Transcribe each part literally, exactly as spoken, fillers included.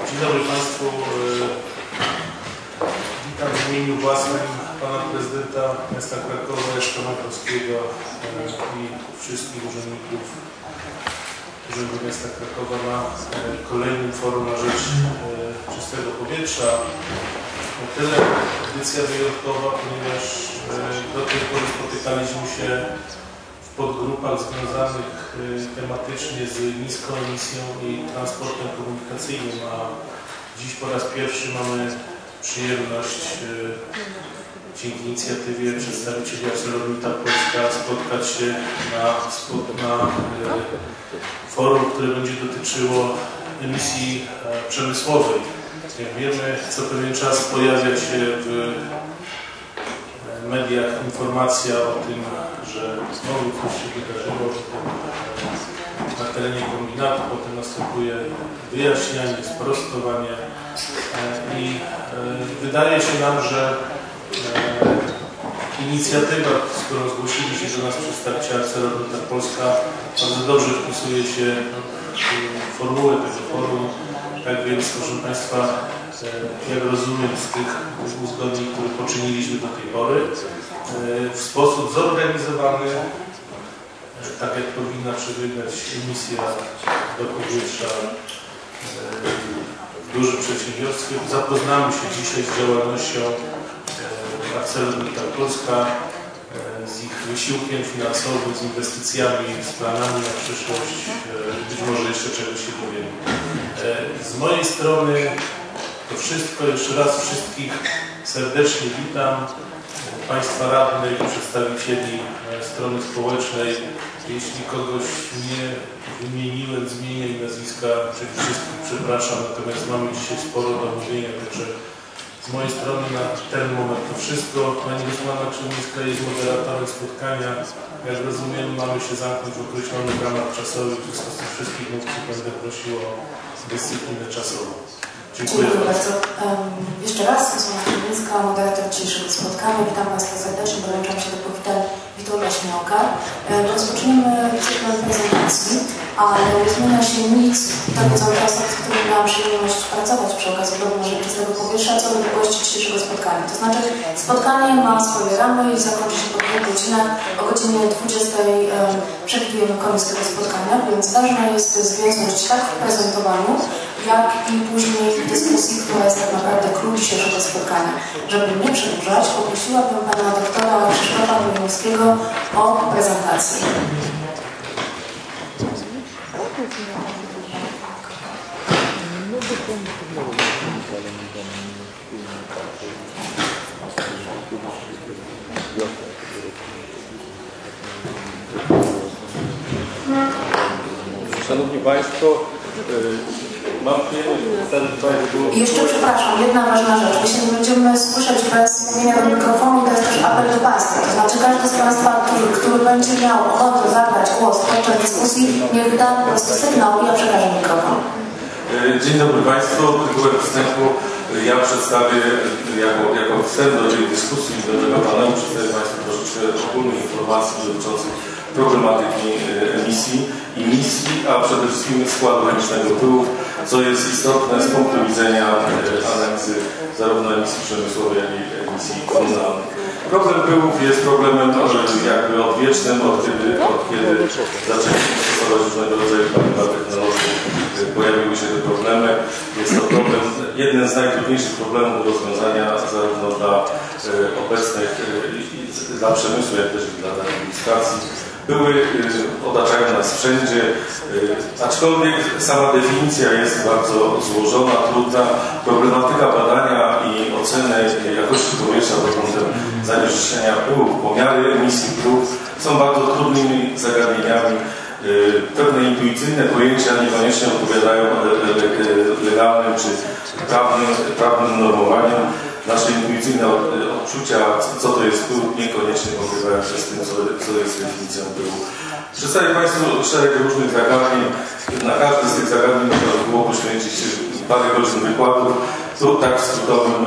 Dzień dobry Państwu. Witam w imieniu własnym Pana Prezydenta Miasta Krakowa, Jacka Majkowskiego i wszystkich urzędników Urzędu Miasta Krakowa na kolejnym forum na rzecz czystego powietrza. O tyle edycja wyjątkowa, ponieważ do tej pory spotykaliśmy się w podgrupach związanych tematycznie z niską emisją i transportem komunikacyjnym, a dziś po raz pierwszy mamy przyjemność dzięki inicjatywie przedstawicieli ArcelorMittal Polska spotkać się na, na forum, które będzie dotyczyło emisji przemysłowej. Jak wiemy, co pewien czas pojawia się w mediach informacja o tym, że znowu coś się wydarzyło na terenie kombinatu, potem następuje wyjaśnianie, sprostowanie i wydaje się nam, że inicjatywa, z którą zgłosili się do nas przedstawiciele ArcelorMittal Polska, bardzo dobrze wpisuje się w formułę tego forum. Tak więc, proszę Państwa, jak rozumiem z tych uzgodnień, które poczyniliśmy do tej pory, w sposób zorganizowany, tak jak powinna przebiegać emisja do powietrza w dużym przedsiębiorstwie, zapoznamy się dzisiaj z działalnością ArcelorMittal Polska, z ich wysiłkiem finansowym, z inwestycjami, z planami na przyszłość, być może jeszcze czegoś się dowiemy. Z mojej strony to wszystko. Jeszcze raz wszystkich serdecznie witam. Państwa radnych, przedstawicieli strony społecznej. Jeśli kogoś nie wymieniłem z imienia i nazwiska, przede wszystkim przepraszam, natomiast mamy dzisiaj sporo do mówienia, także z mojej strony na ten moment to wszystko. Pani Wysłana Krzywińska jest moderatorem spotkania. Jak rozumiem, mamy się zamknąć w określonych ramach czasowych. W związku z tym wszystkich mówców będę prosił o dyscyplinę czasową. Dziękuję, Dziękuję bardzo. Um, jeszcze raz, Wysłana Krzywińska, moderator dzisiejszego spotkania. Witam Państwa serdecznie, dołączam się do powitań Witolda Śmiałka. Um, rozpoczniemy cyklem prezentacji, ale nie zmienia się nic w tego cały czas, z którym miałam przyjemność pracować przy okazji Forum na rzecz czystego powietrza, co do długości dzisiejszego spotkania. To znaczy, spotkanie ma swoje ramy i zakończy się po dwóch godzinach. O godzinie dwudziestej um, przewidujemy koniec tego spotkania, więc ważna jest zwięzłość tak w prezentowaniu, jak i później w dyskusji, która jest tak naprawdę klucz dzisiejszego spotkania. Żeby nie przedłużać, poprosiłabym pana doktora Krzysztofa Wojewódzkiego o prezentację. Szanowni Państwo, mam przyjemność przedstawić Państwu... Jeszcze przepraszam, jedna ważna rzecz. Jeśli nie będziemy słyszeć bez mówienia do mikrofonu, to jest też apel do Państwa. To znaczy każdy z Państwa, który, który będzie miał ochotę zabrać głos podczas dyskusji, niech da po prostu sygnał i ja przekażę mikrofon. Dzień dobry Państwu. Tytułem wstępu ja przedstawię jako, jako wstęp do tej dyskusji, do tego panelu przedstawię Państwu troszeczkę ogólnych informacji dotyczących problematyki emisji i misji, a przede wszystkim składu chemicznego pyłów, co jest istotne z punktu widzenia analizy zarówno emisji przemysłowej, jak i emisji komunalnej. Problem pyłów jest problemem jakby odwiecznym, od kiedy, od kiedy zaczęliśmy stosować różnego rodzaju paliwa technologii, pojawiły się te problemy. Jest to problem, jeden z najtrudniejszych problemów do rozwiązania zarówno dla obecnych, dla przemysłu, jak też i dla administracji. Pyły otaczają nas wszędzie, aczkolwiek sama definicja jest bardzo złożona, trudna. Problematyka badania i oceny jakości powietrza pod kątem zanieczyszczenia pyłów, pomiary emisji pyłów są bardzo trudnymi zagadnieniami. Pewne intuicyjne pojęcia niekoniecznie odpowiadają legalnym czy prawnym, prawnym normowaniom. Nasze intuicyjne odczucia, co to jest pył, niekoniecznie pokrywają się z tym, co, co jest definicją pyłu. Przedstawię Państwu szereg różnych zagadnień. Na każde z tych zagadnień można by było poświęcić parę godzin wykładów. Tu tak w skrótowym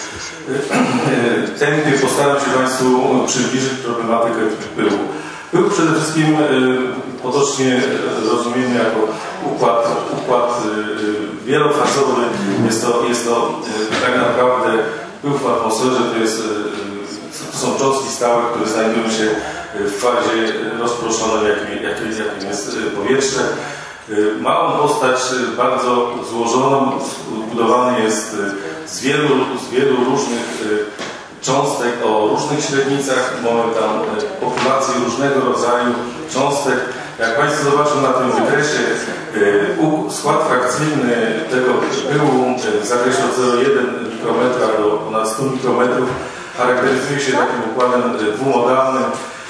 tempie postaram się Państwu przybliżyć problematykę pyłu. Pył przede wszystkim potocznie rozumiemy jako układ, układ wielofazowy. Jest to, jest to tak naprawdę pył w atmosferze, to, jest, to są cząstki stałe, które znajdują się w fazie rozproszonej, jakim, jakim, jakim jest powietrze. Ma on postać bardzo złożoną, zbudowany jest z wielu, z wielu różnych cząstek o różnych średnicach. Mamy tam populację różnego rodzaju cząstek. Jak Państwo zobaczą na tym wykresie, skład frakcyjny tego pyłu w zakresie od zero przecinek jeden mikrometra do ponad stu mikrometrów charakteryzuje się takim układem dwumodalnym.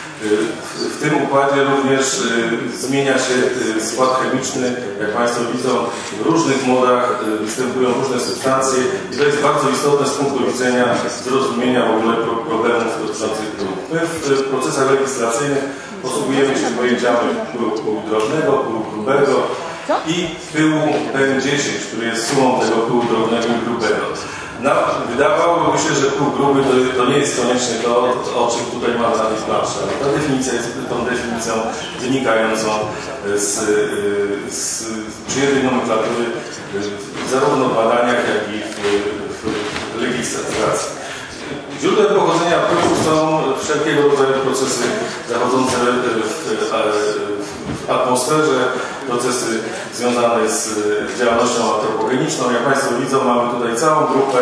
W tym układzie również zmienia się skład chemiczny. Jak Państwo widzą, w różnych modach występują różne substancje i to jest bardzo istotne z punktu widzenia zrozumienia w ogóle problemów dotyczących pyłu. My w procesach legislacyjnych posługujemy się pojęciami pyłu drobnego, pyłu grubego i pyłu P M dziesięć, który jest sumą tego pyłu drobnego i grubego. No, wydawałoby się, że pył gruby to, to nie jest koniecznie to, o czym tutaj mamy na tej planszy. Ta definicja jest tą definicją wynikającą z, z przyjętej nomenklatury zarówno w badaniach, jak i w, w legislacji. Źródłem pochodzenia pyłu są wszelkiego rodzaju procesy zachodzące w, w atmosferze, procesy związane z działalnością antropogeniczną. Jak Państwo widzą, mamy tutaj całą grupę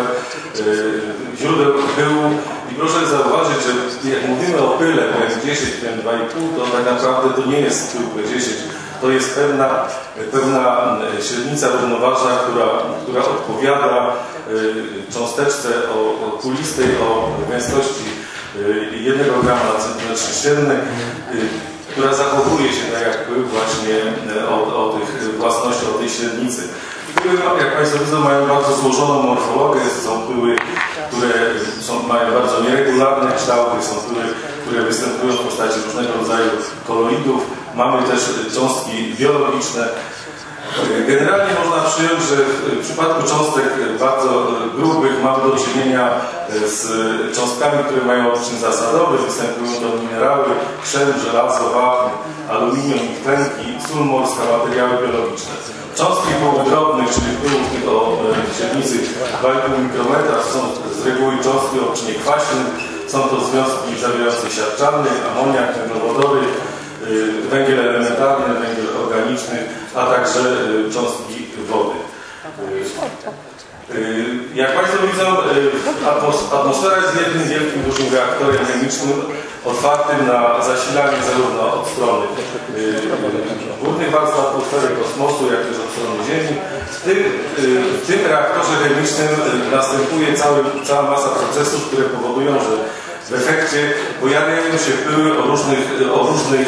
źródeł pyłu i proszę zauważyć, że jak mówimy o pyle P M dziesięć, P M dwa i pół, to tak naprawdę to nie jest pył P dziesięć, to jest pewna, pewna średnica równoważna, która, która odpowiada cząsteczce o, o kulistej o gęstości jednego grama na centymetr sześcienny, która zachowuje się tak jak pył właśnie o, o tych własnościach, o tej średnicy. Pyły, jak Państwo widzą, mają bardzo złożoną morfologię, są pyły, które są, mają bardzo nieregularne kształty, są pyły, które występują w postaci różnego rodzaju koloidów. Mamy też cząstki biologiczne. Generalnie można przyjąć, że w przypadku cząstek bardzo grubych mamy do czynienia z cząstkami, które mają odczyn zasadowy. Występują to minerały, krzem, żelazo, wapń, aluminium, tlenki, sól morska, materiały biologiczne. Cząstki pyłów drobnych, czyli pyłów o średnicy dwa i pół mikrometra, są z reguły cząstki o odczynie kwaśnym. Są to związki zawierające siarczany, amoniak, węglowodory, węgiel elementarny, węgiel organiczny, a także cząstki wody. Jak Państwo widzą, atmosfera jest jednym wielkim, dużym reaktorem chemicznym otwartym na zasilanie zarówno od strony górnych warstw atmosfery, kosmosu, jak też od strony Ziemi. W tym, w tym reaktorze chemicznym następuje cały, cała masa procesów, które powodują, że w efekcie pojawiają się pyły o różnych, o różnych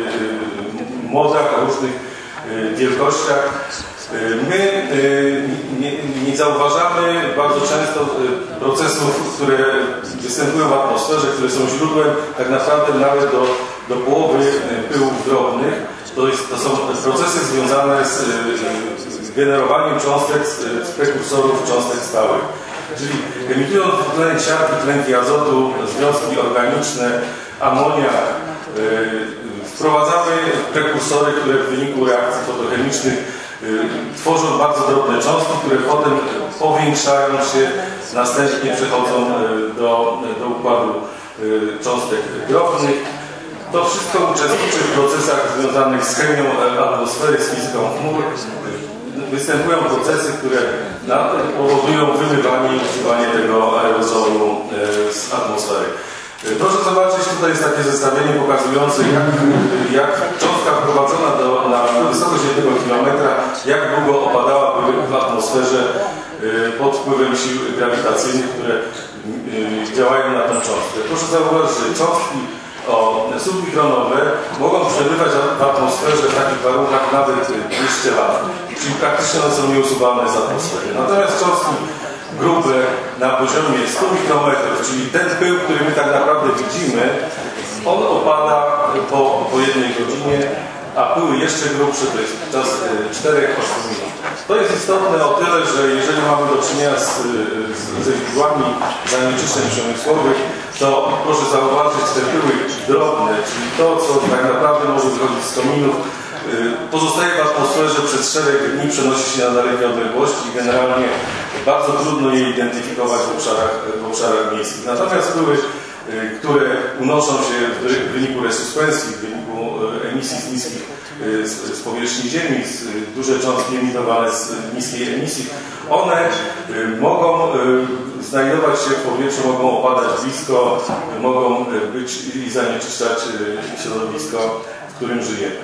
modach, o różnych wielkościach. My nie, nie zauważamy bardzo często procesów, które występują w atmosferze, które są źródłem tak naprawdę nawet do, do połowy pyłów drobnych. To, jest, to są procesy związane z, z generowaniem cząstek, z prekursorów cząstek stałych. Czyli emitując dwutlenek siarki, tlenki azotu, związki organiczne, amoniak, wprowadzamy prekursory, które w wyniku reakcji fotochemicznych tworzą bardzo drobne cząstki, które potem powiększają się, następnie przechodzą do, do układu cząstek drobnych. To wszystko uczestniczy w procesach związanych z chemią atmosfery, z fizyką chmur. Występują procesy, które powodują wymywanie i usuwanie tego aerozolu z atmosfery. Proszę zobaczyć, tutaj jest takie zestawienie pokazujące, jak, jak cząstka wprowadzona do, na wysokość jednego kilometra, jak długo opadałaby w atmosferze pod wpływem sił grawitacyjnych, które działają na tę cząstkę. Proszę zauważyć, że cząstki o submikronowe mogą przebywać w atmosferze w takich warunkach nawet dwieście lat, czyli praktycznie one są nieusuwalne z atmosfery. Natomiast cząstki grube na poziomie stu mikrometrów, czyli ten pył, który my tak naprawdę widzimy, on opada po, po jednej godzinie, a pył jeszcze grubszy to jest czas czterech do ośmiu minut. To jest istotne o tyle, że jeżeli mamy do czynienia z, z, ze źródłami zanieczyszczeń przemysłowych, to proszę zauważyć, te pyły drobne, czyli to, co tak naprawdę może wychodzić z kominów, pozostaje w atmosferze przez szereg dni, przenosi się na dalekie odległości i generalnie bardzo trudno je identyfikować w obszarach, w obszarach miejskich. Natomiast pyły, które unoszą się w wyniku resuspensji, w wyniku emisji z niskich, z powierzchni Ziemi, duże cząstki emitowane z niskiej emisji, one mogą znajdować się w powietrzu, mogą opadać blisko, mogą być i zanieczyszczać środowisko, w którym żyjemy.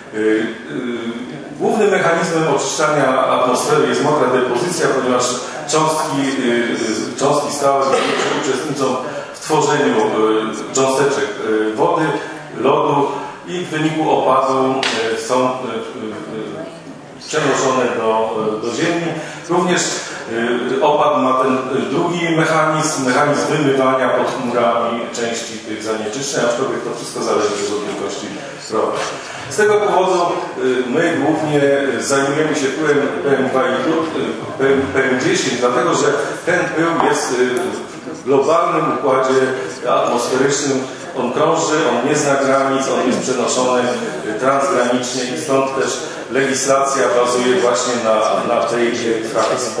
Głównym mechanizmem oczyszczania atmosfery jest mokra depozycja, ponieważ cząstki, cząstki stałe uczestniczą w tworzeniu cząsteczek wody, lodu i w wyniku opadu są przenoszone do, do ziemi. Również opad ma ten drugi mechanizm, mechanizm wymywania pod chmurami części tych zanieczyszczeń, aczkolwiek to wszystko zależy od wielkości progu. Z tego powodu my głównie zajmujemy się pyłem P M dwa i P M dziesięć, dlatego że ten pył jest w globalnym układzie atmosferycznym. On krąży, on nie zna granic, on jest przenoszony transgranicznie i stąd też legislacja bazuje właśnie na, na tej frakcji.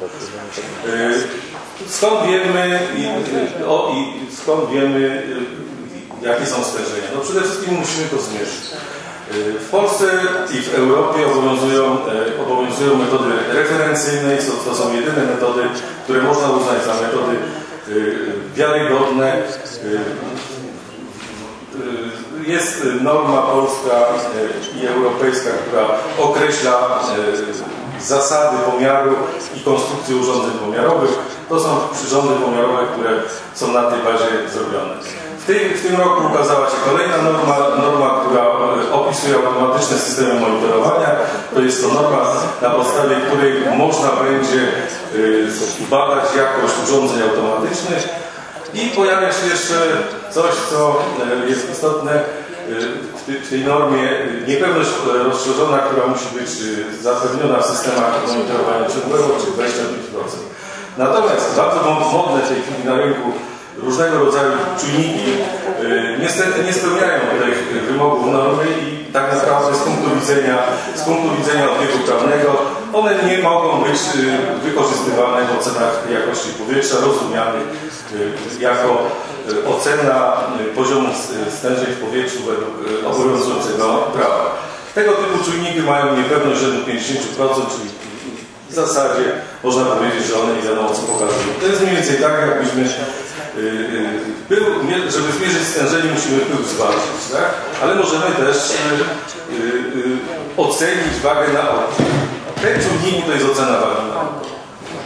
Skąd wiemy, i, o, i skąd wiemy, jakie są stężenia? No przede wszystkim musimy to zmierzyć. W Polsce i w Europie obowiązują, obowiązują metody referencyjne i to, to są jedyne metody, które można uznać za metody wiarygodne. Jest norma polska i europejska, która określa zasady pomiaru i konstrukcji urządzeń pomiarowych. To są przyrządy pomiarowe, które są na tej bazie zrobione. W, tej, w tym roku ukazała się kolejna norma, norma, która opisuje automatyczne systemy monitorowania. To jest to norma, na podstawie której można będzie badać jakość urządzeń automatycznych. I pojawia się jeszcze coś, co jest istotne w tej normie, niepewność rozszerzona, która musi być zapewniona w systemach monitorowania ciągłego, czyli dwadzieścia pięć procent. Natomiast bardzo modne w tej chwili na rynku różnego rodzaju czujniki niestety nie spełniają tych wymogów normy i tak naprawdę z punktu widzenia, z punktu widzenia obiegu prawnego one nie mogą być wykorzystywane w ocenach jakości powietrza rozumianych jako ocena poziomu stężeń w powietrzu według obowiązującego prawa. Tego typu czujniki mają niepewność rzędu pięćdziesiąt procent, czyli w zasadzie można powiedzieć, że one nie wiadomo co pokazują. To jest mniej więcej tak, jakbyśmy pył, żeby zmierzyć stężenie, musimy pył zważyć, tak? Ale możemy też ocenić wagę na oddech. Te czujniki to jest ocena wagi na oddech.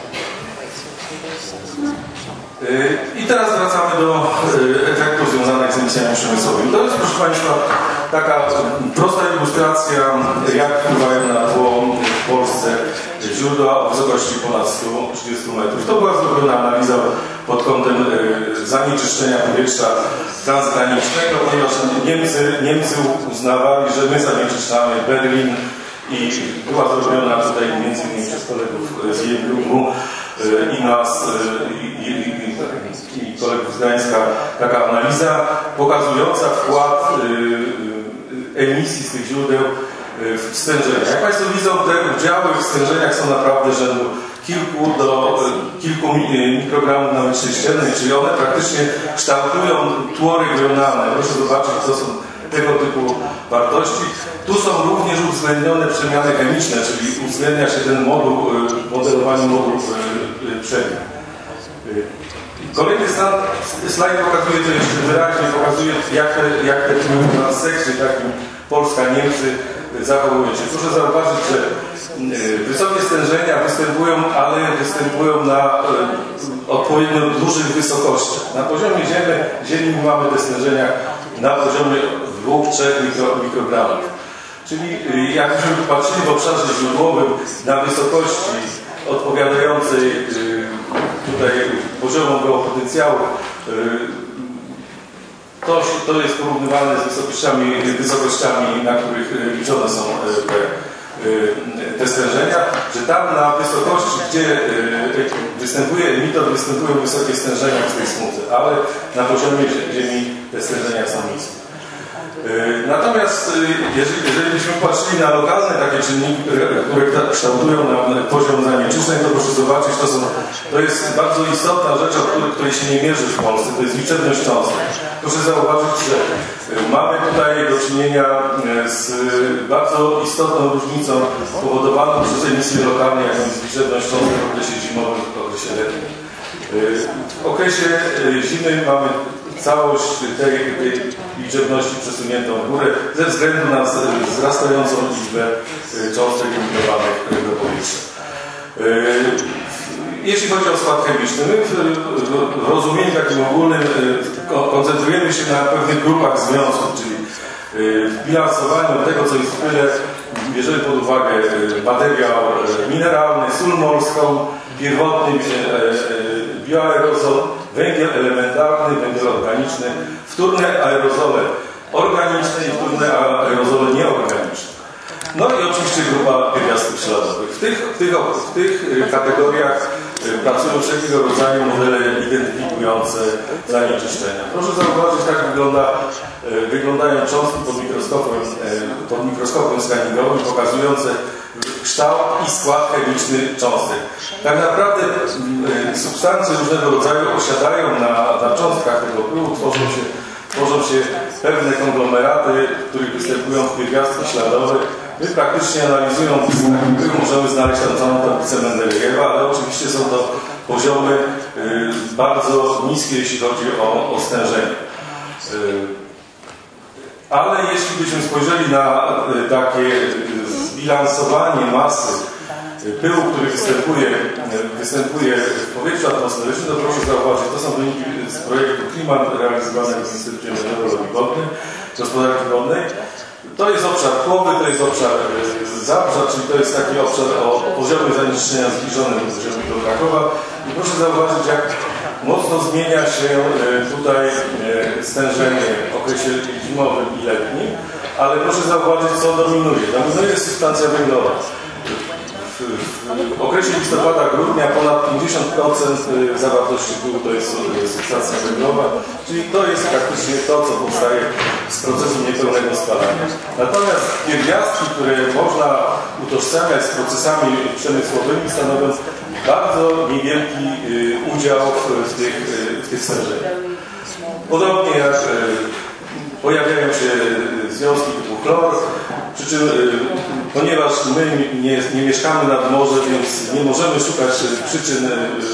I teraz wracamy do efektów związanych z emisjami przemysłowymi. To jest, proszę Państwa, taka prosta ilustracja, jak wpływają na tło w Polsce źródła o wysokości ponad stu trzydziestu metrów. To była zrobiona analiza pod kątem zanieczyszczenia powietrza transgranicznego, ponieważ Niemcy, Niemcy uznawali, że my zanieczyszczamy Berlin i była zrobiona tutaj między innymi przez kolegów z Jędrumu i nas, i, i, i kolegów z Gdańska, taka analiza pokazująca wkład emisji z tych źródeł w stężenia. Jak Państwo widzą, te udziały w stężeniach są naprawdę rzędu kilku do kilku mikrogramów na metr sześcienny, czyli one praktycznie kształtują tło regionalne. Proszę zobaczyć, co są tego typu wartości. Tu są również uwzględnione przemiany chemiczne, czyli uwzględnia się ten moduł, modelowanie modułów przemian. Kolejny slajd pokazuje to jeszcze wyraźnie, pokazuje jak te, jak te transsekcje, takim Polska-Niemcy zachowują się. Proszę zauważyć, że wysokie stężenia występują, ale występują na odpowiednio dużych wysokościach. Na poziomie Ziemi, Ziemi mamy te stężenia na poziomie dwóch do trzech mikrogramów. Czyli jakbyśmy patrzyli w obszarze źródłowym na wysokości odpowiadającej tutaj poziomom geopotencjału, to, to jest porównywane z wysokościami, wysokościami, na których liczone są te te stężenia, że tam na wysokości, gdzie występuje emitor, występują wysokie stężenia w tej smudze, ale na poziomie Ziemi te stężenia są niskie. Natomiast jeżeli, jeżeli byśmy patrzyli na lokalne takie czynniki, które kształtują nam poziom zanieczyszczeń, to proszę zobaczyć, to, są, to jest bardzo istotna rzecz, o której, której się nie mierzy w Polsce, to jest liczebność cząstek. Proszę zauważyć, że mamy tutaj do czynienia z bardzo istotną różnicą spowodowaną przez emisję lokalną, jaką jest liczebność cząstek w okresie zimowym i w okresie letnim. W okresie zimy mamy całość tej, tej liczebności przesuniętą w górę ze względu na wzrastającą liczbę cząstek emitowanych do powietrza. Jeśli chodzi o skład chemiczny, my w rozumieniu takim ogólnym koncentrujemy się na pewnych grupach związków, czyli w bilansowaniu tego, co jest w tyle, bierzemy pod uwagę materiał mineralny, sól morską, pierwotny bioaerozol, węgiel elementarny, węgiel organiczny, wtórne aerozole organiczne i wtórne aerozole nieorganiczne. No i oczywiście grupa pierwiastków śladowych. W tych, w tych, w tych kategoriach pracują wszelkiego rodzaju modele identyfikujące zanieczyszczenia. Proszę zauważyć, jak wygląda, wyglądają cząstki pod mikroskopem, pod mikroskopem skaningowym, pokazujące kształt i skład chemiczny cząstek. Tak naprawdę substancje różnego rodzaju osiadają na, na cząstkach tego pyłu, tworzą się, tworzą się pewne konglomeraty, w których występują pierwiastki śladowe. My praktycznie analizując taki pył możemy znaleźć tam całą tablicę Mendelejewa, ale oczywiście są to poziomy y, bardzo niskie, jeśli chodzi o, o stężenie. Y, ale jeśli byśmy spojrzeli na y, takie zbilansowanie masy pyłu, który występuje, występuje w powietrzu atmosferycznym, to proszę zauważyć, to są wyniki z projektu Klimat realizowanego w Instytucie Meteorologii Wodnej, Gospodarki Wodnej. To jest obszar Kłowy, to jest obszar Zabrza, czyli to jest taki obszar o poziomie zanieczyszczenia zbliżonym do poziomu do Krakowa. I proszę zauważyć, jak mocno zmienia się tutaj stężenie w okresie zimowym i letnim, ale proszę zauważyć, co dominuje. Dominuje substancja węglowa. W okresie listopada-grudnia ponad pięćdziesiąt procent zawartości pyłu to jest substancja węglowa, czyli to jest praktycznie to, co powstaje z procesu niepełnego spalania. Natomiast pierwiastki, które można utożsamiać z procesami przemysłowymi, stanowią bardzo niewielki udział w tych, w tych stężeniach. Podobnie jak pojawiają się związki typu chlor, przy czym, ponieważ my nie, nie mieszkamy nad morzem, więc nie możemy szukać przyczyn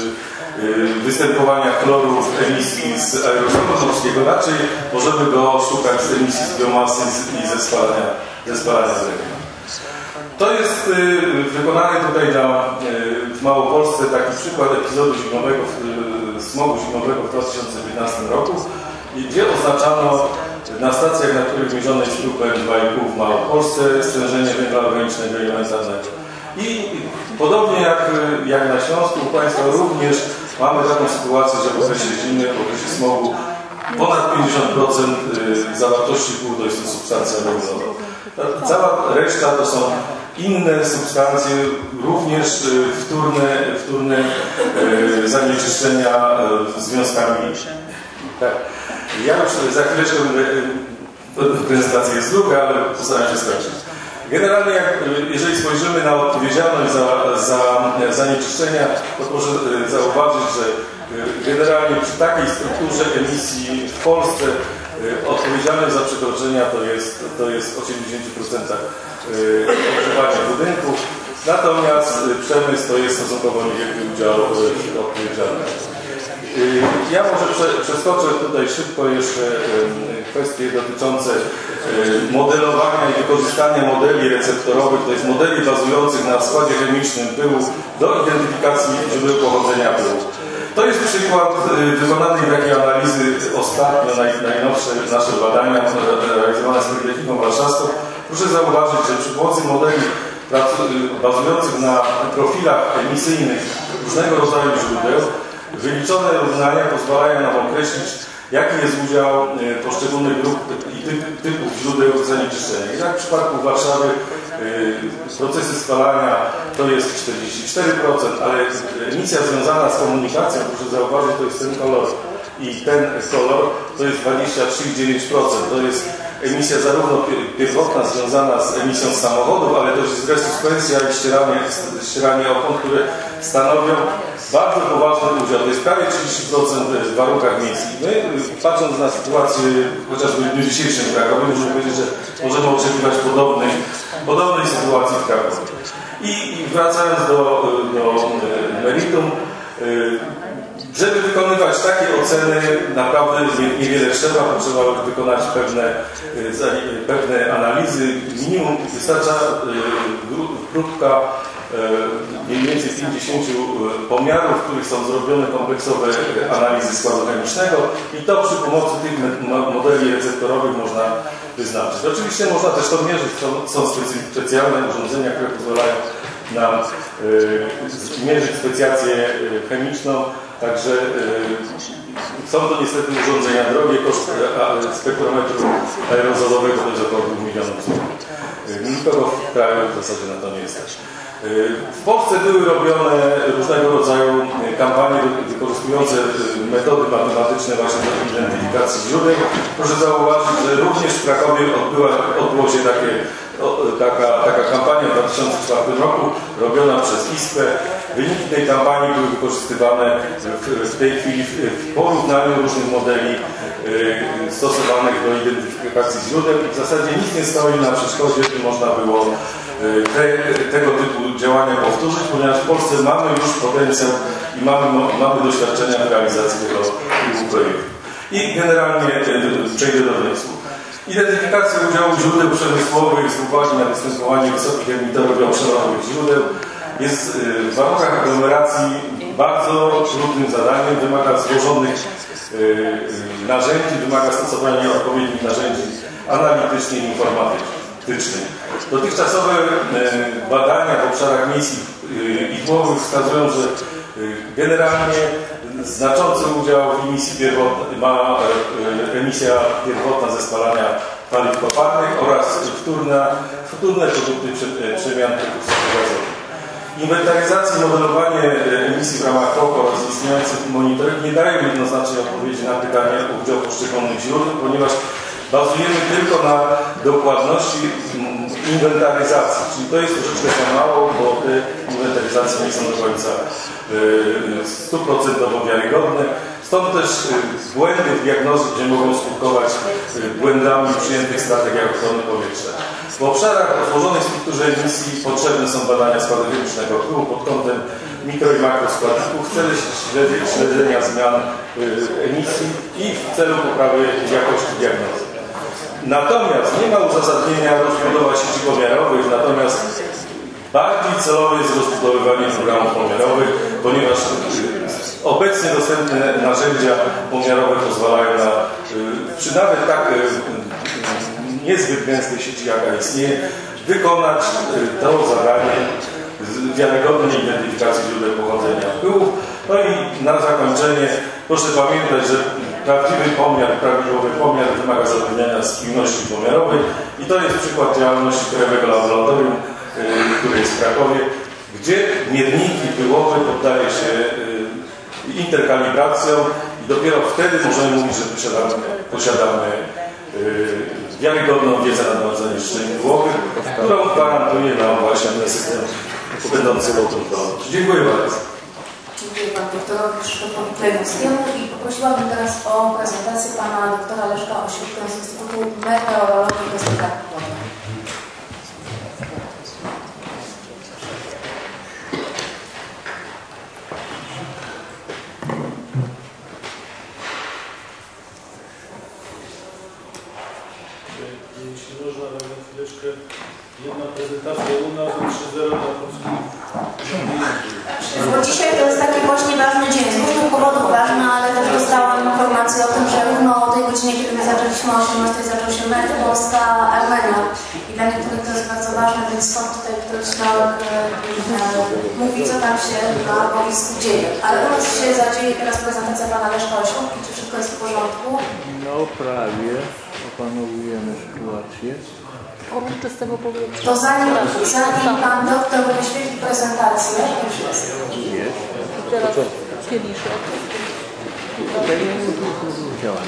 występowania chloru w emisji z aerozolu morskiego, raczej możemy go szukać z emisji z biomasy i ze spalania, ze spalania drewna. To jest wykonany tutaj na, w Małopolsce taki przykład epizodu zimowego, smogu zimowego w dwa tysiące piętnastym roku, gdzie oznaczano na stacjach, na których mierzony jest próg P M dwa i pół w Małopolsce, stężenie węgla organicznego i elementarnego. I podobnie jak, jak na Śląsku, u Państwa również mamy taką sytuację, że w okresie zimy, w okresie smogu ponad pięćdziesiąt procent zawartości pół to jest to substancja węglowa. Cała reszta to są inne substancje, również wtórne, wtórne zanieczyszczenia związkami. Tak. Ja już za chwileczkę prezentacja jest długa, ale postaram się skończyć. Generalnie, jak, jeżeli spojrzymy na odpowiedzialność za, za zanieczyszczenia, to proszę zauważyć, że generalnie przy takiej strukturze emisji w Polsce odpowiedzialność za przekroczenia to jest, to jest osiemdziesiąt procent ogrzewania budynków, natomiast przemysł to jest stosunkowo niewielki udział w odpowiedzialności. Ja może przeskoczę tutaj szybko jeszcze kwestie dotyczące modelowania i wykorzystania modeli receptorowych, to jest modeli bazujących na składzie chemicznym pyłu do identyfikacji źródeł pochodzenia pyłu. To jest przykład wykonanej takiej analizy ostatnio, naj, najnowsze nasze badania realizowane z Politechniką Warszawską. Proszę zauważyć, że przy pomocy modeli bazujących na profilach emisyjnych różnego rodzaju źródeł, wyliczone równania pozwalają nam określić jaki jest udział poszczególnych grup i typów źródeł zanieczyszczenia. I tak w przypadku Warszawy procesy spalania to jest czterdzieści cztery procent, ale emisja związana z komunikacją, proszę zauważyć, to jest ten kolor. I ten kolor to jest dwadzieścia trzy przecinek dziewięć procent. To jest emisja zarówno pierwotna związana z emisją z samochodów, ale też z resuspensja i ścieranie, ścieranie opon, które stanowią bardzo poważny udział. To jest prawie trzydzieści procent w warunkach miejskich. My, patrząc na sytuację chociażby w dniu dzisiejszym w Krakowie, możemy powiedzieć, że możemy oczekiwać podobnej, podobnej sytuacji w Krakowie. I, i wracając do, do meritum, żeby wykonywać takie oceny, naprawdę niewiele trzeba, trzeba wykonać pewne, pewne analizy. Minimum wystarcza próbka mniej więcej pięćdziesięciu pomiarów, w których są zrobione kompleksowe analizy składu chemicznego i to przy pomocy tych modeli receptorowych można wyznaczyć. Oczywiście można też to mierzyć, są specjalne urządzenia, które pozwalają nam mierzyć specjację chemiczną. Także y, są to niestety urządzenia drogie, koszt spektrometru aerozolowego to jest około dwóch milionów złotych. Nikogo w kraju w zasadzie na to nie jest. W Polsce były robione różnego rodzaju kampanie wykorzystujące metody matematyczne właśnie do identyfikacji źródeł. Proszę zauważyć, że również w Krakowie odbyła, odbyło się takie, o, taka, taka kampania w dwa tysiące czwartym roku robiona przez ISPę. Wyniki tej kampanii były wykorzystywane w, w tej chwili w, w porównaniu różnych modeli y, stosowanych do identyfikacji źródeł i w zasadzie nic nie stoi na przeszkodzie, by można było y, te, tego typu działania powtórzyć, ponieważ w Polsce mamy już potencjał i mamy, mamy doświadczenia w realizacji tego typu projektu. I generalnie y, przejdę do wniosku. Identyfikacja udziału źródeł przemysłowych z uwagi na występowanie wysokich emitorów jątrzelowych źródeł jest w warunkach aglomeracji bardzo trudnym zadaniem, wymaga złożonych narzędzi, wymaga stosowania odpowiednich narzędzi analitycznych i informatycznych. Dotychczasowe badania w obszarach miejskich i głowych wskazują, że generalnie znaczący udział w emisji pierwotnej ma emisja pierwotna ze spalania paliw kopalnych oraz wtórne, wtórne produkty przemian gazowych. Inwentaryzacja i modelowanie emisji w ramach K O K oraz istniejących monitoring nie dają jednoznacznej odpowiedzi na pytanie o udział poszczególnych źródeł, ponieważ bazujemy tylko na dokładności inwentaryzacji, czyli to jest troszeczkę za mało, bo te inwentaryzacje nie są do końca stuprocentowo wiarygodne. Stąd też błędy w diagnozie, gdzie mogą skutkować błędami w przyjętych strategiach ochrony powietrza. W obszarach o złożonej strukturze emisji potrzebne są badania składu chemicznego wpływu pod kątem mikro i makroskładników w celu śledzenia zmian emisji i w celu poprawy jakości diagnozy. Natomiast nie ma uzasadnienia rozbudować sieci pomiarowych, natomiast bardziej celowe jest rozbudowywanie programów pomiarowych, ponieważ obecnie dostępne narzędzia pomiarowe pozwalają na przy nawet tak niezbyt gęstej sieci, jaka istnieje, wykonać to zadanie wiarygodnej identyfikacji źródeł pochodzenia wpływów. No i na zakończenie proszę pamiętać, że prawdziwy pomiar, prawidłowy pomiar wymaga zapewniania spójności pomiarowej i to jest przykład działalności Krajowego Laboratorium, które jest w Krakowie, gdzie mierniki pyłowe poddaje się interkalibracją i dopiero wtedy możemy mówić, że posiadamy, posiadamy wiarygodną wiedzę na temat zanieczyszczeń pyłowych, którą gwarantuje nam właśnie ten system będący kontrolą. Dziękuję bardzo. Dziękuję panu doktorowi Krzysztofowi Klejnowskiemu i poprosiłabym teraz o prezentację pana doktora Leszka Osiłka z Instytutu Meteorologii i Gospodarki Wodnej. Jeśli można, na chwileczkę jedna prezentacja u nas, trzy zero dla polskich. Bo dzisiaj to jest taki właśnie ważny dzień, z różnych powodów ważny, ale też dostałam informację o tym, że równo o tej godzinie, kiedy my zaczęliśmy o osiemnastej, zaczął się mecz Polska-Armenia. I dla niektórych to jest bardzo ważne, więc stąd tutaj ktoś na mógł mówi, co tam się na boisku dzieje. Ale u nas się zadzieje teraz prezentacja pana Leszka Oślubki, czy wszystko jest w porządku? No prawie, opanowujemy sytuację. Czystego powietrza. To zanim, zanim pan doktor wyświetli prezentację, już jest. Jest. I teraz kieliszek. Tutaj działamy.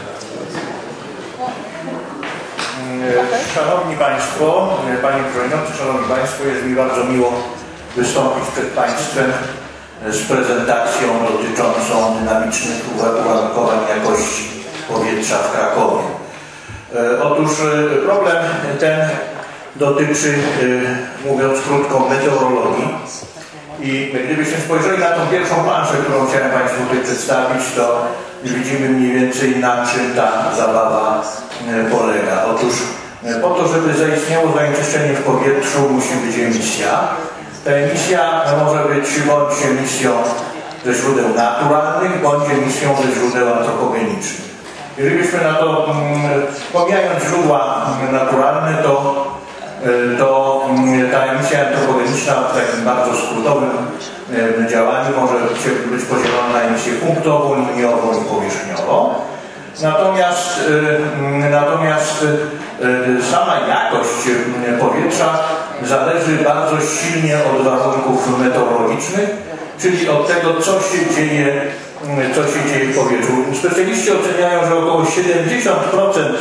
Szanowni Państwo, Panie Przewodniczący, Szanowni Państwo, jest mi bardzo miło wystąpić przed Państwem z prezentacją dotyczącą dynamicznych uwarunkowań jakości powietrza w Krakowie. Otóż problem ten dotyczy, mówiąc krótko, meteorologii. I gdybyśmy spojrzeli na tą pierwszą planszę, którą chciałem Państwu tutaj przedstawić, to widzimy mniej więcej, na czym ta zabawa polega. Otóż po to, żeby zaistniało zanieczyszczenie w powietrzu, musi być emisja. Ta emisja może być bądź emisją ze źródeł naturalnych, bądź emisją ze źródeł antropogenicznych. Jeżeli byśmy na to, pomijając źródła naturalne, to, to ta emisja antropogeniczna w takim bardzo skrótowym działaniu może być podzielona na emisję punktową, liniową i powierzchniową. Natomiast, natomiast sama jakość powietrza zależy bardzo silnie od warunków meteorologicznych, czyli od tego, co się dzieje, co się dzieje w powietrzu. Specjaliści oceniają, że około siedemdziesiąt procent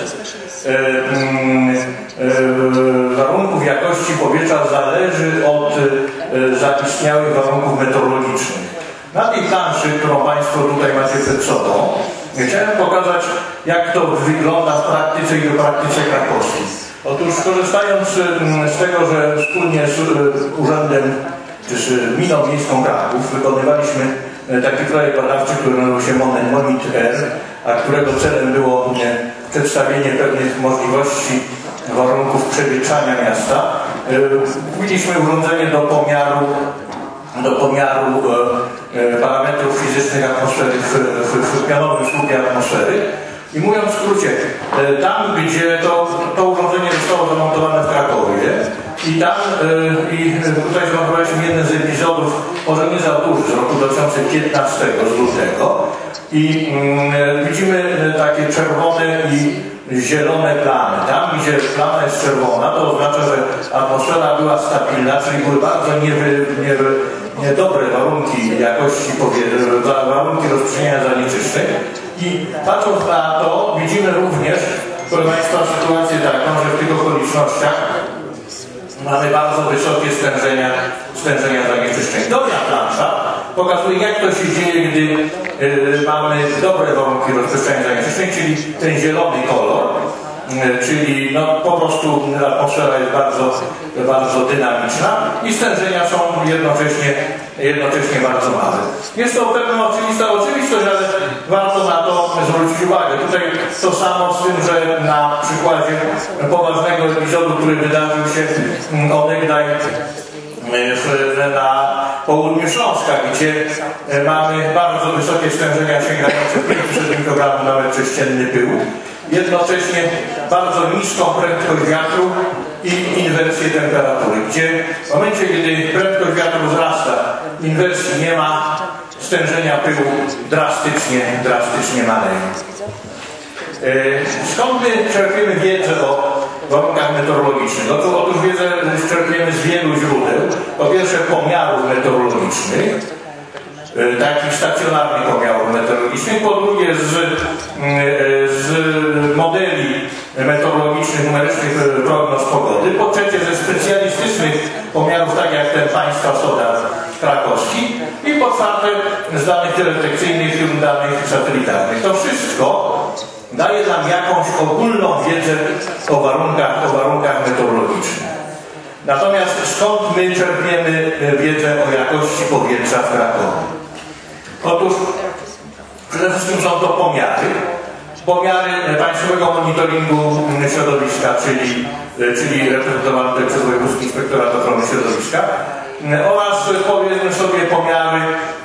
warunków jakości powietrza zależy od zaistniałych warunków meteorologicznych. Na tej planszy, którą Państwo tutaj macie przed sobą, chciałem pokazać, jak to wygląda w praktyce i w praktyce krakowskiej. Otóż korzystając z tego, że wspólnie z Urzędem czy z Gminą Miejską Kraków wykonywaliśmy taki projekt badawczy, który nazywał się Monit-R, a którego celem było przedstawienie pewnych możliwości warunków przewietrzania miasta. Kupiliśmy urządzenie do pomiaru, do pomiaru e, parametrów fizycznych atmosfery w, w, w pionowym słupie atmosfery. I mówiąc w skrócie, e, tam gdzie to, to urządzenie zostało zamontowane w Krakowie i tam e, i tutaj zamontowaliśmy jeden z epizodów, może nie za duży, z roku dwa tysiące piętnastego, z lutego, i mm, widzimy takie czerwone i zielone plamy. Tam, gdzie plama jest czerwona, to oznacza, że atmosfera była stabilna, czyli były bardzo niewy, niewy, niedobre warunki jakości powietrza, warunki rozprzestrzeniania zanieczyszczeń. I patrząc na to, widzimy również, proszę Państwa, sytuację taką, że w tych okolicznościach mamy bardzo wysokie stężenia, stężenia zanieczyszczeń. Dolna plansza pokazuje, jak to się dzieje, gdy y, mamy dobre warunki rozprzestrzeniania zanieczyszczeń, czyli ten zielony kolor, y, czyli no, po prostu atmosfera jest bardzo, bardzo dynamiczna i stężenia są jednocześnie, jednocześnie bardzo małe. Jest to pewna oczywista oczywistość, ale warto na to zwrócić uwagę. Tutaj to samo z tym, że na przykładzie poważnego epizodu, który wydarzył się onegdaj na południu Śląska, gdzie mamy bardzo wysokie stężenia sięgające pięćset mikrogramów na metr sześcienny pyłu, jednocześnie bardzo niską prędkość wiatru i inwersję temperatury, gdzie w momencie, kiedy prędkość wiatru wzrasta, inwersji nie ma, stężenia pyłu drastycznie, drastycznie maleją. Skąd my czerpiemy wiedzę o warunkach meteorologicznych? Otóż wiedzę czerpiemy z wielu źródeł. Po pierwsze pomiarów meteorologicznych, takich stacjonarnych pomiarów meteorologicznych, po drugie z, z modeli meteorologicznych, numerycznych prognoz pogody, po trzecie ze specjalistycznych pomiarów, tak jak ten Państwa Sodar krakowski, i po czwarte z danych teledetekcyjnych i danych satelitarnych. To wszystko daje nam jakąś ogólną wiedzę o warunkach, o warunkach meteorologicznych. Natomiast skąd my czerpiemy wiedzę o jakości powietrza w Krakowie? Otóż przede wszystkim są to pomiary. Pomiary Państwowego Monitoringu Środowiska, czyli, czyli reprezentowane przez Wojewódzki Inspektorat Ochrony Środowiska, oraz powiedzmy sobie pomiary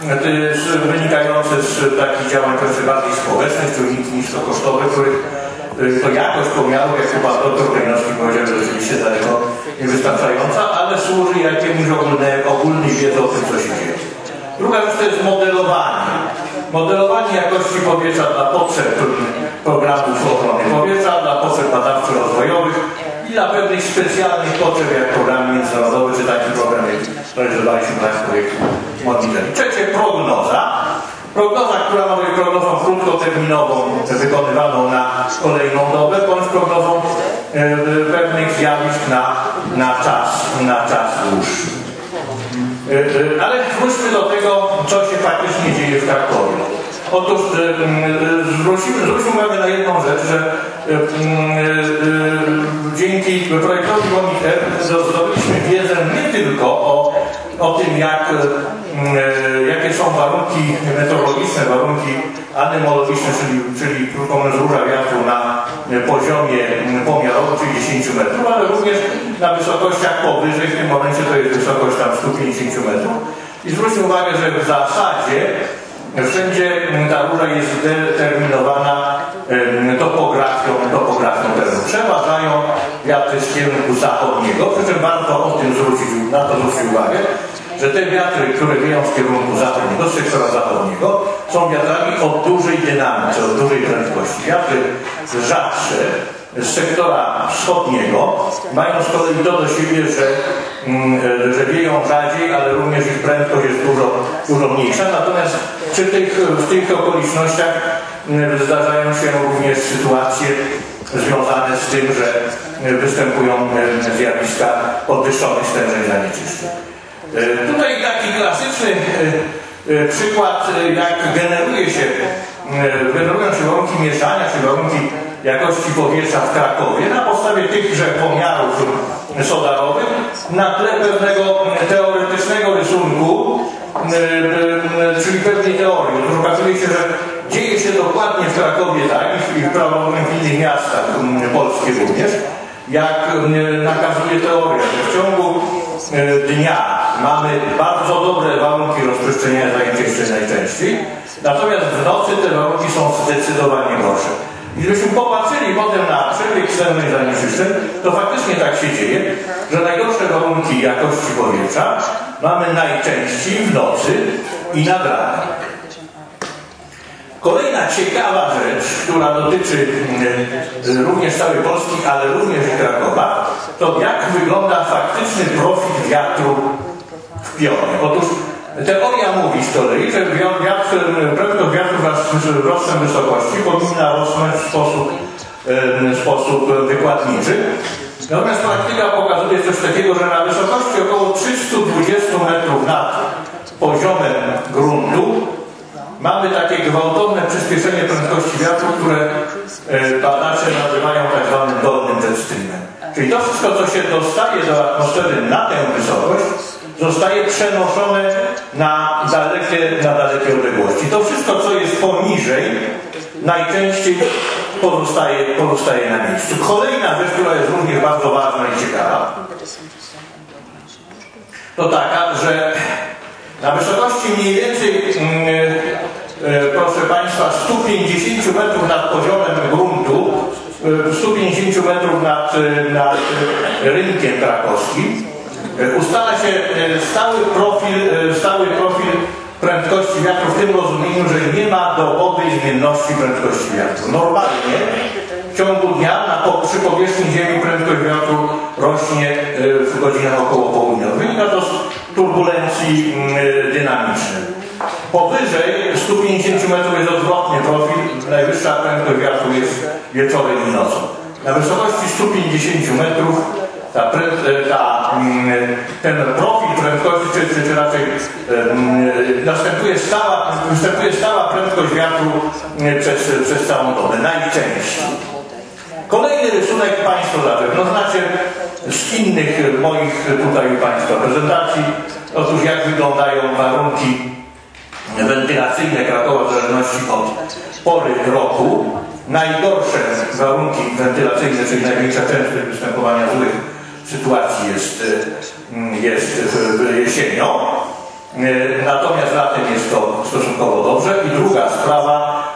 wynikające z takich działań trochę bardziej społecznych, czy niskokosztowych, których to jakość pomiarów, jak chyba doktor Klejnowski powiedział, że rzeczywiście daleko niewystarczająca, ale służy jakiemuś ogólnej, ogólnej wiedzy o tym, co się dzieje. Druga rzecz to jest modelowanie. Modelowanie jakości powietrza dla potrzeb programów ochrony powietrza, dla potrzeb badawczo-rozwojowych i dla pewnych specjalnych potrzeb, jak programy międzynarodowe, czy taki program, jak realizowaliśmy w projektu Monitoring. Trzecie, prognoza. Prognoza, która ma być prognozą krótkoterminową, wykonywaną na kolejną dobę, bądź prognozą e, pewnych zjawisk na, na czas, na czas dłuższy. E, e, ale wróćmy do tego, co się faktycznie dzieje w Krakowie. Otóż e, e, zwrócimy, zwróćmy uwagę na jedną rzecz, że e, e, dzięki projektowi Moniter zdobyliśmy wiedzę nie tylko o, o tym, jak jakie są warunki meteorologiczne, warunki anemologiczne, czyli, czyli krótko mówiąc róża wiatru na poziomie pomiarowym, czyli dziesięć metrów, ale również na wysokościach powyżej, w tym momencie to jest wysokość tam sto pięćdziesiąt metrów. I zwróćmy uwagę, że w zasadzie wszędzie ta róża jest determinowana topografią, topografią terenu. Przeważają wiatry z kierunku zachodniego, przy czym warto o tym zwrócić, na to zwrócić uwagę, że te wiatry, które wieją z kierunku zachodniego, z sektora zachodniego, są wiatrami o dużej dynamice, o dużej prędkości. Wiatry rzadsze z sektora wschodniego mają z kolei to do siebie, że, że wieją rzadziej, ale również ich prędkość jest dużo, dużo mniejsza. Natomiast przy tych, w tych okolicznościach zdarzają się również sytuacje związane z tym, że występują zjawiska podwyższonych stężeń zanieczyszczeń. Tutaj taki klasyczny przykład, jak generuje się, generują się warunki mieszania, czy warunki jakości powietrza w Krakowie na podstawie tychże pomiarów sodarowych na tle pewnego teoretycznego rysunku, czyli pewnej teorii. Otóż okazuje się, że dzieje się dokładnie w Krakowie tak i prawdopodobnie w innych miastach polskich również, jak nakazuje teoria, że w ciągu dnia mamy bardzo dobre warunki rozprzestrzeniania zanieczyszczeń najczęściej, natomiast w nocy te warunki są zdecydowanie gorsze. I gdybyśmy popatrzyli potem na przebieg stężeń zanieczyszczeń, to faktycznie tak się dzieje, że najgorsze warunki jakości powietrza mamy najczęściej w nocy i nad ranem. Kolejna ciekawa rzecz, która dotyczy również całej Polski, ale również i Krakowa, to jak wygląda faktyczny profil wiatru w pionie. Otóż teoria mówi z kolei, że wiatr, prędkość wiatru wraz z wzrostem wysokości powinna rosnąć w sposób, w sposób wykładniczy. Natomiast praktyka pokazuje coś takiego, że na wysokości około trzysta dwadzieścia metrów nad poziomem gruntu mamy takie gwałtowne przyspieszenie prędkości wiatru, które badacze nazywają tak zwanym dolnym jet streamem. Czyli to wszystko, co się dostaje do atmosfery na tę wysokość, zostaje przenoszone na dalekie, na dalekie odległości. To wszystko, co jest poniżej, najczęściej pozostaje, pozostaje na miejscu. Kolejna rzecz, która jest również bardzo ważna i ciekawa, to taka, że na wysokości mniej więcej, proszę Państwa, sto pięćdziesiąt metrów nad poziomem gruntu, sto pięćdziesiąt metrów nad, nad rynkiem krakowskim, ustala się stały profil, stały profil prędkości wiatru w tym rozumieniu, że nie ma dobowej zmienności prędkości wiatru. Normalnie w ciągu dnia na, przy powierzchni Ziemi prędkość wiatru rośnie w godzinach około południowych. Wynika to z turbulencji dynamicznych. Powyżej stu pięćdziesięciu metrów jest odwrotny profil, najwyższa prędkość wiatru jest wieczorem i nocą. Na wysokości stu pięćdziesięciu metrów ta, ta, ten profil prędkości, czy, czy, czy raczej następuje stała, następuje stała prędkość wiatru przez, przez całą dobę, najczęściej. Kolejny rysunek Państwo zapewne znacie z innych moich tutaj Państwa prezentacji. Otóż jak wyglądają warunki wentylacyjne Krakowa w zależności od pory roku. Najgorsze warunki wentylacyjne, czyli największa częstość występowania złych sytuacji jest, jest jesienią. Natomiast latem jest to stosunkowo dobrze. I druga sprawa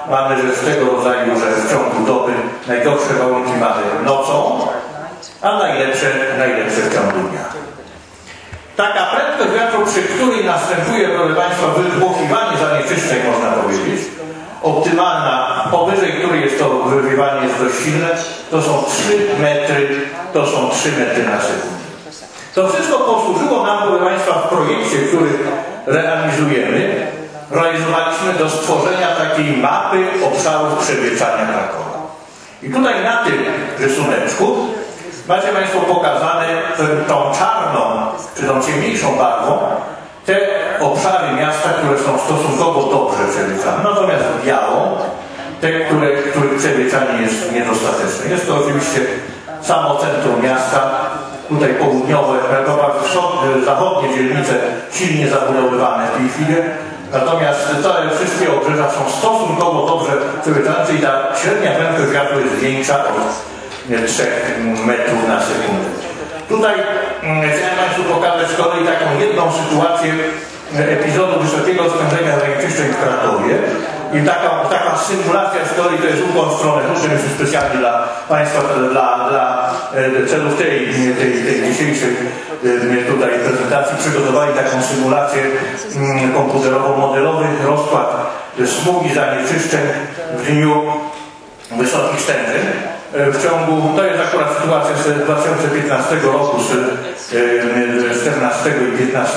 mamy rzecz tego rodzaju, że w ciągu doby najgorsze warunki mamy nocą, a najlepsze, najlepsze w ciągu dnia. Taka prędkość wiatru, przy której następuje, proszę Państwa, wytłokiwanie zanieczyszczeń, można powiedzieć, optymalna, powyżej której jest to wywiewanie jest dość silne, to są trzy metry, to są trzy metry na sekundę. To wszystko posłużyło nam, proszę Państwa, w projekcie, który realizujemy, realizowaliśmy do stworzenia takiej mapy obszarów przewieczania Krakowa. I tutaj na tym rysuneczku macie Państwo pokazane tą czarną, czy tą ciemniejszą barwą, te obszary miasta, które są stosunkowo dobrze przewieczane. Natomiast białą, te, które, których przewieczanie jest niedostateczne. Jest to oczywiście samo centrum miasta, tutaj południowe, zachodnie dzielnice silnie zabudowywane w tej chwili. Natomiast całe wszystkie obrzeża są stosunkowo dobrze przewieczane, czyli ta średnia prędkość wiatru jest większa od trzech metrów na sekundę. Tutaj mm, chciałem Państwu pokazać z kolei taką jedną sytuację epizodu wysokiego stężenia zanieczyszczeń w Krakowie. I taka, taka symulacja z kolei to jest ukłon w stronę różną, jest specjalnie dla Państwa, dla, dla celów tej, tej, tej dzisiejszej tutaj prezentacji przygotowali taką symulację mm, komputerową, modelowy rozkład smugi zanieczyszczeń w dniu wysokich stężeń. W ciągu, to jest akurat sytuacja z dwa tysiące piętnastego roku, z czternastego i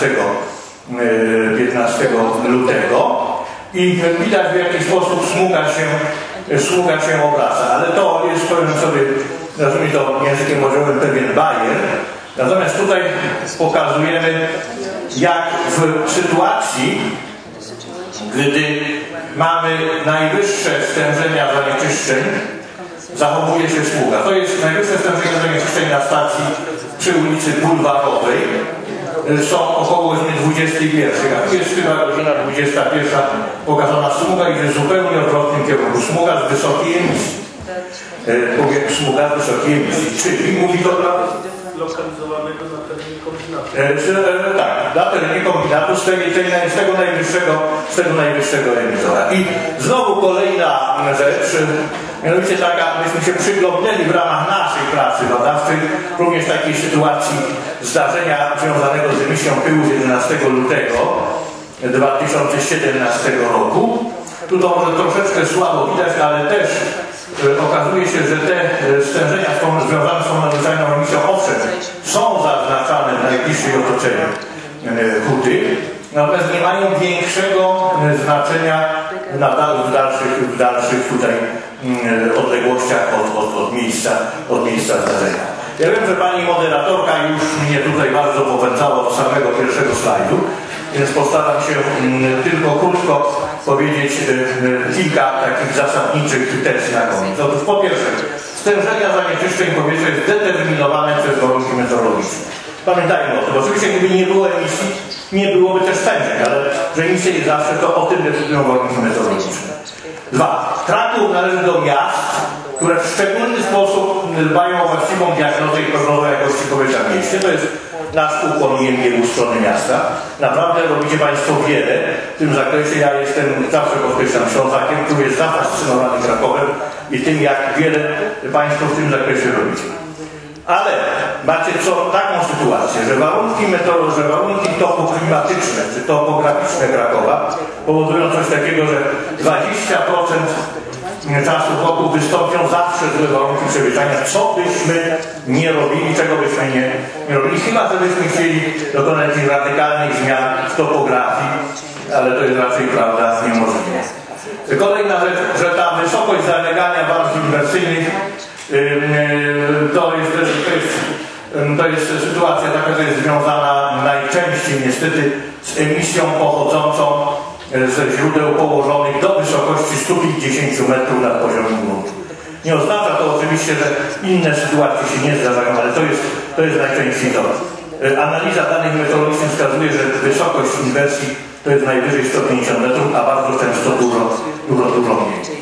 piętnastego lutego i widać, w jaki sposób smuga się, smuga się obraca, ale to jest, powiem sobie, nazwijmy to językiem młodzieżowym, pewien bajer. Natomiast tutaj pokazujemy, jak w sytuacji, gdy mamy najwyższe stężenia zanieczyszczeń, zachowuje się smuga. To jest najwyższe stężenie zanieczyszczeń na stacji przy ulicy Bulwarowej. Są około godziny dwudziestej pierwszej, a tu jest chyba godzina dwudziesta pierwsza pokazana smuga, idzie w zupełnie odwrotnym kierunku. Smuga z wysokiej emisji. E, smuga z wysokiej emisji. Czyli mówi to dla lokalizowanego na terenie kombinatu. E, e, tak, na terenie kombinatu z, tej, tej, z tego najwyższego, z tego najwyższego emitora. I znowu kolejna rzecz, mianowicie taka, myśmy się przyglądnęli w ramach naszej pracy badawczej, również takiej sytuacji zdarzenia związanego z emisją pyłu z jedenastego lutego dwa tysiące siedemnastego roku. Tu to może troszeczkę słabo widać, ale też okazuje się, że te stężenia związane z tą nadzwyczajną emisją, owszem, są zaznaczane w najbliższej otoczeniu huty, natomiast nie mają większego znaczenia nadal w dalszych, w dalszych tutaj odległościach od, od, od, miejsca, od miejsca zdarzenia. Ja wiem, że pani moderatorka już mnie tutaj bardzo popędzała do samego pierwszego slajdu, więc postaram się tylko krótko powiedzieć kilka takich zasadniczych tez na koniec. Otóż po pierwsze, stężenia zanieczyszczeń powietrza jest determinowane przez warunki meteorologiczne. Pamiętajmy o tym, oczywiście gdyby nie było emisji, nie byłoby też stężeń, ale że emisja jest zawsze, to o tym decydują warunki meteorologiczne. Dwa. Kraków należy do miast, które w szczególny sposób dbają o właściwą diagnozę i prognozę jakości powietrza w mieście. To jest nasz ukłon I M G u strony miasta. Naprawdę robicie Państwo wiele w tym zakresie. Ja jestem, zawsze podkreślam, Ślązakiem, który jest zafascynowany Krakowem i tym, jak wiele Państwo w tym zakresie robicie. Ale macie co, taką sytuację, że warunki meteorologiczne, że warunki topoklimatyczne czy topograficzne Krakowa powodują coś takiego, że dwadzieścia procent czasu roku wystąpią zawsze złe warunki przewieszania, co byśmy nie robili, czego byśmy nie, nie robili, chyba żebyśmy chcieli dokonać jakichś radykalnych zmian w topografii, ale to jest raczej, prawda, niemożliwe. Kolejna rzecz, że ta wysokość zalegania warstw inwersyjnych to jest, to jest, to jest sytuacja taka, która jest związana najczęściej niestety z emisją pochodzącą ze źródeł położonych do wysokości stu pięćdziesięciu metrów nad poziomem gruntu. Nie oznacza to oczywiście, że inne sytuacje się nie zdarzają, ale to jest, to jest najczęściej to. Analiza danych meteorologicznych wskazuje, że wysokość inwersji to jest najwyżej sto pięćdziesiąt metrów, a bardzo często dużo, dużo, dużo mniej.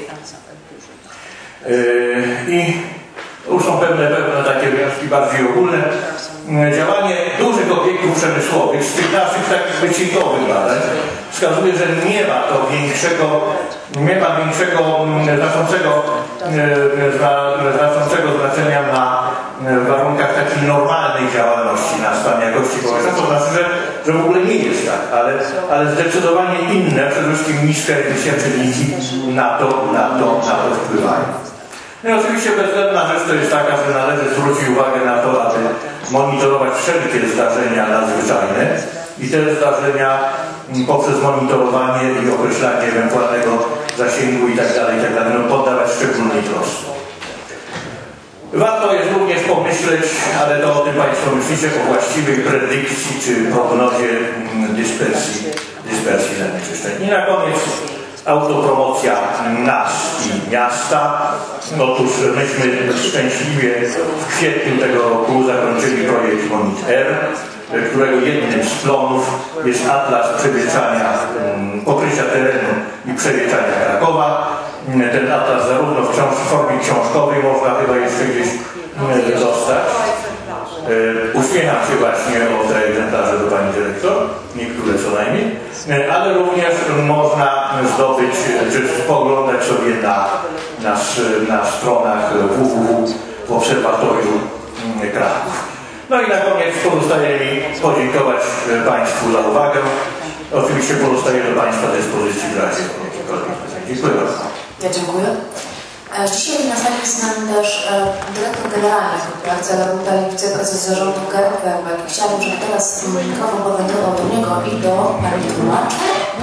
I już są pewne, pewne takie wnioski bardziej ogólne. Działanie dużych obiektów przemysłowych z tych naszych takich wycinkowych badań wskazuje, że nie ma to większego, nie ma większego, znaczącego, znaczącego znaczenia na warunkach takiej normalnej działalności na stan jakości powietrza. To znaczy, że, że w ogóle nie jest tak, ale, ale zdecydowanie inne, przede wszystkim niższe emisje czynniki na to, na to, na to wpływają. No i oczywiście bezwzględna rzecz to jest taka, że należy zwrócić uwagę na to, aby monitorować wszelkie zdarzenia nadzwyczajne i te zdarzenia poprzez monitorowanie i określanie ewentualnego zasięgu i tak dalej, i tak dalej, no, poddawać szczególnej trosce. Warto jest również pomyśleć, ale to o tym Państwo myślicie, o właściwej predykcji czy prognozie dyspersji, dyspersji zanieczyszczeń. I na koniec autopromocja nas i miasta. Otóż myśmy szczęśliwie w kwietniu tego roku zakończyli projekt Monit R, którego jednym z plonów jest atlas przewieczania, pokrycia terenu i przewieczania Krakowa. Ten atlas zarówno w, książ w formie książkowej można chyba jeszcze gdzieś dostać. Uśmiecham się właśnie o te egzemplarze do Pani Dyrektor, niektóre co najmniej, ale również można zdobyć, czy spoglądać sobie na, na, na stronach w w w w obserwatorium Kraków. No i na koniec pozostaje mi podziękować Państwu za uwagę. Oczywiście pozostaję do Państwa dyspozycji w razie jakichkolwiek pytań. Dziękuję bardzo. Ja dziękuję. Dzisiaj na sali jest z nami też e, dyrektor generalny Korporacji Agromontalnej, wiceprezes zarządu G R P. Chciałabym, żeby teraz mikrofon powędrował do niego i do pani tłumaczy.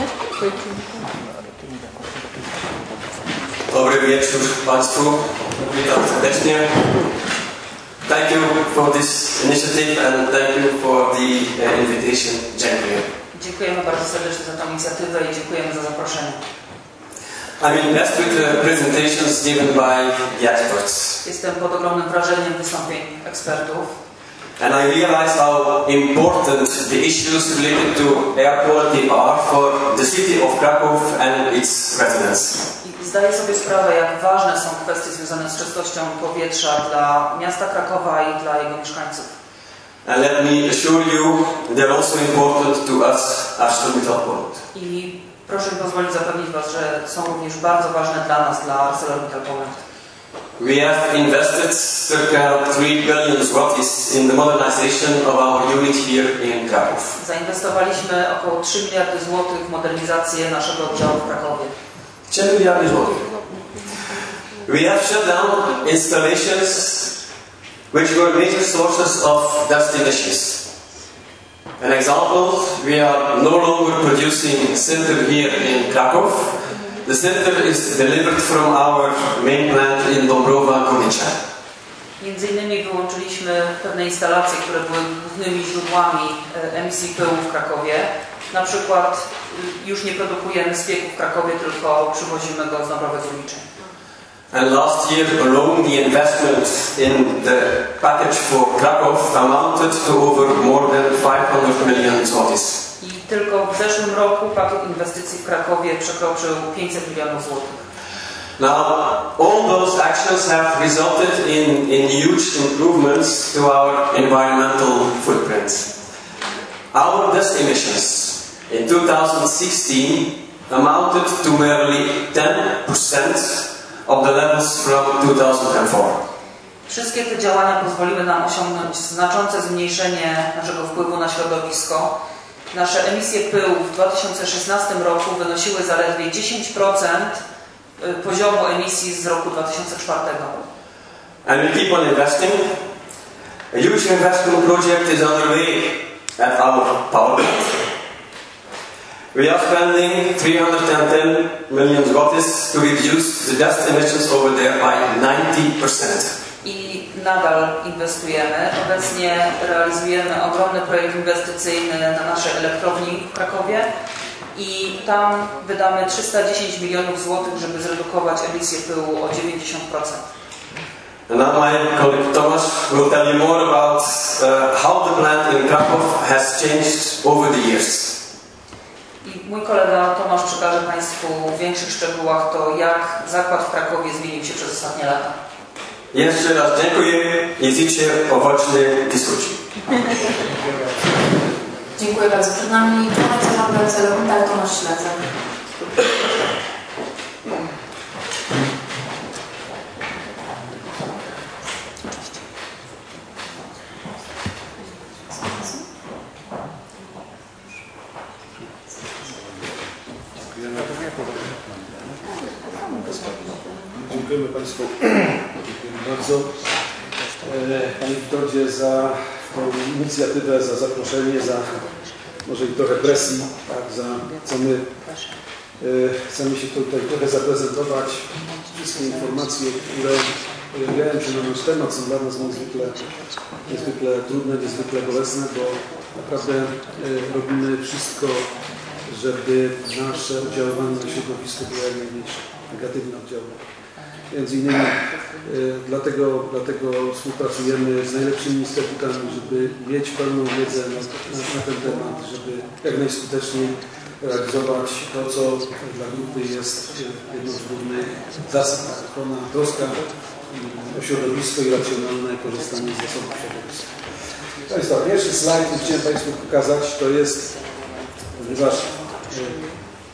Dobry wieczór Państwu. Witam serdecznie. Thank you for this initiative and thank you for the uh, invitation. Dziękuję. Dziękujemy bardzo serdecznie za tę inicjatywę i dziękujemy za zaproszenie. I'm impressed with the presentations given by the experts. Jestem pod ogromnym wrażeniem wystąpień ekspertów. And I realize how important the issues related to air quality are for the city of Kraków and its residents. I zdaję sobie sprawę, jak ważne są kwestie związane z czystością powietrza dla miasta Krakowa i dla jego mieszkańców. And let me assure you, they're also important to us, ArcelorMittal Poland. I proszę mi pozwolić zapewnić Was, że są również bardzo ważne dla nas, dla ArcelorMittal Poland. We have invested circa three billion zlotys in the modernization of our unit here in Kraków. Zainwestowaliśmy około trzy miliardy złotych w modernizację naszego oddziału w Krakowie. trzy miliardy złotych. We have shut down installations which were major sources of dust emissions. An example, we are no longer producing sinter here in Kraków. The sinter is delivered from our main plant in Dąbrowa Górnicza. Między innymi wyłączyliśmy pewne instalacje, które były głównymi źródłami emisji pyłu w Krakowie. Na przykład już nie produkujemy spieku w Krakowie, tylko przywozimy go z Dąbrowy Górniczej. And last year alone, the investment in the package for Kraków amounted to over more than five hundred million zlotys. I tylko w zeszłym roku pakiet inwestycji w Krakowie przekroczył pięćset milionów złotych. Now, all those actions have resulted in, in huge improvements to our environmental footprint. Our dust emissions in two thousand sixteen amounted to merely ten percent of the levels from two thousand four. Wszystkie te działania pozwoliły nam osiągnąć znaczące zmniejszenie naszego wpływu na środowisko. Nasze emisje pyłu w dwa tysiące szesnastym roku wynosiły zaledwie dziesięć procent poziomu emisji z roku dwa tysiące czwartego. And we keep on investing. A huge investment project is underway at our power plant. We are spending three hundred ten million zlotys to reduce the dust emissions over there by ninety percent. I nadal inwestujemy. Obecnie realizujemy ogromny projekt inwestycyjny na naszej elektrowni w Krakowie i tam wydamy trzysta dziesięć milionów złotych, żeby zredukować emisję pyłu o dziewięćdziesiąt procent. And now my colleague Tomasz will tell you more about uh, how the plant in Kraków has changed over the years. I mój kolega Tomasz przekaże Państwu w większych szczegółach to, jak zakład w Krakowie zmienił się przez ostatnie lata. Jeszcze raz dziękuję i życzę owocnej dyskusji. Dziękuję bardzo. Przed nami członek zarządu ArcelorMittal Tomasz Śledzak. Dziękujemy Państwu bardzo, Panie Witodzie, za tą inicjatywę, za zaproszenie, za może i trochę presji, tak, za co my chcemy się tutaj trochę zaprezentować. Wszystkie informacje, które pojawiają się na nasz temat, są dla nas niezwykle, niezwykle trudne, niezwykle bolesne, bo naprawdę robimy wszystko, żeby nasze oddziaływanie na środowisko było jak najmniejsze, negatywne oddziaływanie. Między innymi y, dlatego, dlatego współpracujemy z najlepszymi instytutami, żeby mieć pełną wiedzę na, na, na ten temat, żeby jak najskuteczniej realizować to, co dla grupy jest jedną z głównych zasad. Ochrona, troska o środowisko i racjonalne korzystanie z zasobów środowiska. Państwa, pierwszy slajd, który chciałem Państwu pokazać, to jest, ponieważ y,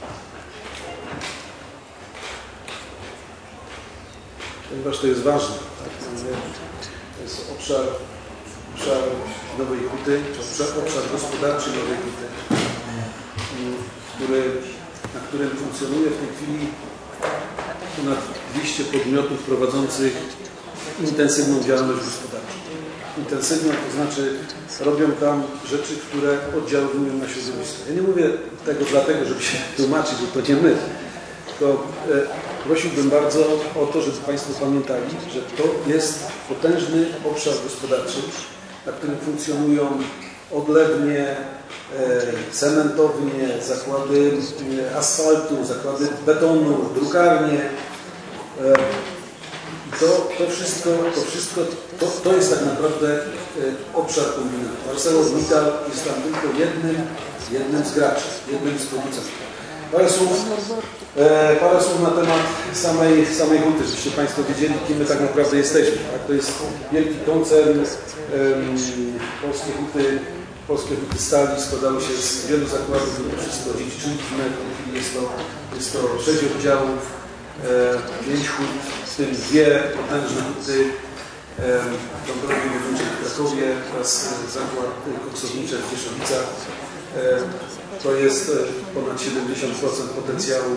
ponieważ to jest ważne. Tak? To jest obszar, obszar Nowej Huty, czy obszar, obszar gospodarczy Nowej Huty, który, na którym funkcjonuje w tej chwili ponad dwieście podmiotów prowadzących intensywną działalność gospodarczą. Intensywną, to znaczy robią tam rzeczy, które oddziałują na środowisko. Ja nie mówię tego dlatego, żeby się tłumaczyć, bo to nie my. To e, prosiłbym bardzo o to, żeby Państwo pamiętali, że to jest potężny obszar gospodarczy, na którym funkcjonują odlewnie, e, cementownie, zakłady e, asfaltu, zakłady betonu, drukarnie. E, to, to wszystko, to, wszystko to, to jest tak naprawdę e, obszar kombinatu. ArcelorMittal jest tam tylko jednym, jednym z graczy, jednym z producentów. Parę słów, e, parę słów na temat samej, samej Huty, żebyście Państwo wiedzieli, kim my tak naprawdę jesteśmy. Tak? To jest wielki koncern. E, polskie huty, polskie huty stali składały się z wielu zakładów, to wszystko dziedziczyliśmy. Jest to, jest to sześć oddziałów, e, pięć hut, w tym dwie potężne huty w Dąbrowie Górniczej w Krakowie oraz zakład koksowniczy w Cieszowicach. To jest ponad siedemdziesiąt procent potencjału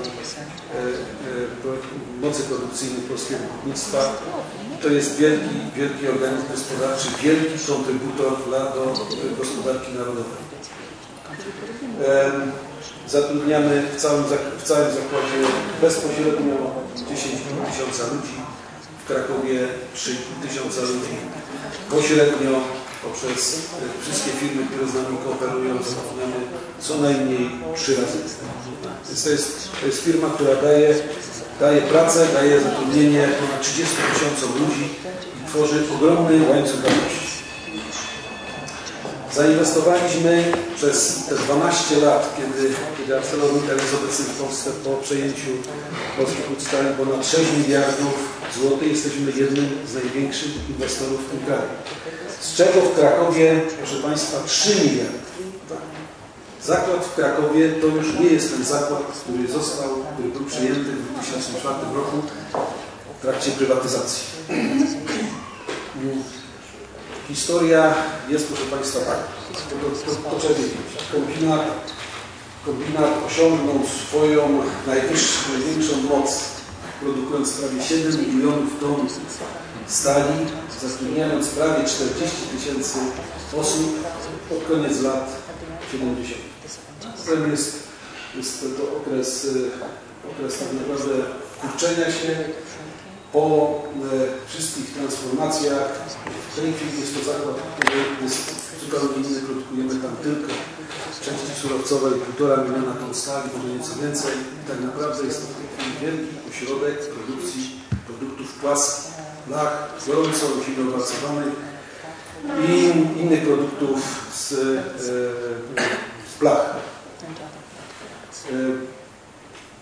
mocy produkcyjnej polskiego hutnictwa. To jest wielki, wielki organizm gospodarczy, wielki kontrybutor do gospodarki narodowej. Zatrudniamy w całym, w całym zakładzie bezpośrednio dziesięć tysięcy ludzi, w Krakowie trzy tysiące ludzi, pośrednio poprzez wszystkie firmy, które z nami kooperują, zatrudniamy co najmniej trzy razy. Więc to jest, to jest firma, która daje, daje pracę, daje zatrudnienie ponad trzydziestu tysiącom ludzi i tworzy ogromny łańcuch wartości. Zainwestowaliśmy przez te dwanaście lat, kiedy, kiedy ArcelorMittal jest obecny w Polsce po przejęciu polskich hut stali, ponad sześć miliardów złotych. Jesteśmy jednym z największych inwestorów w tym kraju. Z czego w Krakowie, proszę Państwa, trzy miliardy. Zakład w Krakowie to już nie jest ten zakład, który został, który był przejęty w dwa tysiące czwartym roku w trakcie prywatyzacji. Historia jest, proszę Państwa, tak. To, to, to trzeba wiedzieć. Kombinat, kombinat osiągnął swoją najwyższą, największą moc, produkując prawie siedem milionów ton stali, zatrudniając prawie czterdzieści tysięcy osób pod koniec lat siedemdziesiątych. Potem jest, jest to okres, okres tak naprawdę kurczenia się po e, wszystkich transformacjach. W tej chwili jest to zakład, który jest zupełnie inny, produkujemy tam tylko części surowcowe i półtora miliona ton stali, może nieco więcej. I tak naprawdę jest to w tej chwili wielki ośrodek produkcji produktów płaskich, blach, gorąco silnie opracowanych i innych produktów z, e, z blach. E,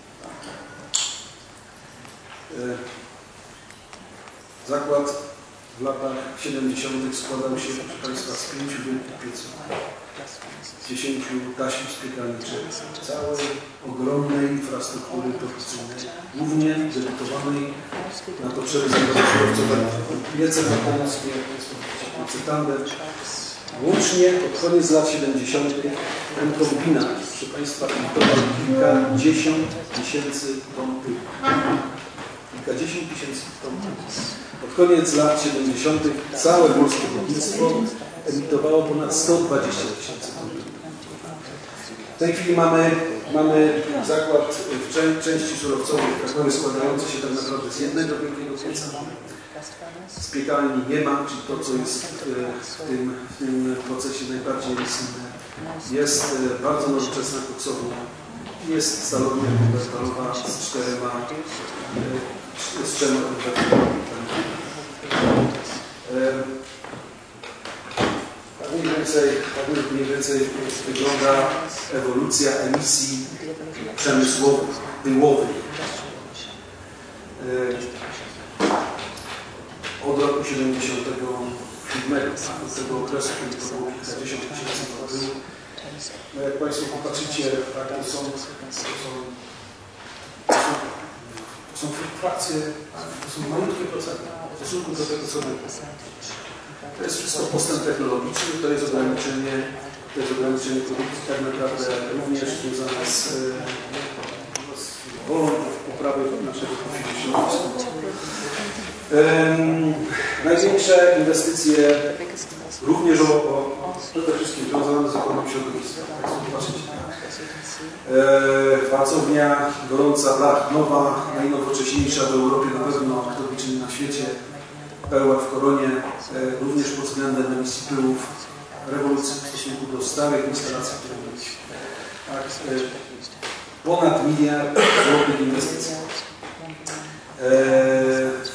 e, zakład w latach siedemdziesiątych składał się, proszę Państwa, z pięciu wielkich pieców, dziesięciu taśm spiekalniczych, całej ogromnej infrastruktury produkcyjnej, głównie dedykowanej na potrzeby zakładu surowcowego. Piece japońskie, piece tandem. Łącznie pod koniec lat siedemdziesiątych ten kombinat, proszę Państwa, emitował kilkadziesiąt tysięcy ton pyłu. Kilkadziesiąt tysięcy ton. Pod koniec lat siedemdziesiątych całe polskie górnictwo emitowało ponad sto dwadzieścia tysięcy ton. W tej chwili mamy, mamy zakład w czę części surowcowej w Krakowie składający się tak naprawdę z jednego wielkiego pieca. Z piekarni nie ma, czyli to, co jest w tym, w tym procesie najbardziej emisyjne. Jest bardzo nowoczesna koksownia. Jest stalownia konwertorowa z czterema z trzema konwertorami. Tak mniej więcej, tak mniej więcej wygląda ewolucja emisji przemysłowych, pyłowych. Od roku siedemdziesiątego siódmego, od tego okresu, kiedy to było kilkadziesiąt tysięcy ton. No jak Państwo popatrzycie, tak, to są, to są, to są, to są frakcje, to są malutkie procenty w stosunku do tego, co było. To jest wszystko postęp technologiczny, to jest ograniczenie, to jest ograniczenie produkcji tak naprawdę również związane z, z wolą poprawy naszego profilu środowiskowego. Um, największe inwestycje również o, o, przede wszystkim związane z ochroną środowiska. E, Pracownia gorąca Blach, nowa, najnowocześniejsza w Europie na pewno, kto liczy na świecie, Peła w Koronie, e, również pod względem emisji pyłów, rewolucji w stosunku do starych instalacji, które mieliśmy. Tak, e, ponad miliard złotych inwestycji. E,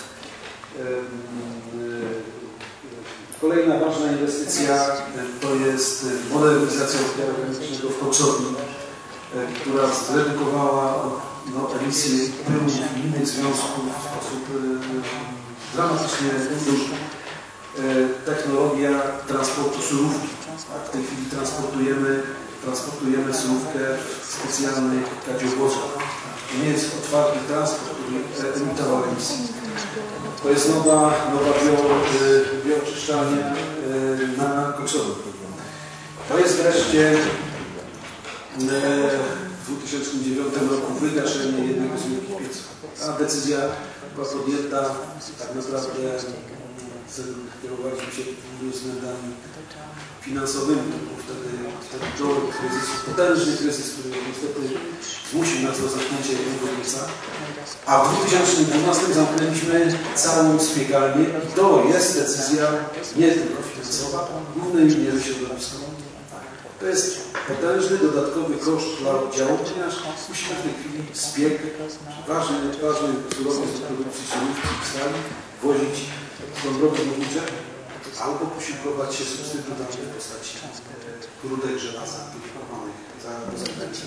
Kolejna ważna inwestycja to jest modernizacja oddziału chemicznego w Koczowni, która zredukowała no, emisję pyłów i innych związków w sposób dramatycznie duży. Technologia transportu surówki. W tej chwili transportujemy, transportujemy surówkę w specjalnej kadziowozie. To nie jest otwarty transport, który emitował emisję. To jest nowa, nowa bio, bioczyszczalnia na Koczowni. To jest wreszcie w dwa tysiące dziewiątym roku wygaszenie jednego z wielkich pieców. Ta decyzja była podjęta tak naprawdę kierowaliśmy się względami finansowymi. To był wtedy, wtedy do kryzysu, potężny kryzys, który niestety zmusił nas do zamknięcia jednego pieca. A w dwa tysiące dwunastym zamknęliśmy całą spiekalnię i to jest decyzja nie tylko finansowa, w głównej mierze środowiskowa. To jest potężny dodatkowy koszt dla oddziału, ponieważ musimy w tej chwili spiek, ważny, ważny surowiec do produkcji surówki i stali, wozić do drogi górnicze, albo posiłkować się substytutami w postaci grudek żelaza wykupowanych za zagranicą.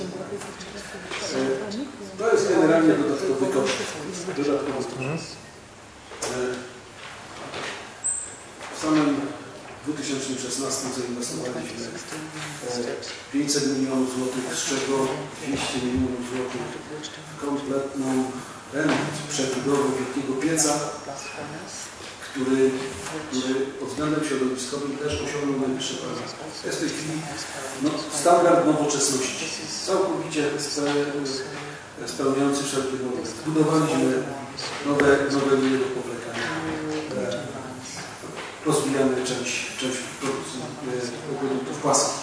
To jest generalnie dodatkowy koszt. Dodatkowy koszt. W samym dwa tysiące szesnastym zainwestowaliśmy pięćset milionów złotych, z czego dwieście milionów złotych w kompletną remont, przebudowę wielkiego pieca, który, który pod względem środowiskowym też osiągnął najwyższe parametry. To jest w tej chwili no, standard nowoczesności, całkowicie spełniający wszelkie normy. Budowaliśmy nowe, nowe linie do powlekania. Rozwijamy część, część produkcji produktów płaskich.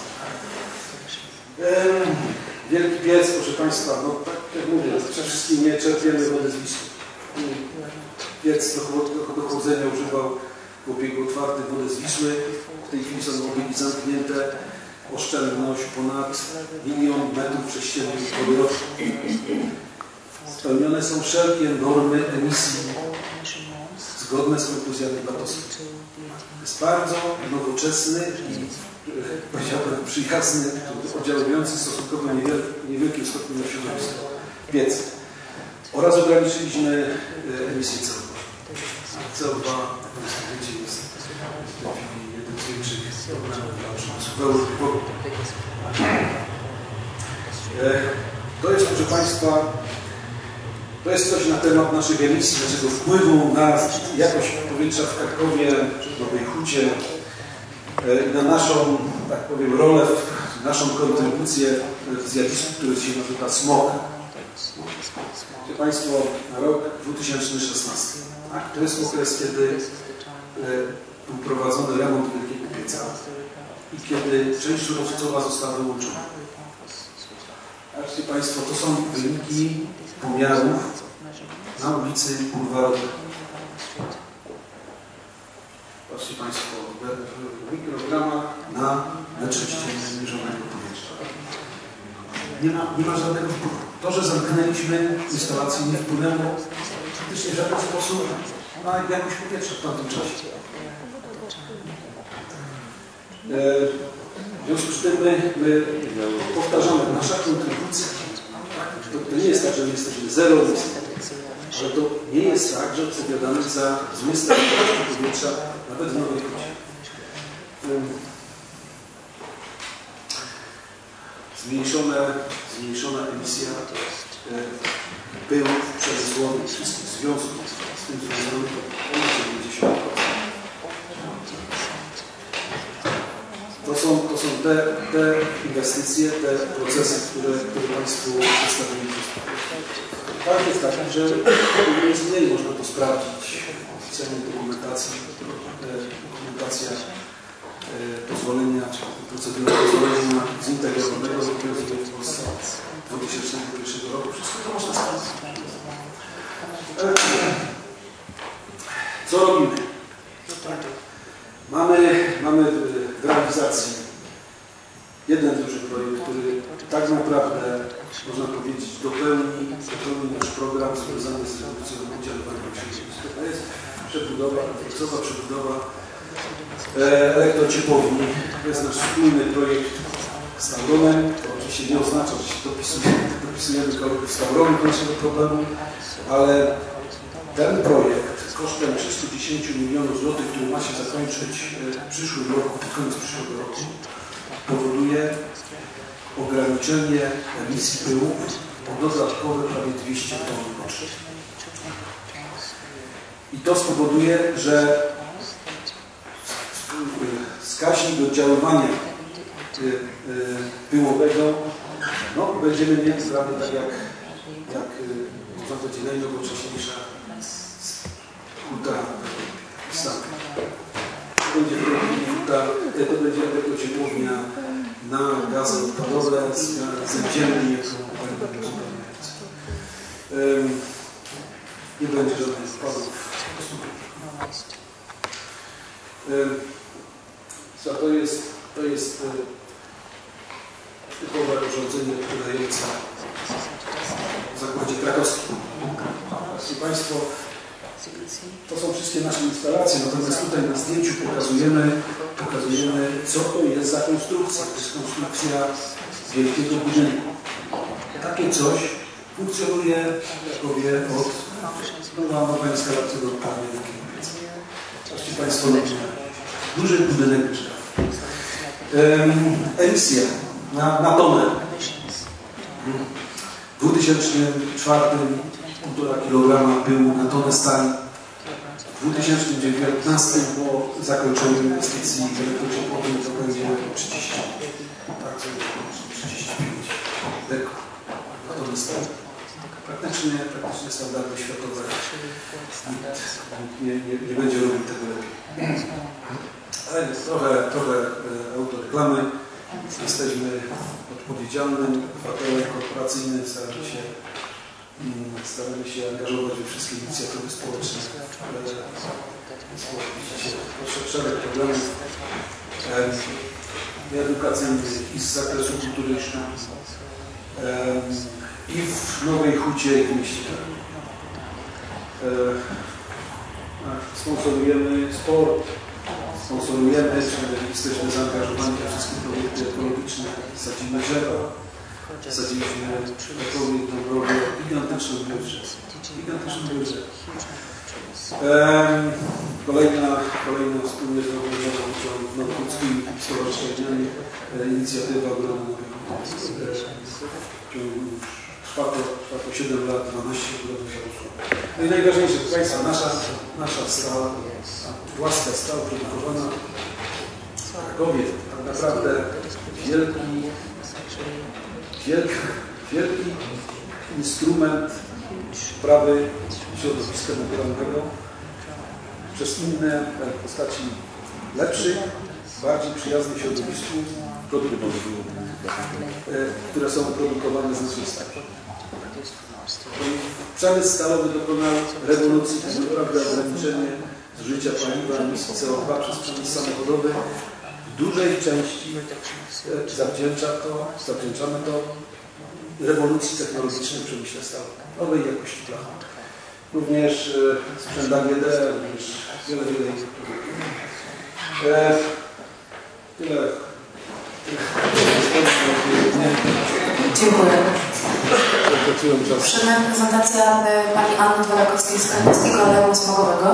Wielki piec, proszę Państwa, no tak jak mówię, przede wszystkim nie czerpiemy wody z Wisły. Piec do chłodzenia używał w obiegu otwartym wodę z Wisły. W tej chwili są obiegi zamknięte. Oszczędność ponad milion metrów sześciennych wodorostu. Spełnione są wszelkie normy emisji zgodne z konkluzjami batowskimi. Jest bardzo nowoczesny i powiedziałbym przyjazny, oddziałujący stosunkowo niewielkim stopniu na środowisko piec. Oraz ograniczyliśmy emisję C O dwa. C O dwa, jak Państwo wiecie, jest w tej chwili jednym z większych problemów dla przemysłu w Europie. To jest, proszę Państwa, to jest coś na temat naszych emisji, naszego wpływu na jakość powietrza w Krakowie, w Nowej Hucie i na naszą, tak powiem, rolę, naszą kontrybucję w zjawisku, które się nazywa smog. Wiecie Państwo, rok dwa tysiące szesnasty. Tak? To jest okres, kiedy był prowadzony remont Wielkiego Pieca i kiedy część surowcowa została wyłączona. Patrzcie Państwo, to są wyniki pomiarów na ulicy Bulwarowej. Patrzcie Państwo, w mikrogramach na metr sześcienny mierzonego powietrza. Nie ma, nie ma żadnego wpływu. To, że zamknęliśmy instalację, nie wpłynęło praktycznie w żaden sposób na jakość powietrza w tamtym czasie. W związku z tym my, my powtarzamy, nasza kontrybucja, to, to nie jest tak, że my jesteśmy zerowcy, ale to nie jest tak, że odpowiadamy za zły stan powietrza nawet w Nowej Hucie. Zmniejszone, zmniejszona emisja pyłów przemysłowych wszystkich związków z tym związanych o dziewięćdziesiąt procent. To są, to są te, te inwestycje, te procesy, które, które Państwu przedstawili. Fakt jest taki, że między innymi można to sprawdzić w całej dokumentacji. Dokumentacja e, pozwolenia, czy procedura pozwolenia zintegrowanego rozwoju w Polsce dwa tysiące pierwszego roku. Wszystko to można sprawdzić. E, co robimy? Mamy, mamy w realizacji jeden duży projekt, który tak naprawdę, można powiedzieć, dopełni, dopełni nasz program związany z redukcją oddziaływania środowiska. To jest przebudowa, kompleksowa przebudowa e, elektrociepłowni. To jest nasz wspólny projekt z Tauronem. To oczywiście nie oznacza, że się dopisujemy, dopisujemy kolegów z Tauronu do naszego problemu, ale ten projekt kosztem trzystu dziesięć milionów złotych, który ma się zakończyć w przyszłym roku, pod koniec przyszłego roku, powoduje ograniczenie emisji pyłów o dodatkowe prawie dwieście ton rocznie. I to spowoduje, że wskaźnik oddziaływania pyłowego no, będziemy mieli prawie tak jak, jak można powiedzieć, najnowocześniejsza huta stanka. To będzie huta, to będzie elektrociepłownia na gazy odpadowe z zemdzielni, um, nie będzie żadnych wpadów. Um, co to jest, to jest um, typowe urządzenie podające w zakładzie krakowskim. Zobaczcie Państwo, to są wszystkie nasze instalacje, natomiast tutaj na zdjęciu pokazujemy, pokazujemy, co to jest za konstrukcja. To jest konstrukcja wielkiego budynku. Takie coś funkcjonuje w Krakowie od nowa instalacja do odprawy wielkiego pieca. Zobaczcie Państwo, duży budynek drzew. Um, emisja na, na tonę. W dwa tysiące czwartym półtora kilograma pyłu na tonę stali. W dwa tysiące dziewiętnastym po zakończeniu inwestycji elektrociepłowni to będzie trzydzieści, tak, trzydzieści pięć deko na tonę stali. Praktycznie, praktycznie standardy światowe. Nie, nie, nie będzie robił tego lepiej. Ale jest trochę, trochę autoreklamy. Jesteśmy odpowiedzialnym obywatelem korporacyjnym, staramy się, staramy się angażować we wszystkie inicjatywy społeczne. Szereg problemów edukacyjnych i z zakresu kultury i sztuki. I w Nowej Hucie i w mieście. Sponsorujemy sport. Sponsorujemy, czyli jesteśmy zaangażowani we wszystkie projekty ekologiczne, sadzimy drzewa. Zasadziliśmy taką jedną drogę, gigantyczną budżet. Gigantyczną budżet. Ehm, kolejna, kolejna wspólnie zorganizowana z nadludzkimi stowarzyszeniami inicjatywa Grona w ciągu czwarto, czwarto siedem lat, dwanaście lat. No i najważniejsze, proszę Państwa, nasza, nasza stal, płaska stal produkowana w Krakowie, tak naprawdę wielki, wielki, wielki instrument poprawy środowiska naturalnego przez inne postaci lepszych, bardziej przyjaznych środowisku produktów, które są produkowane z naszej stali. Przemysł stalowy dokonał rewolucji, tak naprawdę ograniczenie zużycia paliwa, emisji C O dwa przez przemysł samochodowy w dużej części zawdzięcza to, zawdzięczamy to rewolucji technologicznej w przemyśle stalowym, nowej jakości blacha. Również sprzęt A G D, również wiele, wiele innych produktów. E, tyle. Dziękuję. Przed nami prezentacja pani Anny Dworakowskiej z Krakowskiego Alarmu Smogowego.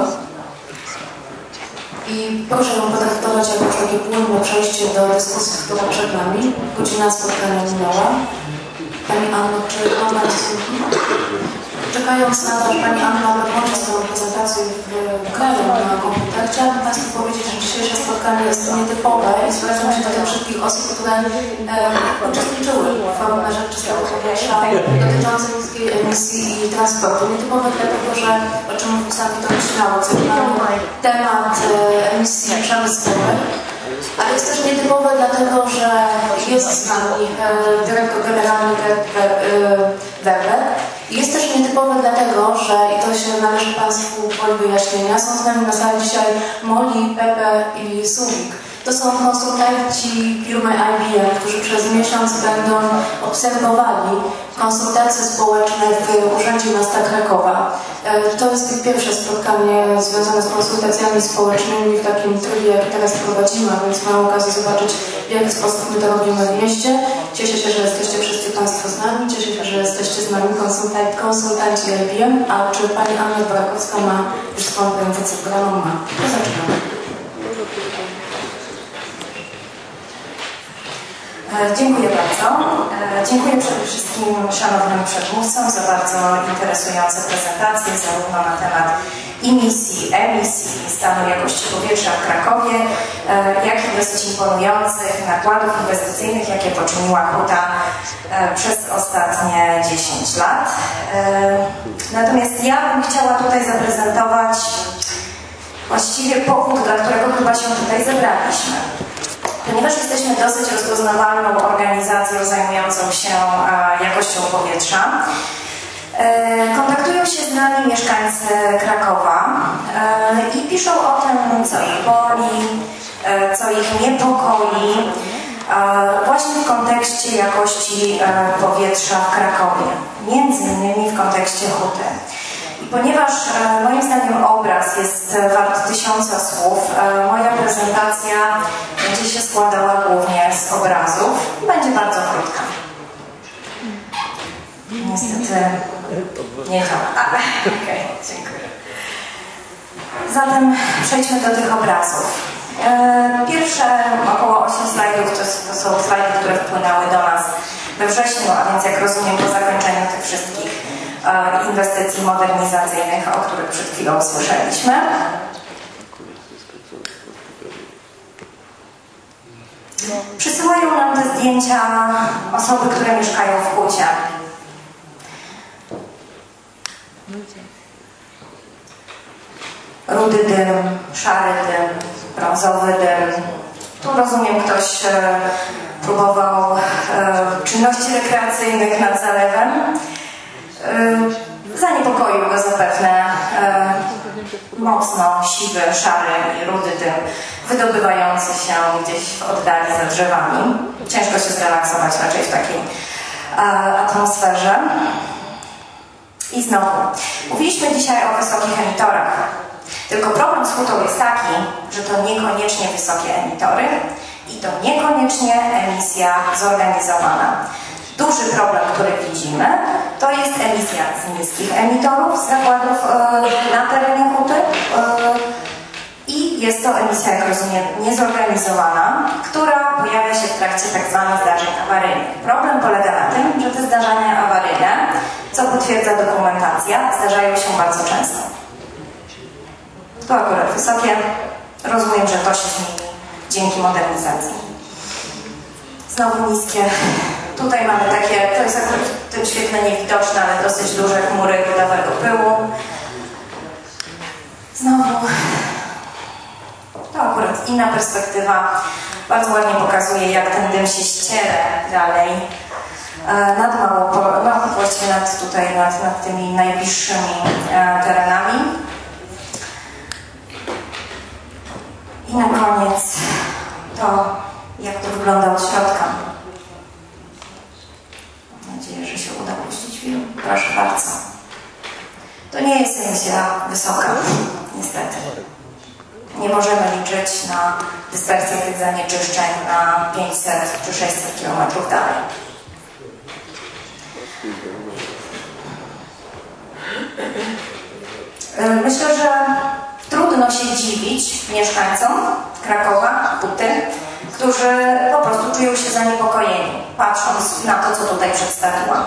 I proszę ją potraktować jako takie płynne przejście do dyskusji, która przed nami. Godzina spotkania minęła. Pani Anno, czy ma Pani słuchać? Czekając na to, że Pani Anna dokończy swoją prezentację w kraju na komputer, chciałabym Państwu powiedzieć, że dzisiejsze spotkanie jest nietypowe i zwracam się do tych wszystkich osób, które e, uczestniczyły w forum na rzecz czystego powietrza dotyczącym niskiej emisji i transportu. Nietypowe dlatego, że, o czym mówił sam Witold Śmiałek, temat e, emisji przemysłowych, ale jest też nietypowe dlatego, że jest z nami e, dyrektor generalny Weber. Jest też nietypowe dlatego, że, i to się należy Państwu po wyjaśnienia, są z nami na sali dzisiaj Molly, Pepe i Sulik. To są konsultanci firmy I B M, którzy przez miesiąc będą obserwowali konsultacje społeczne w Urzędzie Miasta Krakowa. To jest ich pierwsze spotkanie związane z konsultacjami społecznymi w takim trybie, jak teraz prowadzimy, więc mają okazję zobaczyć, w jaki sposób my to robimy w mieście. Cieszę się, że jesteście wszyscy Państwo z nami, cieszę się, że jesteście z nami konsultanci, konsultanci I B M. A czy Pani Anna Dworakowska ma już swoją prezentację programu? Ma. To zaczynamy. Dziękuję bardzo. Dziękuję przede wszystkim szanownym przedmówcom za bardzo interesujące prezentacje, zarówno na temat emisji, emisji i stanu jakości powietrza w Krakowie, jak i dosyć imponujących nakładów inwestycyjnych, jakie poczyniła Huta przez ostatnie dziesięć lat. Natomiast ja bym chciała tutaj zaprezentować właściwie powód, dla którego chyba się tutaj zebraliśmy. Ponieważ jesteśmy dosyć rozpoznawalną organizacją zajmującą się jakością powietrza, kontaktują się z nami mieszkańcy Krakowa i piszą o tym, co ich boli, co ich niepokoi, właśnie w kontekście jakości powietrza w Krakowie, między innymi w kontekście Huty. I ponieważ e, moim zdaniem obraz jest wart tysiąca słów, e, moja prezentacja będzie się składała głównie z obrazów i będzie bardzo krótka. Niestety nie działa. Okej, okay, dziękuję. Zatem przejdźmy do tych obrazów. E, pierwsze około ośmiu slajdów to, to są slajdy, które wpłynęły do nas we wrześniu, a więc jak rozumiem po zakończeniu tych wszystkich inwestycji modernizacyjnych, o których przed chwilą słyszeliśmy. Przysyłają nam te zdjęcia osoby, które mieszkają w Hucie. Rudy dym, szary dym, brązowy dym. Tu rozumiem, ktoś e, próbował e, czynności rekreacyjnych nad zalewem. Zaniepokoił go zapewne e, mocno siwy, szary i rudy dym wydobywający się gdzieś w oddali za drzewami. Ciężko się zrelaksować raczej w takiej e, atmosferze. I znowu, mówiliśmy dzisiaj o wysokich emitorach. Tylko problem z hutą jest taki, że to niekoniecznie wysokie emitory i to niekoniecznie emisja zorganizowana. Duży problem, który widzimy, to jest emisja z niskich emitorów z zakładów e, na terenie Huty e, i jest to emisja, jak rozumiem, niezorganizowana, która pojawia się w trakcie tak zwanych zdarzeń awaryjnych. Problem polega na tym, że te zdarzenia awaryjne, co potwierdza dokumentacja, zdarzają się bardzo często. To akurat wysokie. Rozumiem, że to się zmieni dzięki modernizacji. Znowu niskie. Tutaj mamy takie, to jest akurat w tym świetle niewidoczne, ale dosyć duże chmury grudowego pyłu. Znowu, to akurat inna perspektywa. Bardzo ładnie pokazuje, jak ten dym się ściele dalej nad Małopolską, no właściwie nad, tutaj, nad, nad tymi najbliższymi terenami. I na koniec to, jak to wygląda od środka. Mam nadzieję, że się uda puścić film. Proszę bardzo. To nie jest emisja wysoka, niestety. Nie możemy liczyć na dyspersję tych zanieczyszczeń na pięćset czy sześćset kilometrów dalej. Myślę, że trudno się dziwić mieszkańcom Krakowa, Huty, którzy po prostu czują się zaniepokojeni, patrząc na to, co tutaj przedstawiłam.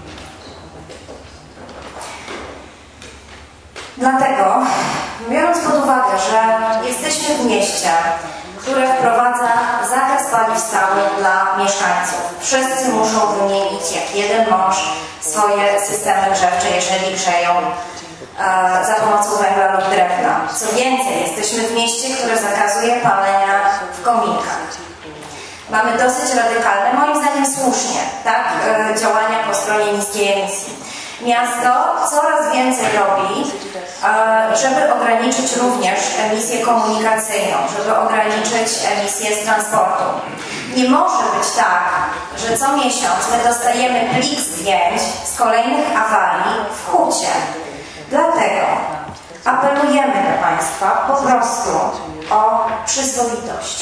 Dlatego, biorąc pod uwagę, że jesteśmy w mieście, które wprowadza zakaz paliw stałych dla mieszkańców, wszyscy muszą wymienić jak jeden mąż swoje systemy grzewcze, jeżeli grzeją za pomocą węgla lub drewna. Co więcej, jesteśmy w mieście, które zakazuje palenia w kominkach. Mamy dosyć radykalne, moim zdaniem słusznie, tak, działania po stronie niskiej emisji. Miasto coraz więcej robi, żeby ograniczyć również emisję komunikacyjną, żeby ograniczyć emisję z transportu. Nie może być tak, że co miesiąc my dostajemy plik zdjęć z kolejnych awarii w Hucie. Dlatego apelujemy do Państwa po prostu o przyzwoitość.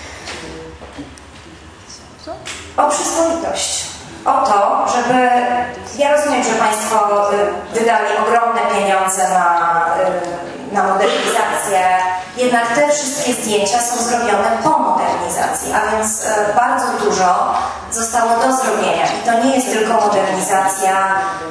O przyzwoitość. O to, żeby... Ja rozumiem, że Państwo wydali ogromne pieniądze na, na modernizację, jednak te wszystkie zdjęcia są zrobione po modernizacji, a więc bardzo dużo zostało do zrobienia. I to nie jest tylko modernizacja,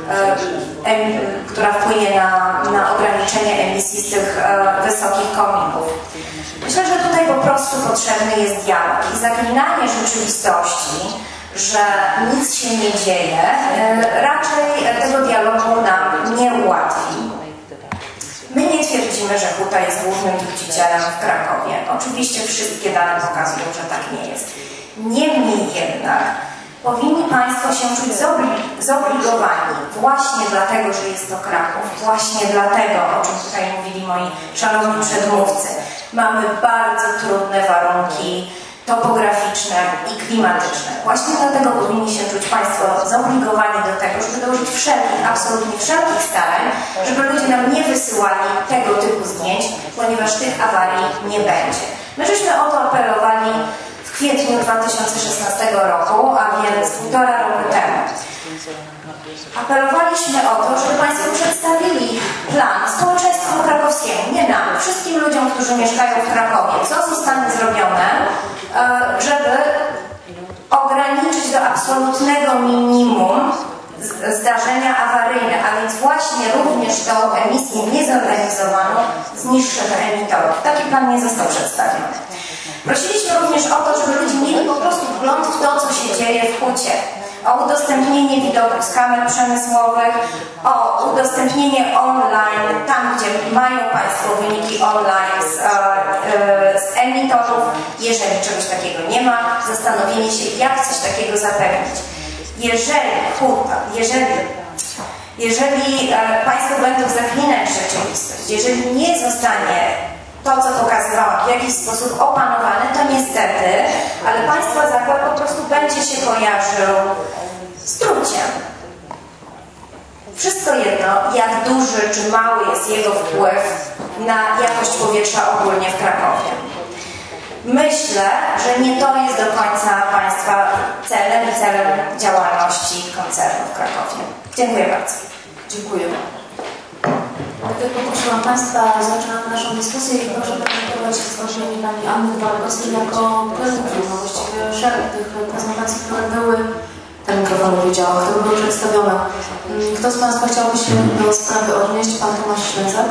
która wpłynie na, na ograniczenie emisji z tych wysokich kominków. Myślę, że tutaj po prostu potrzebny jest dialog i zaklinanie rzeczywistości, że nic się nie dzieje, raczej tego dialogu nam nie ułatwi. My nie twierdzimy, że Huta jest głównym trucicielem w Krakowie. Oczywiście wszystkie dane pokazują, że tak nie jest. Niemniej jednak powinni Państwo się czuć zobligowani właśnie dlatego, że jest to Kraków, właśnie dlatego, o czym tutaj mówili moi szanowni przedmówcy. Mamy bardzo trudne warunki topograficzne i klimatyczne. Właśnie dlatego powinni się czuć Państwo zobligowani do tego, żeby dołożyć wszelkich, absolutnie wszelkich starań, żeby ludzie nam nie wysyłali tego typu zdjęć, ponieważ tych awarii nie będzie. My żeśmy o to apelowali w kwietniu dwa tysiące szesnastego roku, a więc półtora roku temu. Apelowaliśmy o to, żeby Państwo przedstawili plan społeczeństwu krakowskiemu, nie nam, wszystkim ludziom, którzy mieszkają w Krakowie, co zostanie zrobione, żeby ograniczyć do absolutnego minimum zdarzenia awaryjne, a więc właśnie również tą emisję niezorganizowaną z niższych emitorów. Taki plan nie został przedstawiony. Prosiliśmy również o to, żeby ludzie mieli po prostu wgląd w to, co się dzieje w Hucie. O udostępnienie widoków z kamer przemysłowych, o udostępnienie online, tam gdzie mają Państwo wyniki online z, e, z emitorów. Jeżeli czegoś takiego nie ma, zastanowienie się, jak coś takiego zapewnić. Jeżeli Huta, jeżeli, jeżeli e, Państwo będą zaklinać rzeczywistość, jeżeli nie zostanie to, co pokazywałam, w jakiś sposób opanowane, to niestety, ale Państwa zakład po prostu będzie się kojarzył z truciem. Wszystko jedno, jak duży czy mały jest jego wpływ na jakość powietrza ogólnie w Krakowie. Myślę, że nie to jest do końca Państwa celem i celem działalności koncernu w Krakowie. Dziękuję bardzo. Dziękuję. Tak jak poprosiłam Państwa, zaczynamy naszą dyskusję i proszę prezentować wystąpienie Pani Anny Walkowskiej jako prezentującą, no właściwie szereg tych prezentacji, które były, ten mikrofon wiedziała, które były przedstawione. Kto z Państwa chciałby się do sprawy odnieść? Pan Tomasz Ślęzak.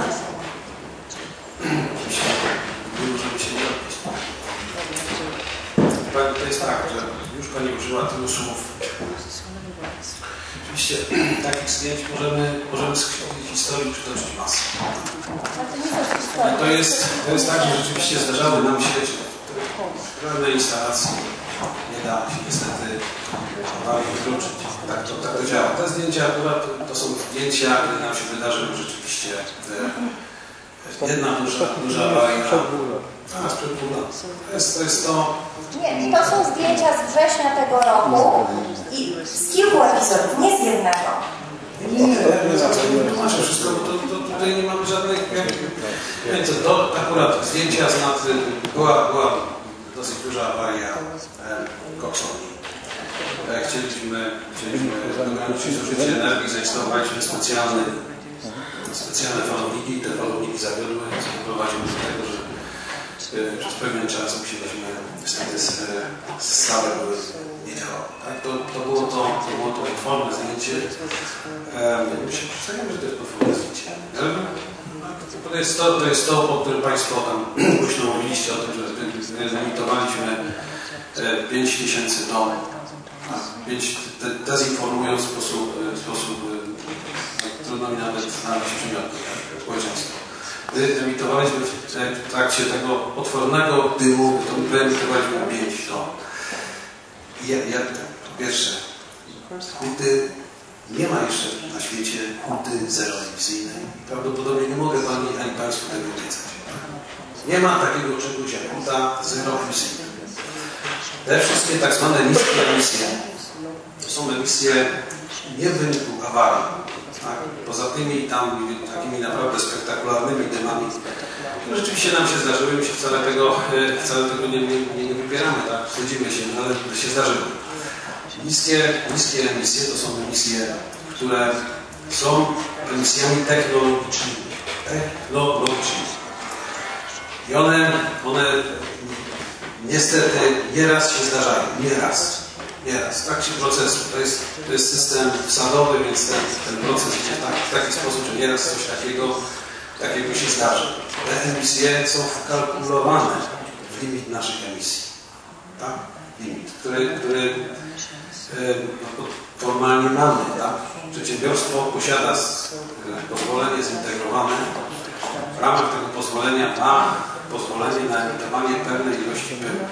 To jest tak, że już Pani użyła tylu słów. Oczywiście takich zdjęć możemy, możemy z historii przytoczyć masę. To jest, to jest tak, że rzeczywiście zdarzały nam się w pewnej instalacji nie da się niestety awarii wykluczyć. Tak to, tak to działa. Te zdjęcia akurat to są zdjęcia, które nam się wydarzyły rzeczywiście w, jedna duża, duża awaria. A, sprzed pół lat. To jest to. Jest to Nie, to są zdjęcia z września tego roku i z kilku epizodów, nie z jednego. Nie, nie, nie tłumaczę wszystko, bo to, to tutaj nie mamy żadnych... Nie, to, to akurat zdjęcia z nad... Była, była dosyć duża awaria koksowni. Chcieliśmy, chcieliśmy ograniczyć zużycie energii, zainstalowaliśmy specjalny, specjalne falowniki. Te falowniki zawiodły, co doprowadziło do tego, że przez pewien czas musieliśmy niestety stałe były nie działały. Tak? To, to było to, to było to potworne zdjęcie. Myślę, że to jest potworne zdjęcie. To jest to, to jest to, o którym Państwo tam głośno mówiliście, o tym, że zlimitowaliśmy pięć tysięcy ton. Dezinformując w sposób, w sposób trudno mi nawet znaleźć przymiotny, społeczeństwo. Emitowaliśmy w trakcie tego potwornego dymu, to wyemitowaliśmy pięć ton. I ja, ja, po pierwsze, huty, nie ma jeszcze na świecie huty zeroemisyjnej. Prawdopodobnie nie mogę Pani ani Państwu tego obiecać. Nie ma takiego czegoś jak huta zeroemisyjna. Te wszystkie tak zwane niskie emisje to są emisje nie w wyniku awarii. Tak? Poza tymi tam takimi naprawdę spektakularnymi dymami, które rzeczywiście nam się zdarzyły, my się wcale tego, wcale tego nie, nie, nie wybieramy, tak? Wstydzimy się, no, ale się zdarzyły. Niskie, niskie emisje to są emisje, które są emisjami technologicznymi. Technologicznymi. I one, one niestety nieraz się zdarzają, nieraz. Nieraz, w trakcie procesu. To jest, to jest system wsadowy, więc ten, ten proces idzie tak, w taki sposób, że nieraz coś takiego, takiego się zdarzy. Te emisje są wkalkulowane w limit naszych emisji. Tak? Limit, który, który e, no, formalnie mamy. Tak? Przedsiębiorstwo posiada z, e, pozwolenie zintegrowane. W ramach tego pozwolenia ma pozwolenie na emitowanie pewnej ilości pyłu.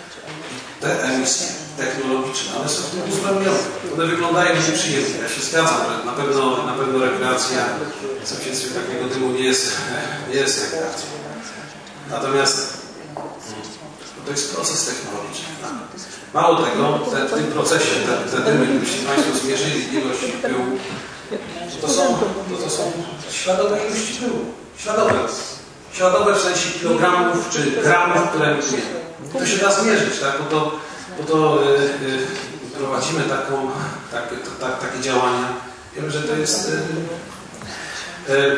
Te emisje technologiczne, one są uzupełnione. One wyglądają nieprzyjemnie. Ja się zgadzam, że na pewno, na pewno rekreacja w sąsiedztwie takiego dymu nie jest, nie jest rekreacją. Natomiast to jest proces technologiczny. Tak? Mało tego, te, w tym procesie te, te dymy, gdybyście Państwo zmierzyli ilość pyłu, to są, to, to są śladowe ilości pyłu. Śladowe. Śladowe w sensie kilogramów czy gramów, które emitujemy. To się da zmierzyć, tak? Bo to, bo to yy, yy, prowadzimy taką, tak, to, tak, takie działania. Wiem, że to jest yy, yy,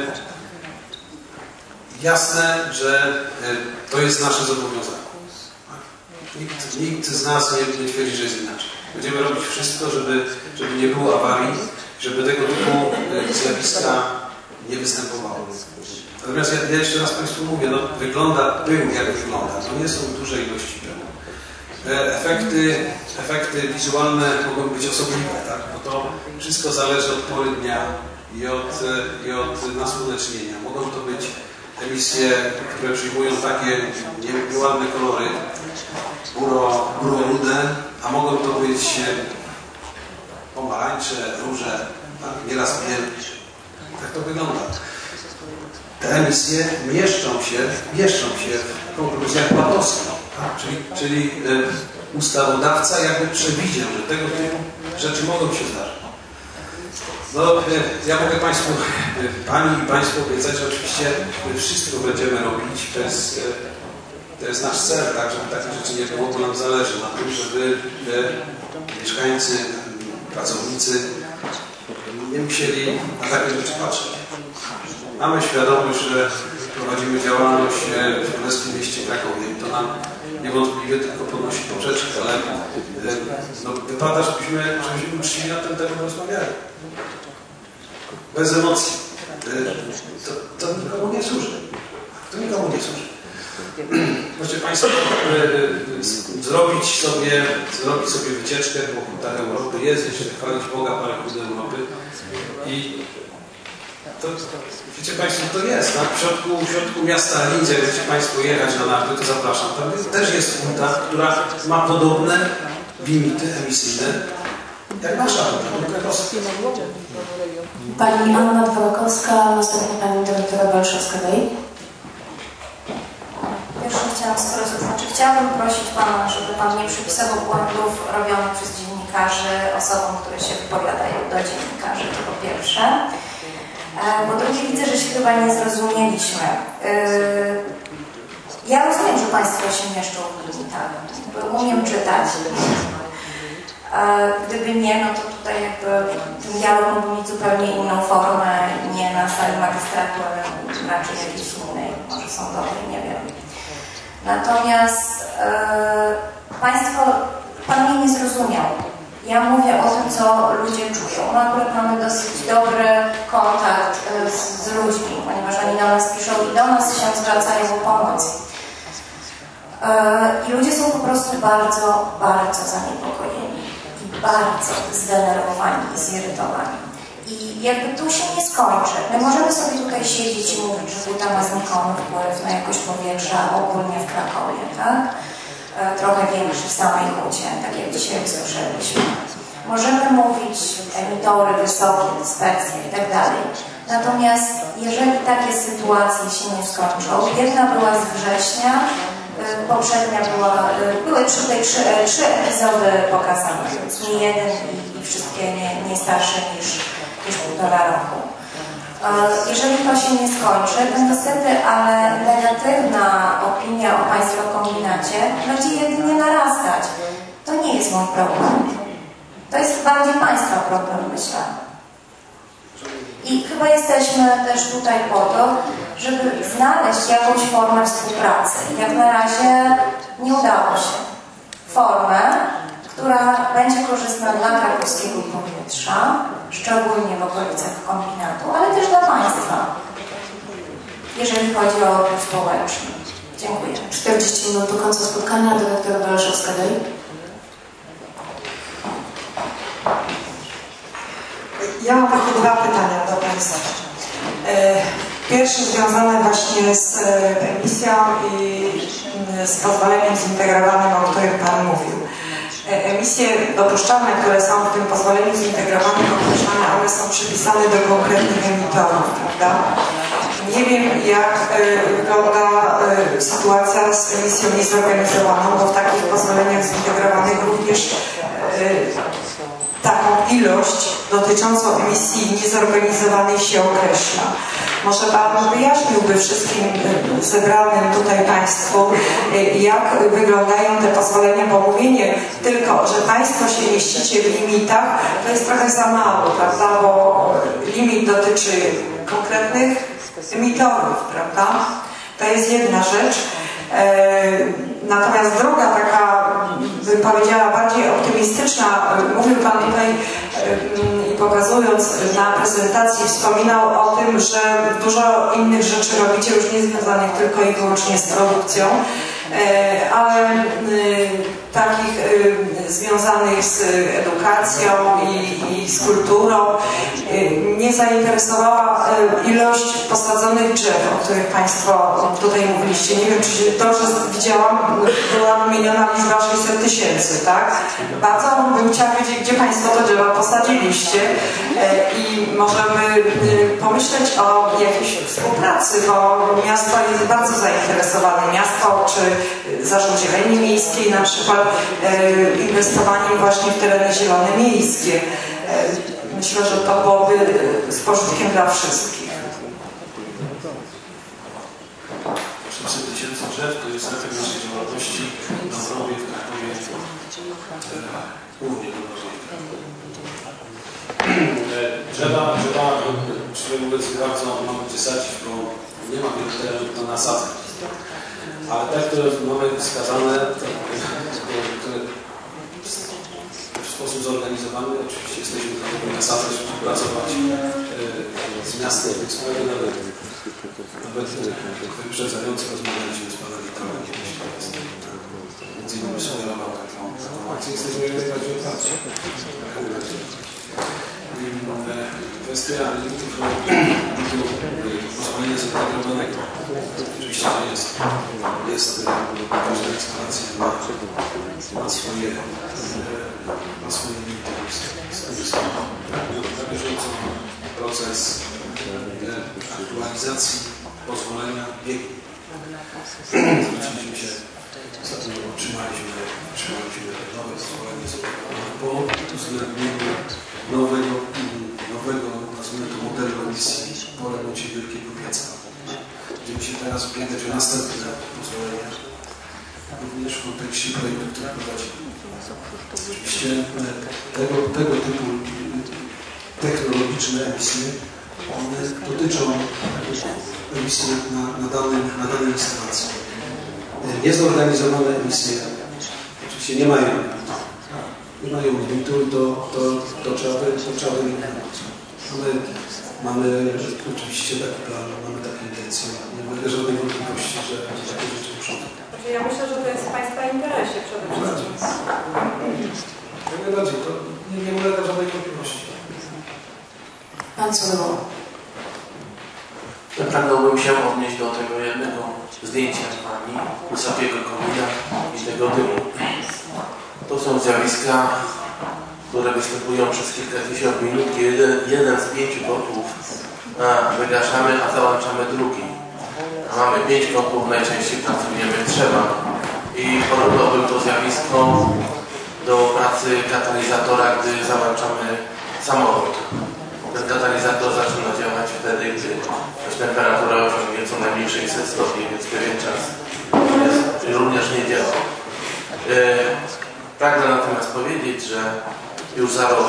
jasne, że yy, to jest nasze zobowiązanie. Nikt, nikt z nas nie, nie twierdzi, że jest inaczej. Będziemy robić wszystko, żeby, żeby nie było awarii, żeby tego typu yy, zjawiska nie występowało. Natomiast ja, ja jeszcze raz Państwu mówię, no, wygląda pył jak wygląda. To nie są duże ilości pyłu. Efekty, efekty wizualne mogą być osobliwe, tak? Bo to wszystko zależy od pory dnia i od, i od nasłonecznienia. Mogą to być emisje, które przyjmują takie nieładne kolory, buro, buro-rude, a mogą to być pomarańcze, róże, tak? Nieraz biel. Tak to wygląda. Te emisje mieszczą się, mieszczą się w konkluzjach batowskich, tak? czyli, czyli y, ustawodawca jakby przewidział, że tego typu rzeczy mogą się zdarzyć. No, y, ja mogę Państwu, y, Pani i Państwu obiecać, że oczywiście wszystko będziemy robić bez, y, to jest nasz cel, tak, żeby takich rzeczy nie było, bo nam zależy na tym, żeby mieszkańcy, pracownicy nie musieli na takie rzeczy patrzeć. Mamy świadomość, że prowadzimy działalność w Królestwie Mieście Krakowie i to nam niewątpliwie tylko podnosi poprzeczkę, ale no, wypada, żebyśmy, żebyśmy uczciwie na ten temat rozmawiali. Bez emocji. To, to nikomu nie służy. To nikomu nie służy. Możecie Państwo zrobić sobie, zrobić sobie wycieczkę po kutach Europy, jest jeszcze chwalić Boga parę kut Europy i to, wiecie Państwo, to jest, tak? W środku, w środku miasta Lindzie, chcecie Państwo jechać na narty, to zapraszam. Tam jest, też jest huta, która ma podobne limity emisyjne jak nasza huta, Krakowska. Pani Anna Dworakowska, następnie Pani dyrektora Balszowska-Dej. Pierwsze chciałam sprostować, znaczy chciałabym prosić Pana, żeby Pan nie przypisywał błędów robionych przez dziennikarzy osobom, które się wypowiadają do dziennikarzy, to po pierwsze. Po drugie, widzę, że się chyba nie zrozumieliśmy. Ja rozumiem, że Państwo się mieszczą w limitach, bo umiem czytać. Gdyby nie, no to tutaj jakby ten dialog mógł mieć zupełnie inną formę, nie na sali magistratu, ale raczej jakiejś innej, może sądowej, nie wiem. Natomiast e, Państwo, Pan mnie nie zrozumiał. Ja mówię o tym, co ludzie czują. No akurat mamy dosyć dobry kontakt z, z ludźmi, ponieważ oni do nas piszą i do nas się zwracają o pomoc. E, I ludzie są po prostu bardzo, bardzo zaniepokojeni i bardzo zdenerwowani i zirytowani. I jakby tu się nie skończy. My możemy sobie tutaj siedzieć i mówić, że huta ma znikomy wpływ na jakość powietrza ogólnie w Krakowie, tak? E, trochę większy w samej hucie, tak jak dzisiaj usłyszeliśmy. Możemy mówić emitory wysokie, dyspersje i tak dalej. Natomiast jeżeli takie sytuacje się nie skończą, jedna była z września, y, poprzednia była, y, były trzy, tutaj trzy, trzy epizody pokazane, więc nie jeden i, i wszystkie nie, nie starsze niż już półtora roku. Jeżeli to się nie skończy, to niestety, ale negatywna opinia o Państwa kombinacie będzie jedynie narastać. To nie jest mój problem. To jest bardziej Państwa problem, myślę. I chyba jesteśmy też tutaj po to, żeby znaleźć jakąś formę współpracy. Jak na razie nie udało się. Formę, która będzie korzystna dla krakowskiego powietrza, szczególnie w okolicach kombinatu, ale też dla Państwa, jeżeli chodzi o odbiór społeczny. Dziękuję. czterdzieści minut do końca spotkania. Dyrektor Balszowska-Dej. Ja mam takie dwa pytania do Państwa. Pierwsze związane właśnie z emisją i z pozwoleniem zintegrowanym, o którym Pan mówił. Emisje dopuszczalne, które są w tym pozwoleniu zintegrowanym określone, one są przypisane do konkretnych emitorów, prawda? Nie wiem, jak wygląda sytuacja z emisją niezorganizowaną, bo w takich pozwoleniach zintegrowanych również taką ilość dotyczącą emisji niezorganizowanej się określa. Może Pan wyjaśniłby wszystkim zebranym tutaj Państwu, jak wyglądają te pozwolenia, bo mówienie tylko, że Państwo się mieścicie w limitach, to jest trochę za mało, prawda, bo limit dotyczy konkretnych emitorów, prawda? To jest jedna rzecz. Natomiast druga taka, bym powiedziała, bardziej optymistyczna, mówił Pan tutaj i pokazując na prezentacji, wspominał o tym, że dużo innych rzeczy robicie, już nie związanych tylko i wyłącznie z produkcją, ale takich związanych z edukacją i, i z kulturą. Mnie zainteresowała ilość posadzonych drzew, o których Państwo tutaj mówiliście. Nie wiem, czy dobrze widziałam, była wymieniona liczba sześćset tysięcy, tak? Bardzo bym chciała wiedzieć, gdzie Państwo te drzewa posadziliście i możemy pomyśleć o jakiejś współpracy, bo miasto jest bardzo zainteresowane. Miasto czy Zarząd Zieleni Miejskiej na przykład inwestowaniem właśnie w tereny zielone miejskie. Myślę, że to byłoby z pożytkiem dla wszystkich. sześćset tysięcy drzew to jest efekt naszej działalności na Wrowie, w Krakowie, głównie w Wrowie. Drzewa, drzewa, czyli mówiąc bardzo mamy gdzie sadzić, bo nie ma wielu terenów na nasadzać. Ale te, które mamy wskazane, które w sposób zorganizowany, oczywiście jesteśmy gotowi nasadzać, współpracować z miastem, z sprawy nawet, nawet wyprzedzająco rozmawialiśmy z panem Witolem, między innymi sugerował taką informację, jesteśmy jak najbardziej otwarci. Kwestia limitu pozwolenia zintegrowanego. Oczywiście jest, jest każda eksploracja ma, ma swoje ma swoje limity. Na bieżąco proces aktualizacji pozwolenia biegu. Zwróciliśmy się, ostatnio otrzymaliśmy, otrzymaliśmy nowe pozwolenie po uwzględnieniu nowego, nowego nazwijmy to modelu emisji po remoncie Wielkiego Pieca. Będziemy się teraz ubiegać o następne pozwolenia, również w kontekście projektu, który prowadzimy. Oczywiście tego, tego typu technologiczne emisje, one dotyczą emisji na, na, danym, na danej instalacji. Niezorganizowane emisje oczywiście nie mają nie mają limitu, to, to, to trzeba wyeliminować. Mamy, mamy oczywiście taki plan, mamy takie intencje. Nie będę żadnej wątpliwości, że takie rzeczy muszą być. Ja myślę, że to jest w Państwa interesie przede wszystkim. Jak najbardziej, to nie, nie ulega żadnej wątpliwości. Pan Solowo. Pragnąłbym się odnieść do tego jednego zdjęcia Pani, wysokiego komina i tego dymu. To są zjawiska, które występują przez kilkadziesiąt minut, kiedy jeden z pięciu kotłów wygaszamy, a załączamy drugi. A mamy pięć kotłów, najczęściej pracujemy trzeba. I porównałbym to zjawisko do pracy katalizatora, gdy załączamy samochód. Ten katalizator zaczyna działać wtedy, gdy temperatura osiągnie co najmniej sześćset stopni, więc pewien czas jest, również nie działa. Pragnę natomiast powiedzieć, że już za rok,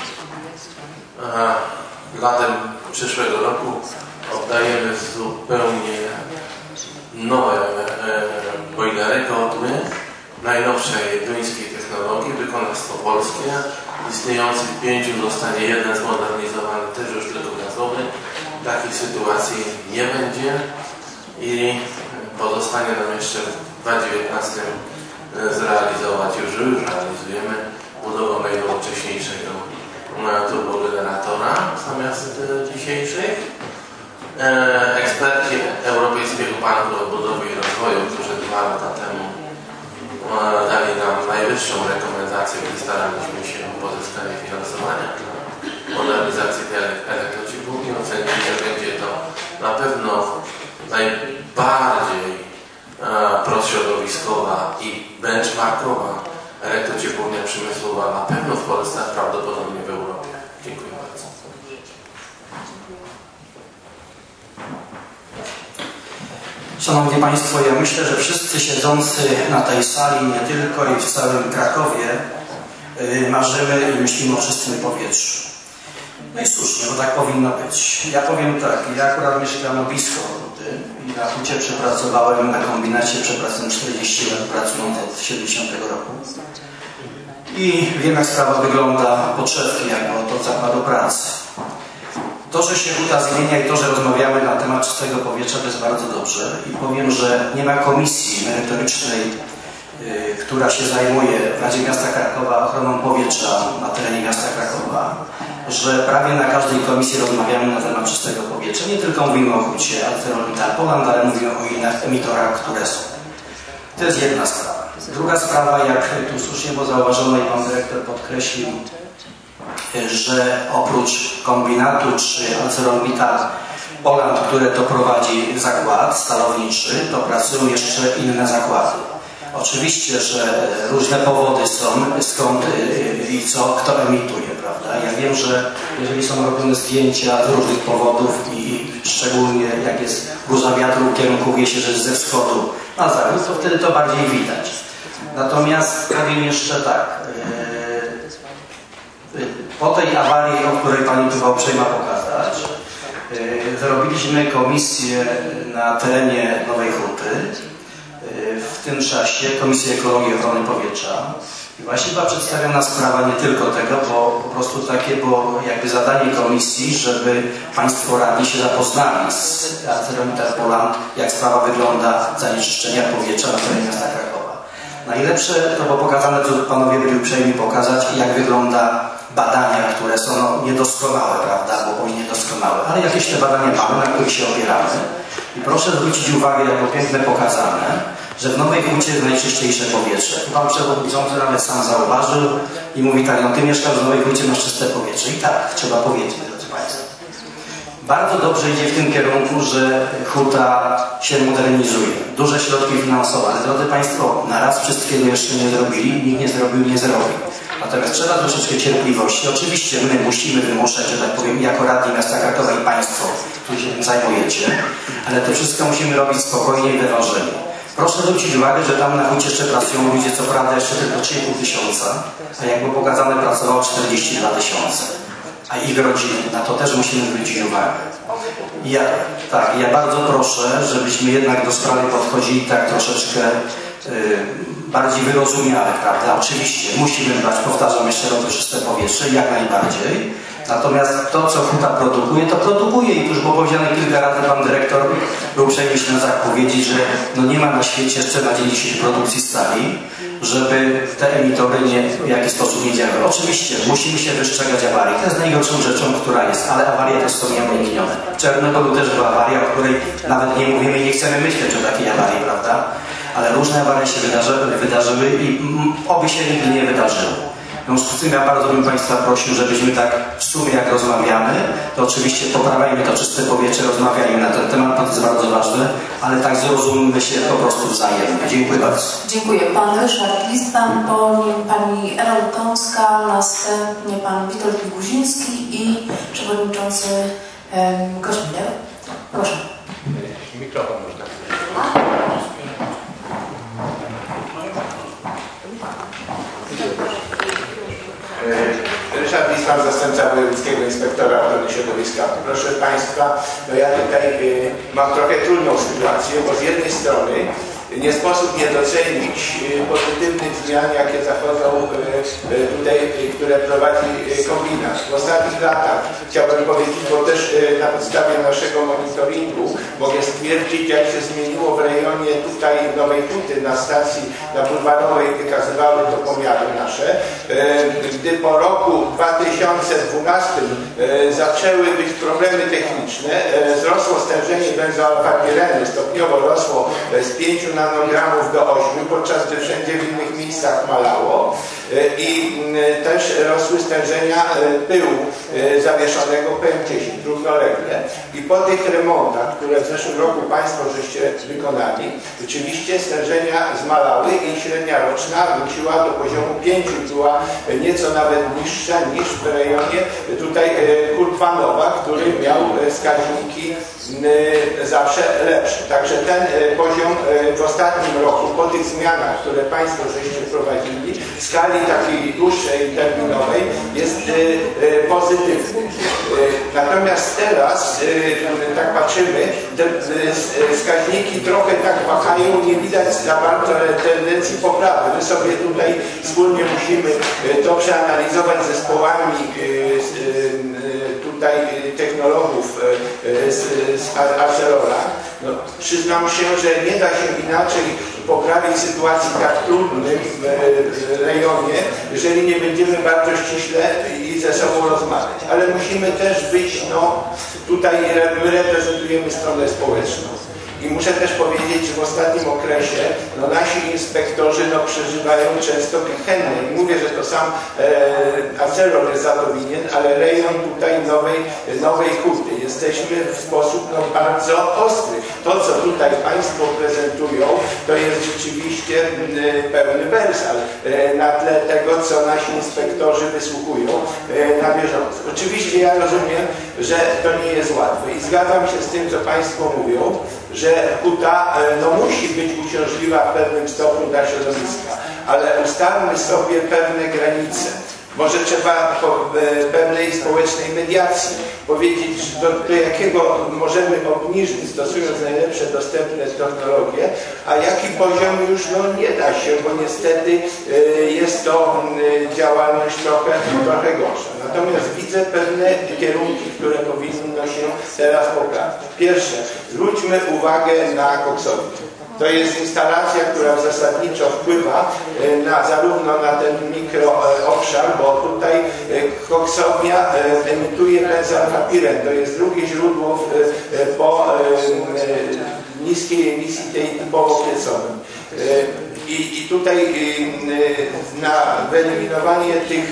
latem przyszłego roku, oddajemy zupełnie nowe bojlery, kotły najnowszej duńskiej technologii, wykonawstwo polskie. Istniejących pięciu zostanie jeden zmodernizowany, też już tylko gazowy. Takiej sytuacji nie będzie i pozostanie nam jeszcze w dwa tysiące dziewiętnastym zrealizować, już, już realizujemy budowę najnowocześniejszego turbogeneratora zamiast dzisiejszych. Eksperci Europejskiego Banku Odbudowy i Rozwoju, którzy dwa lata temu dali nam najwyższą rekomendację, gdy staraliśmy się o pozyskanie finansowania dla modernizacji tej elektrociepłowni, ocenili, że będzie to na pewno najbardziej prośrodowiskowa i benchmarkowa elektrociepłownia przemysłowa na pewno w Polsce, a prawdopodobnie w Europie. Dziękuję bardzo. Szanowni Państwo, ja myślę, że wszyscy siedzący na tej sali, nie tylko i w całym Krakowie, marzymy i myślimy o czystym powietrzu. No i słusznie, bo tak powinno być. Ja powiem tak, ja akurat mieszkam blisko Rudy i na Hucie przepracowałem na kombinacie, przepracowałem czterdzieści lat, pracując od siedemdziesiątego roku. I wiem, jak sprawa wygląda po Trzewki, jako do zakładu pracy. To, że się Huta zmienia i to, że rozmawiamy na temat czystego powietrza, to jest bardzo dobrze. I powiem, że nie ma komisji merytorycznej, yy, która się zajmuje w Radzie Miasta Krakowa ochroną powietrza na terenie miasta Krakowa, że prawie na każdej komisji rozmawiamy na temat czystego powietrza. Nie tylko mówimy o Hucie, ArcelorMittal Poland, ale mówimy o innych emitorach, które są. To jest jedna sprawa. Druga sprawa, jak tu słusznie było zauważone i pan dyrektor podkreślił, że oprócz kombinatu czy ArcelorMittal Poland, które to prowadzi zakład stalowniczy, to pracują jeszcze inne zakłady. Oczywiście, że różne powody są, skąd i co, kto emituje, prawda? Ja wiem, że jeżeli są robione zdjęcia z różnych powodów i szczególnie jak jest burza wiatru w kierunku wieje się, że jest ze wschodu na zachód, to wtedy to bardziej widać. Natomiast powiem jeszcze tak. Po tej awarii, o której Pani tu uprzejma pokazać, zrobiliśmy komisję na terenie Nowej Huty. W tym czasie Komisję Ekologii i Ochrony Powietrza. I właśnie była przedstawiona sprawa nie tylko tego, bo po prostu takie było jakby zadanie komisji, żeby Państwo radni się zapoznali z ArcelorMittal Poland, jak sprawa wygląda zanieczyszczenia powietrza na terenie miasta Krakowa. Najlepsze to było pokazane, co Panowie byli uprzejmi pokazać, jak wygląda badania, które są no, niedoskonałe, prawda, bo bądź niedoskonałe, ale jakieś te badania mamy, na których się opieramy. I proszę zwrócić uwagę, jako piękne pokazane, że w Nowej Hucie jest najczyściejsze powietrze. Pan Przewodniczący nawet sam zauważył i mówi tak, no Ty mieszkasz w Nowej Hucie, masz czyste powietrze. I tak, trzeba powiedzieć, drodzy Państwo. Bardzo dobrze idzie w tym kierunku, że Huta się modernizuje. Duże środki finansowe, ale drodzy Państwo, na raz wszystkiego jeszcze nie zrobili, nikt nie zrobił, nie zrobi. Natomiast trzeba troszeczkę cierpliwości. Oczywiście my musimy wymuszać, że tak powiem, jako radni miasta Krakowa i Państwo, którzy się tym zajmujecie, ale to wszystko musimy robić spokojnie i wyważenie. Proszę zwrócić uwagę, że tam na Hucie jeszcze pracują ludzie, co prawda jeszcze tylko trzy i pół tysiąca, a jak było pokazane, pracowało czterdzieści dwa tysiące. A ich rodziny, na to też musimy zwrócić uwagę. Ja, tak, ja bardzo proszę, żebyśmy jednak do sprawy podchodzili tak troszeczkę yy, bardziej wyrozumiale, prawda? Oczywiście musimy dbać, powtarzam jeszcze raz, o czyste powietrze, jak najbardziej. Natomiast to, co Huta produkuje, to produkuje i tu już było powiedziane kilka razy, pan dyrektor był uprzejmy się nas powiedzieć, że no nie ma na świecie jeszcze na dzień dzisiejszy produkcji stali, żeby te emitory nie, w jakiś sposób nie działały. Oczywiście musimy się wystrzegać awarii, to jest najgorszą rzeczą, która jest, ale awarie też są nieuniknione. W Czarnobylu też była awaria, o której nawet nie mówimy i nie chcemy myśleć o takiej awarii, prawda? Ale różne awarie się wydarzyły, wydarzyły i oby się nigdy nie wydarzyły. W związku z tym ja bardzo bym Państwa prosił, żebyśmy tak w sumie jak rozmawiamy, to oczywiście poprawiajmy to czyste powietrze, rozmawiajmy na ten temat, to jest bardzo ważne, ale tak zrozummy się po prostu wzajemnie. Dziękuję bardzo. Dziękuję. Pan Ryszard Listman, po nim Pani Ewa Lukowska, następnie Pan Witold Guziński i Przewodniczący um, Kośmider. Proszę. Mikrofon można. Ryszard Listman, zastępca wojewódzkiego inspektora ochrony środowiska. Proszę Państwa, no ja tutaj y, mam trochę trudną sytuację, bo z jednej strony nie sposób nie docenić pozytywnych zmian, jakie zachodzą tutaj, które prowadzi kombinat. W ostatnich latach, chciałbym powiedzieć, bo też na podstawie naszego monitoringu mogę stwierdzić, jak się zmieniło w rejonie tutaj Nowej Huty na stacji na Bulwarowej, wykazywały to pomiary nasze. Gdy po roku dwa tysiące dwunastym zaczęły być problemy techniczne, wzrosło stężenie benzoalfa-pirenu, stopniowo rosło z pięciu nanogramów do ośmiu, podczas gdy wszędzie w innych miejscach malało i też rosły stężenia pyłu zawieszonego P M dziesięć równolegle. I po tych remontach, które w zeszłym roku Państwo żeście wykonali, rzeczywiście stężenia zmalały i średnia roczna wróciła do poziomu pięciu, była nieco nawet niższa niż w rejonie tutaj Kurpanowa, który miał wskaźniki zawsze lepsze. Także ten poziom w ostatnim roku, po tych zmianach, które Państwo żeście wprowadzili, w skali takiej dłuższej, terminowej, jest pozytywny. Natomiast teraz, tak patrzymy, te wskaźniki trochę tak wahają, nie widać za bardzo tendencji poprawy. My sobie tutaj wspólnie musimy to przeanalizować z zespołami tutaj technologów z, z Arcelora. No, przyznam się, że nie da się inaczej poprawić sytuacji tak trudnej w rejonie, jeżeli nie będziemy bardzo ściśle i ze sobą rozmawiać. Ale musimy też być, no tutaj my reprezentujemy stronę społeczną. I muszę też powiedzieć, że w ostatnim okresie no, nasi inspektorzy no, przeżywają często pichenne. I mówię, że to sam e, Arcelor jest za to winien, ale rejon tutaj Nowej, nowej Huty. jesteśmy w sposób no, bardzo ostry. To, co tutaj Państwo prezentują, to jest rzeczywiście pełny wersal na tle tego, co nasi inspektorzy wysłuchują na bieżąco. Oczywiście ja rozumiem, że to nie jest łatwe i zgadzam się z tym, co Państwo mówią, że huta no, musi być uciążliwa w pewnym stopniu dla środowiska, ale ustalmy sobie pewne granice. Może trzeba po pewnej społecznej mediacji powiedzieć, do, do jakiego możemy obniżyć, stosując najlepsze dostępne technologie, a jaki poziom już no, nie da się, bo niestety y, jest to y, działalność trochę, trochę gorsza. Natomiast widzę pewne kierunki, które powinno się teraz poprawić. Pierwsze, zwróćmy uwagę na koksownię. To jest instalacja, która zasadniczo wpływa na, zarówno na ten mikroobszar, bo tutaj koksownia emituje benzalfapiren. To jest drugie źródło po niskiej emisji tej typowo piecowej. I, I tutaj na wyeliminowanie tych,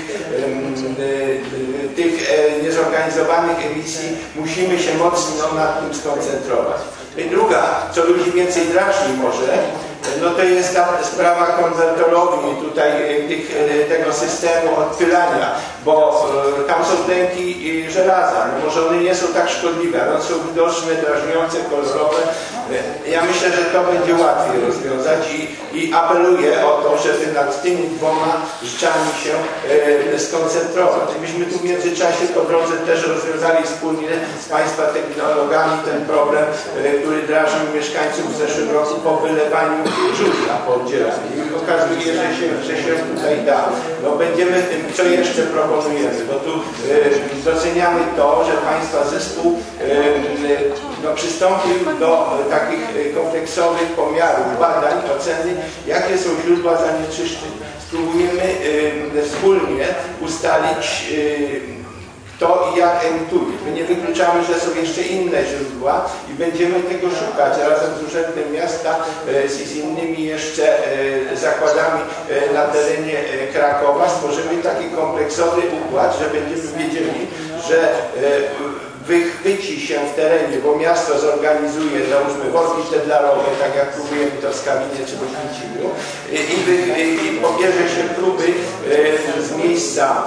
tych niezorganizowanych emisji musimy się mocno nad tym skoncentrować. I druga, co ludzi więcej drażni może, no to jest ta sprawa konwertorowni tutaj tych, tego systemu odpylania, bo tam są tlenki żelaza, no może one nie są tak szkodliwe, ale one są widoczne, drażniące, kolorowe. Ja myślę, że to będzie łatwiej rozwiązać i, i apeluję o to, żeby nad tymi dwoma rzeczami się e, skoncentrować. Gdybyśmy tu w międzyczasie po drodze też rozwiązali wspólnie z Państwa technologami ten problem, e, który drażnił mieszkańców w zeszłym roku po wylewaniu żółta po oddzielaniu. I okazuje się, że się, że się tutaj da. No będziemy tym, co jeszcze proponujemy, bo tu e, doceniamy to, że Państwa zespół e, no, przystąpił do e, takich kompleksowych pomiarów, badań, oceny, jakie są źródła zanieczyszczeń. Spróbujemy y, wspólnie ustalić y, kto i jak emituje. My nie wykluczamy, że są jeszcze inne źródła i będziemy tego szukać razem z Urzędem Miasta, y, z innymi jeszcze y, zakładami y, na terenie y, Krakowa. Stworzymy taki kompleksowy układ, że będziemy wiedzieli, że y, wychwyci się w terenie, bo miasto zorganizuje, załóżmy, worki sztedlarowe, tak jak próbujemy to w Skawinie czy w Oświęcimiu i, i, i pobierze się próby e, z miejsca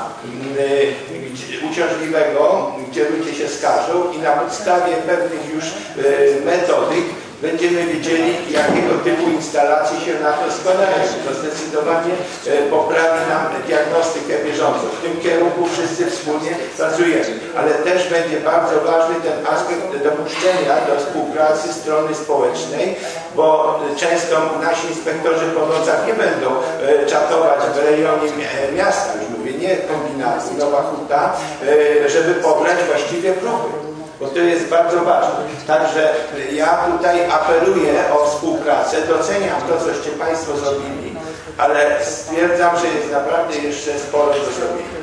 e, uciążliwego, gdzie ludzie się skarżą i na podstawie pewnych już e, metodyk będziemy wiedzieli, jakiego typu instalacje się na to składają. To zdecydowanie poprawi nam diagnostykę bieżącą. W tym kierunku wszyscy wspólnie pracujemy. Ale też będzie bardzo ważny ten aspekt dopuszczenia do współpracy strony społecznej, bo często nasi inspektorzy po nocach nie będą czatować w rejonie miasta, już mówię, nie kombinatu, Nowa Huta, żeby pobrać właściwie próby. Bo to jest bardzo ważne. Także ja tutaj apeluję o współpracę, doceniam to, coście Państwo zrobili, ale stwierdzam, że jest naprawdę jeszcze sporo do zrobienia.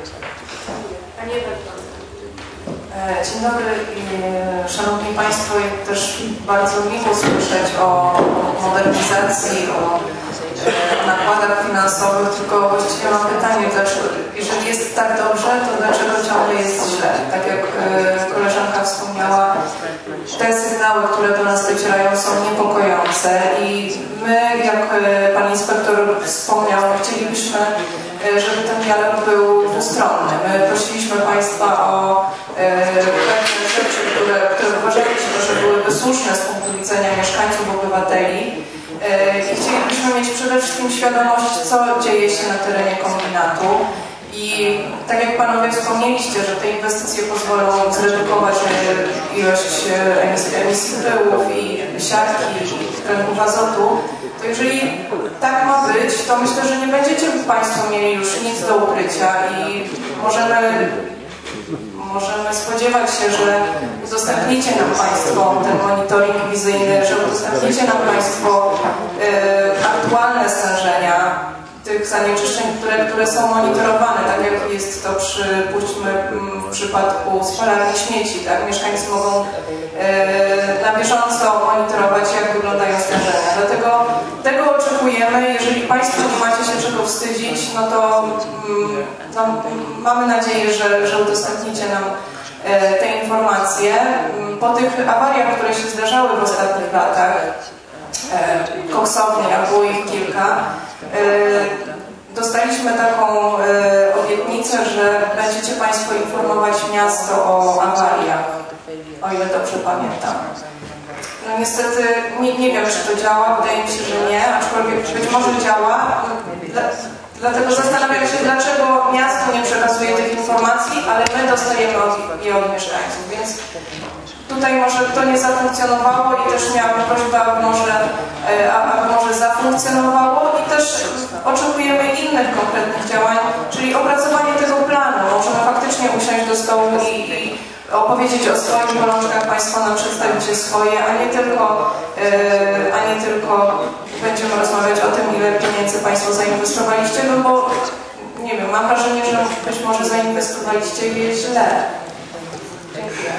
Dzień dobry i Szanowni Państwo, też bardzo miło słyszeć o modernizacji, o nakładach finansowych, tylko właściwie mam pytanie, dlaczego, jeżeli jest tak dobrze, to dlaczego ciągle jest źle? Tak jak koleżanka wspomniała, te sygnały, które do nas docierają, są niepokojące i my, jak pan inspektor wspomniał, chcielibyśmy, żeby ten dialog był dwustronny. My prosiliśmy Państwa o pewne rzeczy, które, które uważaliśmy, że byłyby słuszne z punktu widzenia mieszkańców, obywateli. I chcielibyśmy mieć przede wszystkim świadomość, co dzieje się na terenie kombinatu. I tak jak Panowie wspomnieliście, że te inwestycje pozwolą zredukować ilość emisji, emisji pyłów i siarki i tlenków azotu, to jeżeli tak ma być, to myślę, że nie będziecie Państwo mieli już nic do ukrycia i możemy Możemy spodziewać się, że udostępnicie nam Państwo ten monitoring wizyjny, że udostępnicie nam Państwo y, aktualne stężenia tych zanieczyszczeń, które, które są monitorowane, tak jak jest to przypuśćmy w przypadku spalarni śmieci, tak? Mieszkańcy mogą e, na bieżąco monitorować, jak wyglądają stężenia. Dlatego tego oczekujemy. Jeżeli Państwo nie macie się czego wstydzić, no to mm, no, mamy nadzieję, że, że udostępnicie nam te informacje. Po tych awariach, które się zdarzały w ostatnich latach, koksowni, a było ich kilka, dostaliśmy taką obietnicę, że będziecie Państwo informować miasto o awariach, o ile dobrze pamiętam. No niestety nie, nie wiem, czy to działa, wydaje mi się, że nie, aczkolwiek być może działa. Dla, dlatego zastanawiam się, dlaczego miasto nie przekazuje tych informacji, ale my dostajemy od, je od mieszkańców, więc tutaj może to nie zafunkcjonowało i też miałam prośbę, aby może, aby może zafunkcjonowało i też oczekujemy innych konkretnych działań, czyli opracowanie tego planu. Możemy faktycznie usiąść do stołu i, i opowiedzieć o swoich bolączkach, Państwo nam przedstawicie swoje, a nie tylko, yy, a nie tylko będziemy rozmawiać o tym, ile pieniędzy Państwo zainwestowaliście, no bo nie wiem, mam wrażenie, że być może zainwestowaliście je źle. Dziękuję.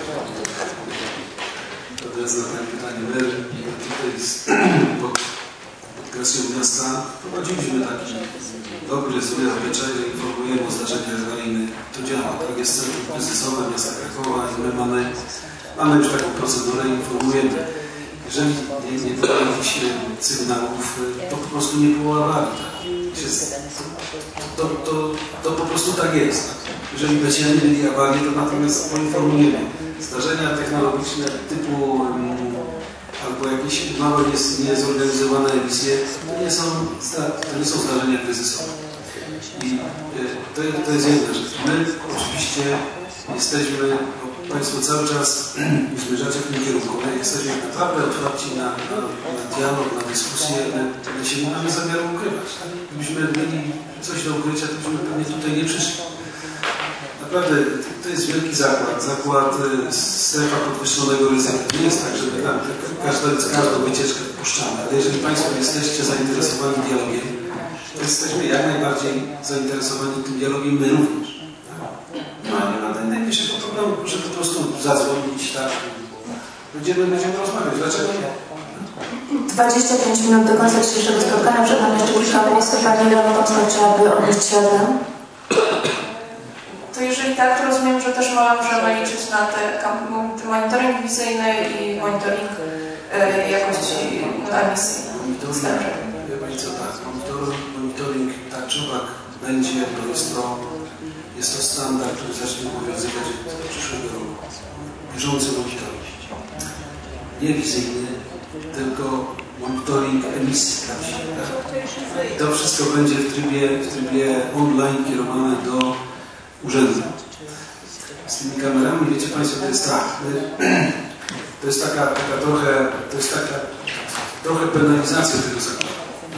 Teraz na Pani pytanie. My tutaj z, pod, pod presją miasta prowadziliśmy taki dobry, zły obyczaj, że informujemy o zdarzeniach awaryjnych. To działa. Tak jest Centrum Kryzysowe Miasta Krakowa i my mamy, mamy już taką procedurę i informujemy. Jeżeli nie, nie było jakichś sygnałów, to po prostu nie było awarii. Tak? To, to, to po prostu tak jest. Tak? Jeżeli będziemy mieli awarię, to natomiast poinformujemy. Zdarzenia technologiczne typu um, albo jakieś małe, niezorganizowane emisje, to nie są, to nie są zdarzenia kryzysowe. I y, to, to jest jedna rzecz. My oczywiście jesteśmy, bo Państwo cały czas zmierzacie w tym kierunku, my jesteśmy naprawdę otwarci na, na, na dialog, na dyskusję, my, my się nie mamy zamiaru ukrywać. Gdybyśmy mieli coś do ukrycia, to byśmy pewnie tutaj nie przyszli. Naprawdę, to jest wielki zakład, zakład strefa podwyższonego ryzyka. Nie jest tak, że my tam każdą, każdą wycieczkę wpuszczamy, ale jeżeli Państwo jesteście zainteresowani dialogiem, to jesteśmy jak najbardziej zainteresowani tym dialogiem, my również. No, nie ma najmniejszego problemu, że po prostu zadzwonić, tak, będziemy, będziemy rozmawiać. Dlaczego nie? dwadzieścia pięć minut do końca dzisiejszego spotkania. Przed nami jeszcze kilka głosów. Pani Leonowska, czy aby odnieść się ode mnie? To jeżeli tak, to rozumiem, że też możemy liczyć na te monitoring wizyjny i monitoring e, jakości emisji. Wie Pani co, tak, monitoring, monitoring tak czy owak będzie, to jest to, jest to standard, który zacznie obowiązywać od przyszłego roku. Bieżący monitoring. Nie wizyjny, tylko monitoring emisji. I to wszystko będzie w trybie, w trybie online kierowane do urzędu. Z tymi kamerami, wiecie Państwo, to jest tak. To jest taka, taka trochę, to jest taka trochę penalizacja tego zakładu.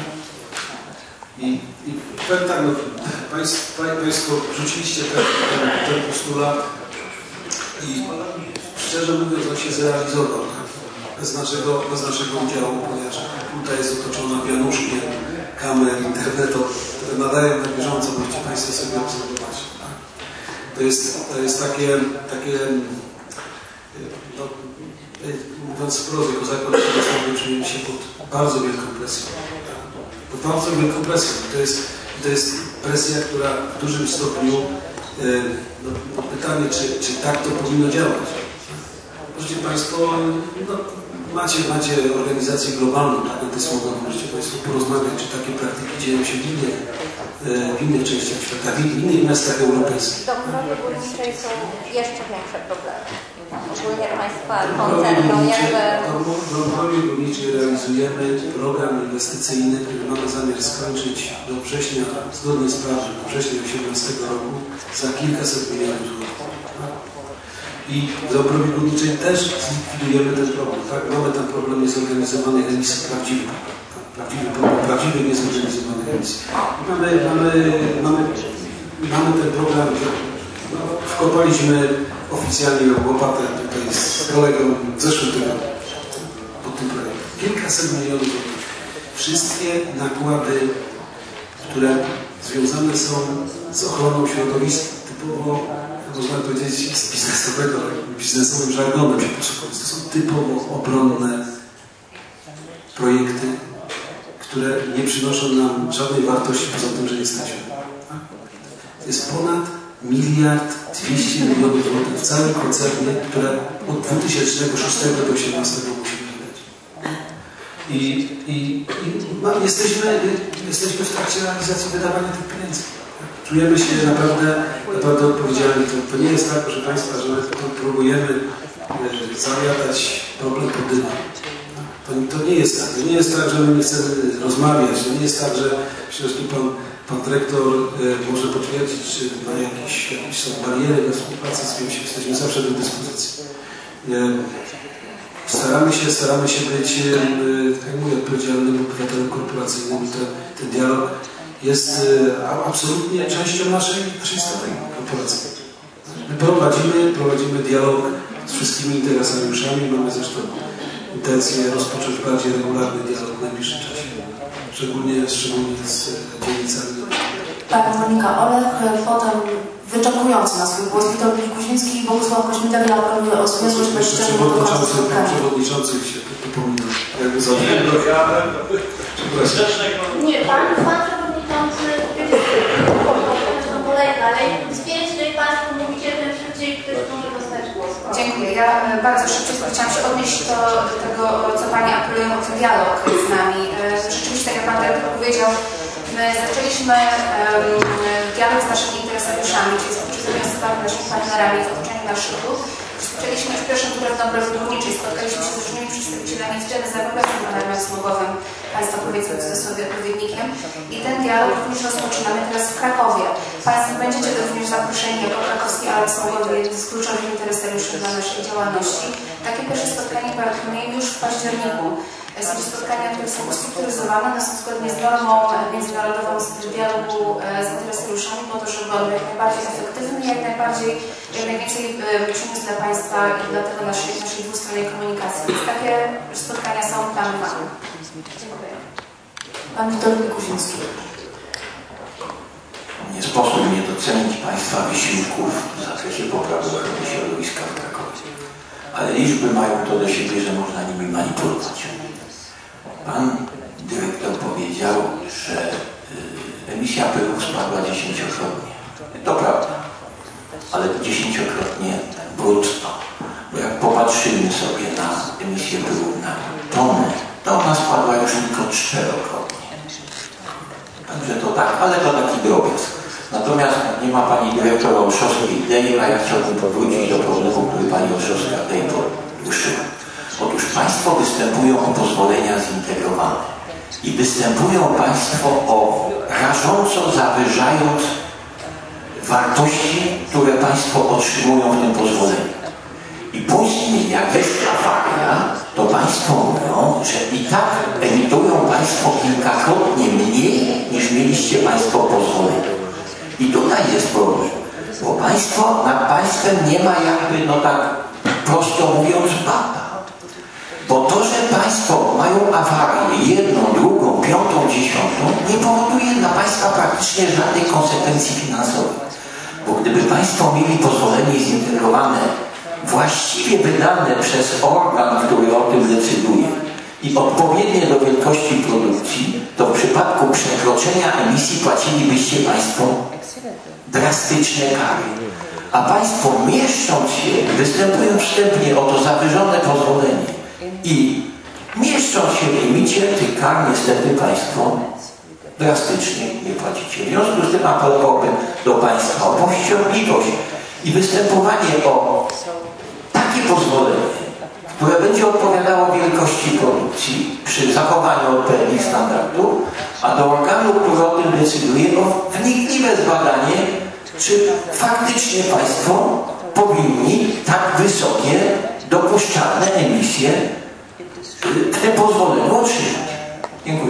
I, i powiem tak, no, państwo, państwo rzuciliście ten, ten, ten postulat i szczerze mówiąc, on się zrealizował. Bez naszego, bez naszego udziału, ponieważ tutaj jest otoczona wianuszkiem kamer internetu, które nadają na bieżąco, możecie Państwo sobie obserwować. To jest, to jest takie, takie no, mówiąc wprost, jako zakład finansowy czujemy się pod bardzo wielką presją. Pod bardzo wielką presją. To jest, to jest presja, która w dużym stopniu, no, no pytanie, czy, czy tak to powinno działać. Możecie Państwo, no, macie, macie organizację globalną, tak, antysmogon, możecie Państwo porozmawiać, czy takie praktyki dzieją się w innych, w innych częściach świata, w innych miastach europejskich. W Dąbrowie Górniczej są jeszcze większe problemy. Ogólnie Państwa koncernu jakby... W Dąbrowie Górniczej realizujemy program inwestycyjny, który mamy zamiar skończyć do września, zgodnie z prawem, do września dwa tysiące osiemnastego roku za kilkaset milionów złotych. I w Dąbrowie Górniczej też zlikwidujemy ten problem. Tak? Mamy tam problem niezorganizowanych emisji prawdziwych. Prawdziwy problem, prawdziwych niezorganizowanych emisji. Mamy, mamy, mamy, mamy ten program, że no, wkopaliśmy oficjalnie łopatę tutaj z kolegą w zeszłym tygodniu pod tym projektem. Kilkaset milionów złotych. Wszystkie nakłady, które związane są z ochroną środowiska, typowo, można powiedzieć, z biznesowego, biznesowym żargonem się posługując. To są typowo obronne projekty, które nie przynoszą nam żadnej wartości poza tym, że jesteśmy. Jest ponad miliard dwieście milionów złotych w całym koncernie, które od dwa tysiące szóstego do dwa tysiące osiemnastego musimy wydać. I, i, i no, jesteśmy, jesteśmy w trakcie realizacji wydawania tych pieniędzy. Czujemy się naprawdę, naprawdę odpowiedzialni. To, to nie jest tak, proszę Państwa, że my próbujemy zamiatać problem pod dywan. To, to nie jest tak. To nie jest tak, że my nie chcemy rozmawiać. To nie jest tak, że przecież tu pan, pan dyrektor e, może potwierdzić, czy ma jakieś, jakieś są bariery do współpracy z kimś. Jesteśmy zawsze do dyspozycji. E, staramy się, staramy się być, e, tak jak mówię, odpowiedzialnym obywatelem korporacyjnym. Ten, ten dialog jest e, absolutnie częścią naszej, naszej strategii korporacyjnej. My prowadzimy, prowadzimy dialog z wszystkimi interesariuszami. Mamy zresztą intencję rozpocząć bardziej regularny dialog w najbliższym czasie, szczególnie, szczególnie z dzielnicami. Pani Monika Olech, potem wyczekujący na swój głos Witold Kuźnicki i Bogusław Koźmida apeluję o zwięzłość bezczynnego Przewodniczący, przewodniczący się przypominał. Jakby za Nie, pan, pan przewodniczący kolejny, ale im więcej Państwo mówicie, tym szybciej ktoś może dostać głos. Dziękuję. Ja bardzo szybciutko chciałam się odnieść do tego, co Pani apelują o ten dialog z nami. Rzeczywiście, tak jak Pan dyrektor powiedział, my zaczęliśmy um, dialog z naszymi interesariuszami, czyli z przedsiębiorstwami, naszymi partnerami w otoczeniu marszytu. Rozpoczęliśmy już pierwszą turę w Dąbrowie Górniczej, spotkaliśmy się z różnymi przedstawicielami z Dżeny Zarobowskim, panem smogowym, Państwa powiedzmy w cudzysłowie odpowiednikiem. I ten dialog również rozpoczynamy teraz w Krakowie. Państwo będziecie również zaproszeni jako krakowski alarm smogowy, jeden z kluczowych interesariuszy dla naszej działalności. Takie pierwsze spotkanie planujemy już w październiku. Są to spotkania, które są ustrukturyzowane, one są zgodnie z normą międzynarodową dialogu z interesariuszami po to, żeby on jak najbardziej efektywny i jak najbardziej, jak najwięcej przyniósł dla Państwa i dla tego naszej, naszej dwustronnej komunikacji. Więc takie spotkania są planowane. Dziękuję. Pan Witold Kuźnicki. Nie sposób nie docenić Państwa wysiłków w zakresie poprawy ochrony środowiska w Krakowie. Ale liczby mają to do siebie, że można nimi manipulować. Pan dyrektor powiedział, że y, emisja pyłów spadła dziesięciokrotnie. To prawda, ale dziesięciokrotnie brutto. Bo jak popatrzymy sobie na emisję pyłów na tonę, to ona spadła już tylko czterokrotnie. Także to tak, ale to taki drobiazg. Natomiast nie ma pani dyrektor Olszowskiej-Dej, a ja chciałbym powrócić do problemu, który pani Olszowska-Dej poruszyła. Otóż Państwo występują o pozwolenia zintegrowane i występują Państwo o rażąco zawyżając wartości, które Państwo otrzymują w tym pozwoleniu. I później, jak jest awaria, to Państwo mówią, że i tak emitują Państwo kilkakrotnie mniej, niż mieliście Państwo pozwolenie. I tutaj jest problem, bo Państwo nad Państwem nie ma jakby, no tak prosto mówiąc, bata. Bo to, że Państwo mają awarię, jedną, drugą, piątą, dziesiątą, nie powoduje dla Państwa praktycznie żadnej konsekwencji finansowej. Bo gdyby Państwo mieli pozwolenie zintegrowane, właściwie wydane przez organ, który o tym decyduje i odpowiednie do wielkości produkcji, to w przypadku przekroczenia emisji płacilibyście Państwo drastyczne kary. A Państwo, mieszcząc się, występują wstępnie o to zawyżone pozwolenie i mieszcząc się w limicie, tych kar niestety Państwo drastycznie nie płacicie. W związku z tym apelowałbym do Państwa o powściągliwość i występowanie o takie pozwolenie, które będzie odpowiadało wielkości produkcji przy zachowaniu odpowiednich standardów, a do organu, który o tym decyduje, o wnikliwe zbadanie, czy faktycznie Państwo powinni tak wysokie, dopuszczalne emisje te pozwolenie otrzymać. Dziękuję.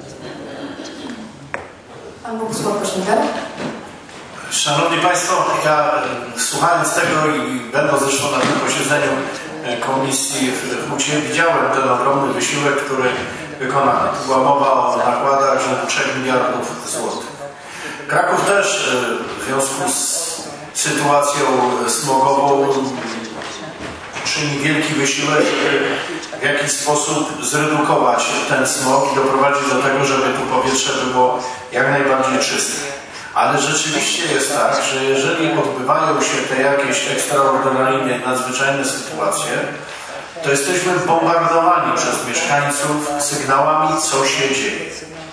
Pan Bogusław Koźmida. Szanowni Państwo, ja słuchając tego i będąc zresztą na tym posiedzeniu komisji w Hucie, widziałem ten ogromny wysiłek, który wykonano. Tu była mowa o nakładach rzędu trzech miliardów złotych. Kraków też w związku z sytuacją smogową czyni wielki wysiłek, żeby w jakiś sposób zredukować ten smog i doprowadzić do tego, żeby tu powietrze było jak najbardziej czyste. Ale rzeczywiście jest tak, że jeżeli odbywają się te jakieś ekstraordynaryjne, nadzwyczajne sytuacje, to jesteśmy bombardowani przez mieszkańców sygnałami, co się dzieje.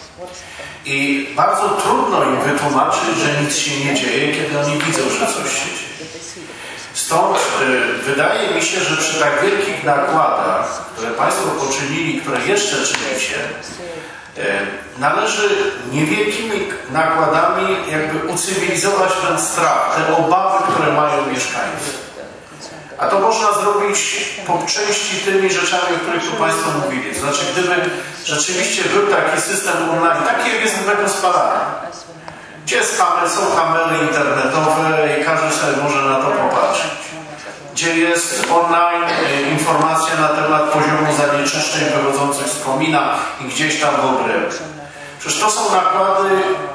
I bardzo trudno im wytłumaczyć, że nic się nie dzieje, kiedy oni widzą, że coś się dzieje. Stąd y, wydaje mi się, że przy tak wielkich nakładach, które Państwo poczynili, które jeszcze czynicie, y, należy niewielkimi nakładami jakby ucywilizować ten strach, te obawy, które mają mieszkańcy. A to można zrobić po części tymi rzeczami, o których tu Państwo mówili. To znaczy, gdyby rzeczywiście był taki system online, taki jak jest w Wegospalanie, gdzie jest kamer, są kamery internetowe i każdy sobie może na to popatrzeć. Gdzie jest online e, informacja na temat poziomu zanieczyszczeń wychodzących z komina i gdzieś tam w obrębie. Przecież to są nakłady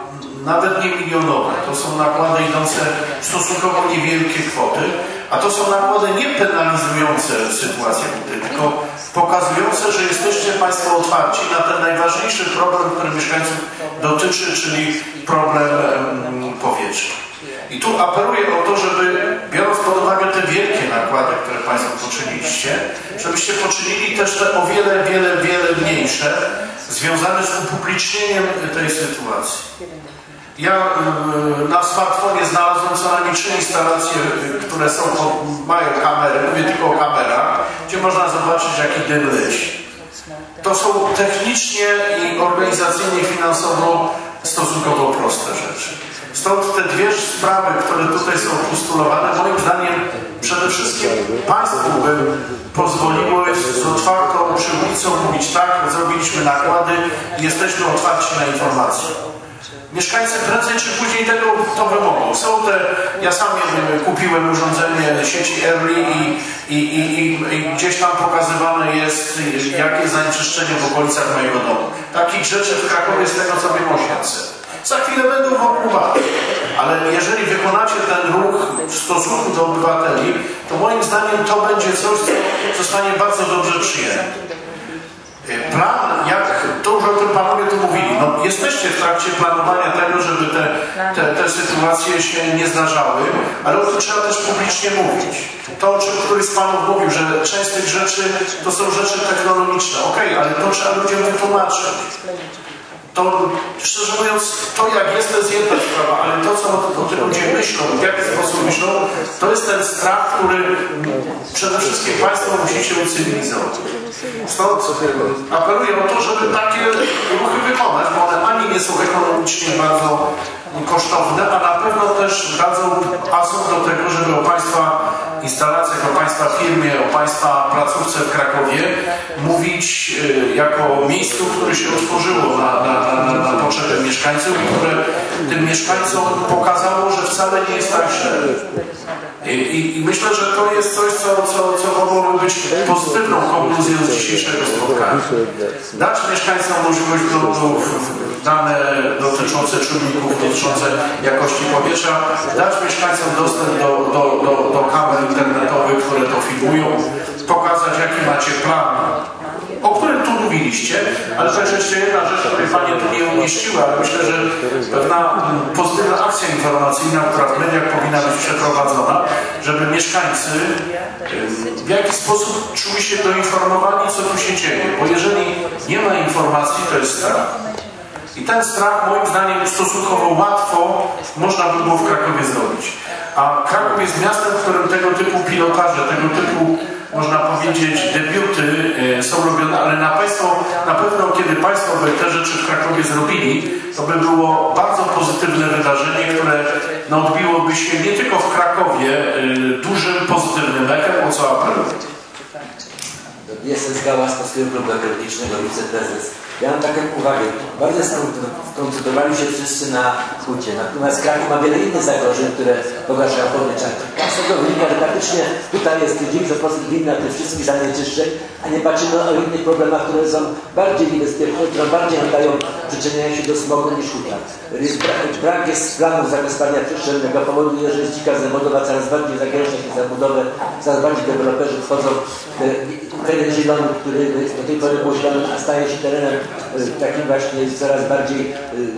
nawet nie milionowe, to są nakłady idące stosunkowo niewielkie kwoty, a to są nakłady nie penalizujące sytuację, tylko pokazujące, że jesteście Państwo otwarci na ten najważniejszy problem, który mieszkańców dotyczy, czyli problem um, powietrza. I tu apeluję o to, żeby, biorąc pod uwagę te wielkie nakłady, które Państwo poczyniliście, żebyście poczynili też te o wiele, wiele, wiele mniejsze, związane z upublicznieniem tej sytuacji. Ja na smartfonie znalazłem co najmniej trzy instalacje, które są, mają kamery, mówię tylko o kamerach, gdzie można zobaczyć, jaki dym leci. To są technicznie i organizacyjnie, finansowo stosunkowo proste rzeczy. Stąd te dwie sprawy, które tutaj są postulowane, moim zdaniem przede wszystkim Państwu by pozwoliły z otwartą przyłbicą mówić tak, zrobiliśmy nakłady i jesteśmy otwarci na informacje. Mieszkańcy prędzej czy później tego to wymogą. Są te, ja sam kupiłem urządzenie sieci Early i, i, i, i, i gdzieś tam pokazywane jest, jakie jest zanieczyszczenie w okolicach mojego domu. Takich rzeczy w Krakowie z tego co wiem osiemset. Za chwilę będą wokół was. Ale jeżeli wykonacie ten ruch w stosunku do obywateli, to moim zdaniem to będzie coś, co zostanie bardzo dobrze przyjęte. Plan, jak to już o tym panowie tu mówili, no jesteście w trakcie planowania tego, żeby te, te, te sytuacje się nie zdarzały, ale o tym trzeba też publicznie mówić. To, o czym któryś z panów mówił, że część z tych rzeczy to są rzeczy technologiczne, okej, okay, ale to trzeba ludziom wytłumaczyć. To, szczerze mówiąc, to jak jest, to jest jedna sprawa, ale to, co o tym ludzie myślą, w jaki sposób myślą, to jest ten strach, który przede wszystkim Państwo musicie ucywilizować. Stąd apeluję o to, żeby takie ruchy wykonać, bo one ani nie są ekonomicznie bardzo kosztowne, a na pewno też dadzą asum do tego, żeby o Państwa instalacjach, o Państwa firmie, o Państwa placówce w Krakowie mówić y, jako miejscu, które się otworzyło na, na, na, na, na potrzeby mieszkańców i które tym mieszkańcom pokazało, że wcale nie jest tak źle. I, i, I myślę, że to jest coś, co, co, co mogłoby być pozytywną konkluzją z dzisiejszego spotkania. Dać mieszkańcom możliwość do, do, dane dotyczące czujników, dotyczące jakości powietrza, dać mieszkańcom dostęp do, do, do, do kamer internetowych, które to filmują, pokazać, jaki macie plan, o którym tu mówiliście, ale też jeszcze jedna rzecz, której Panie tu nie umieściły, ale myślę, że pewna pozytywna akcja informacyjna, która w mediach powinna być przeprowadzona, żeby mieszkańcy w jakiś sposób czuli się doinformowani, co tu się dzieje, bo jeżeli nie ma informacji, to jest strach. I ten strach, moim zdaniem, stosunkowo łatwo można by było w Krakowie zrobić. A Kraków jest miastem, w którym tego typu pilotaże, tego typu, można powiedzieć, debiuty e, są robione, ale na, państwo, na pewno, kiedy Państwo by te rzeczy w Krakowie zrobili, to by było bardzo pozytywne wydarzenie, które no, odbiłoby się nie tylko w Krakowie e, dużym, pozytywnym echem, o co apeluję. Jestem z Gała z Polskiego Klubu Akademicznego, wiceprezes. Ja mam taką uwagę. Bardzo skoncentrowali się wszyscy na hucie. Natomiast Kraków ma wiele innych zagrożeń, które pogarszają powietrze. Z tego wynika, że praktycznie tutaj jest dziewięćdziesiąt procent winna tych wszystkich zanieczyszczeń, a nie patrzymy o innych problemach, które są bardziej niebezpieczne, które bardziej dają przyczynienia się do smogu niż huta. Brak jest planów zagospodarowania przestrzennego, powoduje, że jest dzika zabudowa coraz bardziej zagraża się zabudowę, coraz bardziej deweloperzy wchodzą w teren zielony, który do tej pory był zielony, a staje się terenem takim właśnie coraz bardziej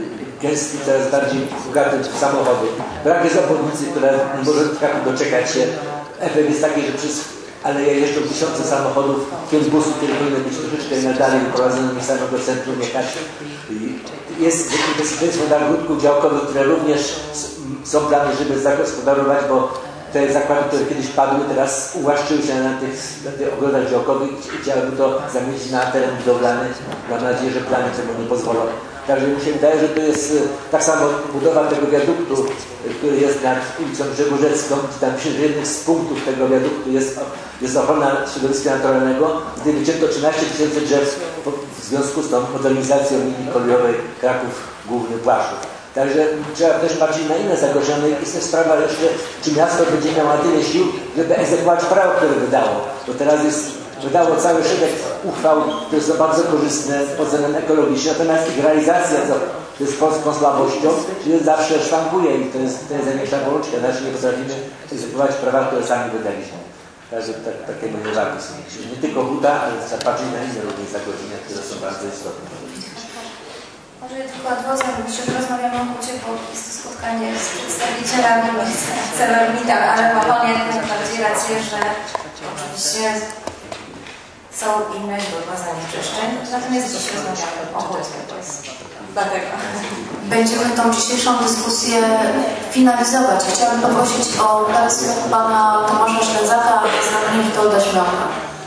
gęstki, coraz bardziej bogate w samochody. Brak jest obwodnicy, która nie może doczekać się. Efekt jest taki, że przez aleje jeżdżą tysiące samochodów, kierunkobusów, które powinny być troszeczkę dalej wyprowadzone do samego centrum jechać. Jest bezpieczeństwo dla ogródków działkowych, które również są plany, żeby zagospodarować, bo te zakłady, które kiedyś padły, teraz ułaszczyły się na tych, na tych ogrodach działkowych i chciałyby to zamienić na teren budowlany. Mam nadzieję, że plany temu nie pozwolą. Także mi się wydaje, że to jest tak samo budowa tego wiaduktu, który jest nad ulicą Grzegórzecką. Tam się, że jednym z punktów tego wiaduktu jest, jest ochrona środowiska naturalnego, gdy wycięto trzynaście tysięcy drzew w związku z tą modernizacją linii kolejowej Kraków-Główny-Płaszów. Także trzeba też patrzeć na inne zagrożenia. Jest też sprawa jeszcze, czy miasto będzie miało tyle sił, żeby egzekwować prawo, które wydało. Bo teraz jest, wydało cały szereg uchwał, które są bardzo korzystne pod względem ekologicznym, natomiast ich realizacja to, to jest polską słabością, czyli zawsze szwankuje i to jest, to jest największa bolączka. Znaczy nie potrafimy egzekwować prawa, które sami wydaliśmy. Także tak, takie moje uwagi są. Nie tylko huta, ale trzeba patrzeć na inne również zagrożenia, które są bardzo istotne. Może ja tylko odwodzę, że rozmawiamy o hucie, bo jest to spotkanie z przedstawicielami celownika, ale ma Pan jak najbardziej rację, że oczywiście są inne źródła zanieczyszczeń. Natomiast dziś rozmawiamy o hucie, to jest dlatego. Będziemy tą dzisiejszą dyskusję finalizować. Chciałabym poprosić o wystąpienie Pana Tomasza Śledzaka z Rady Witolda Śmiałka.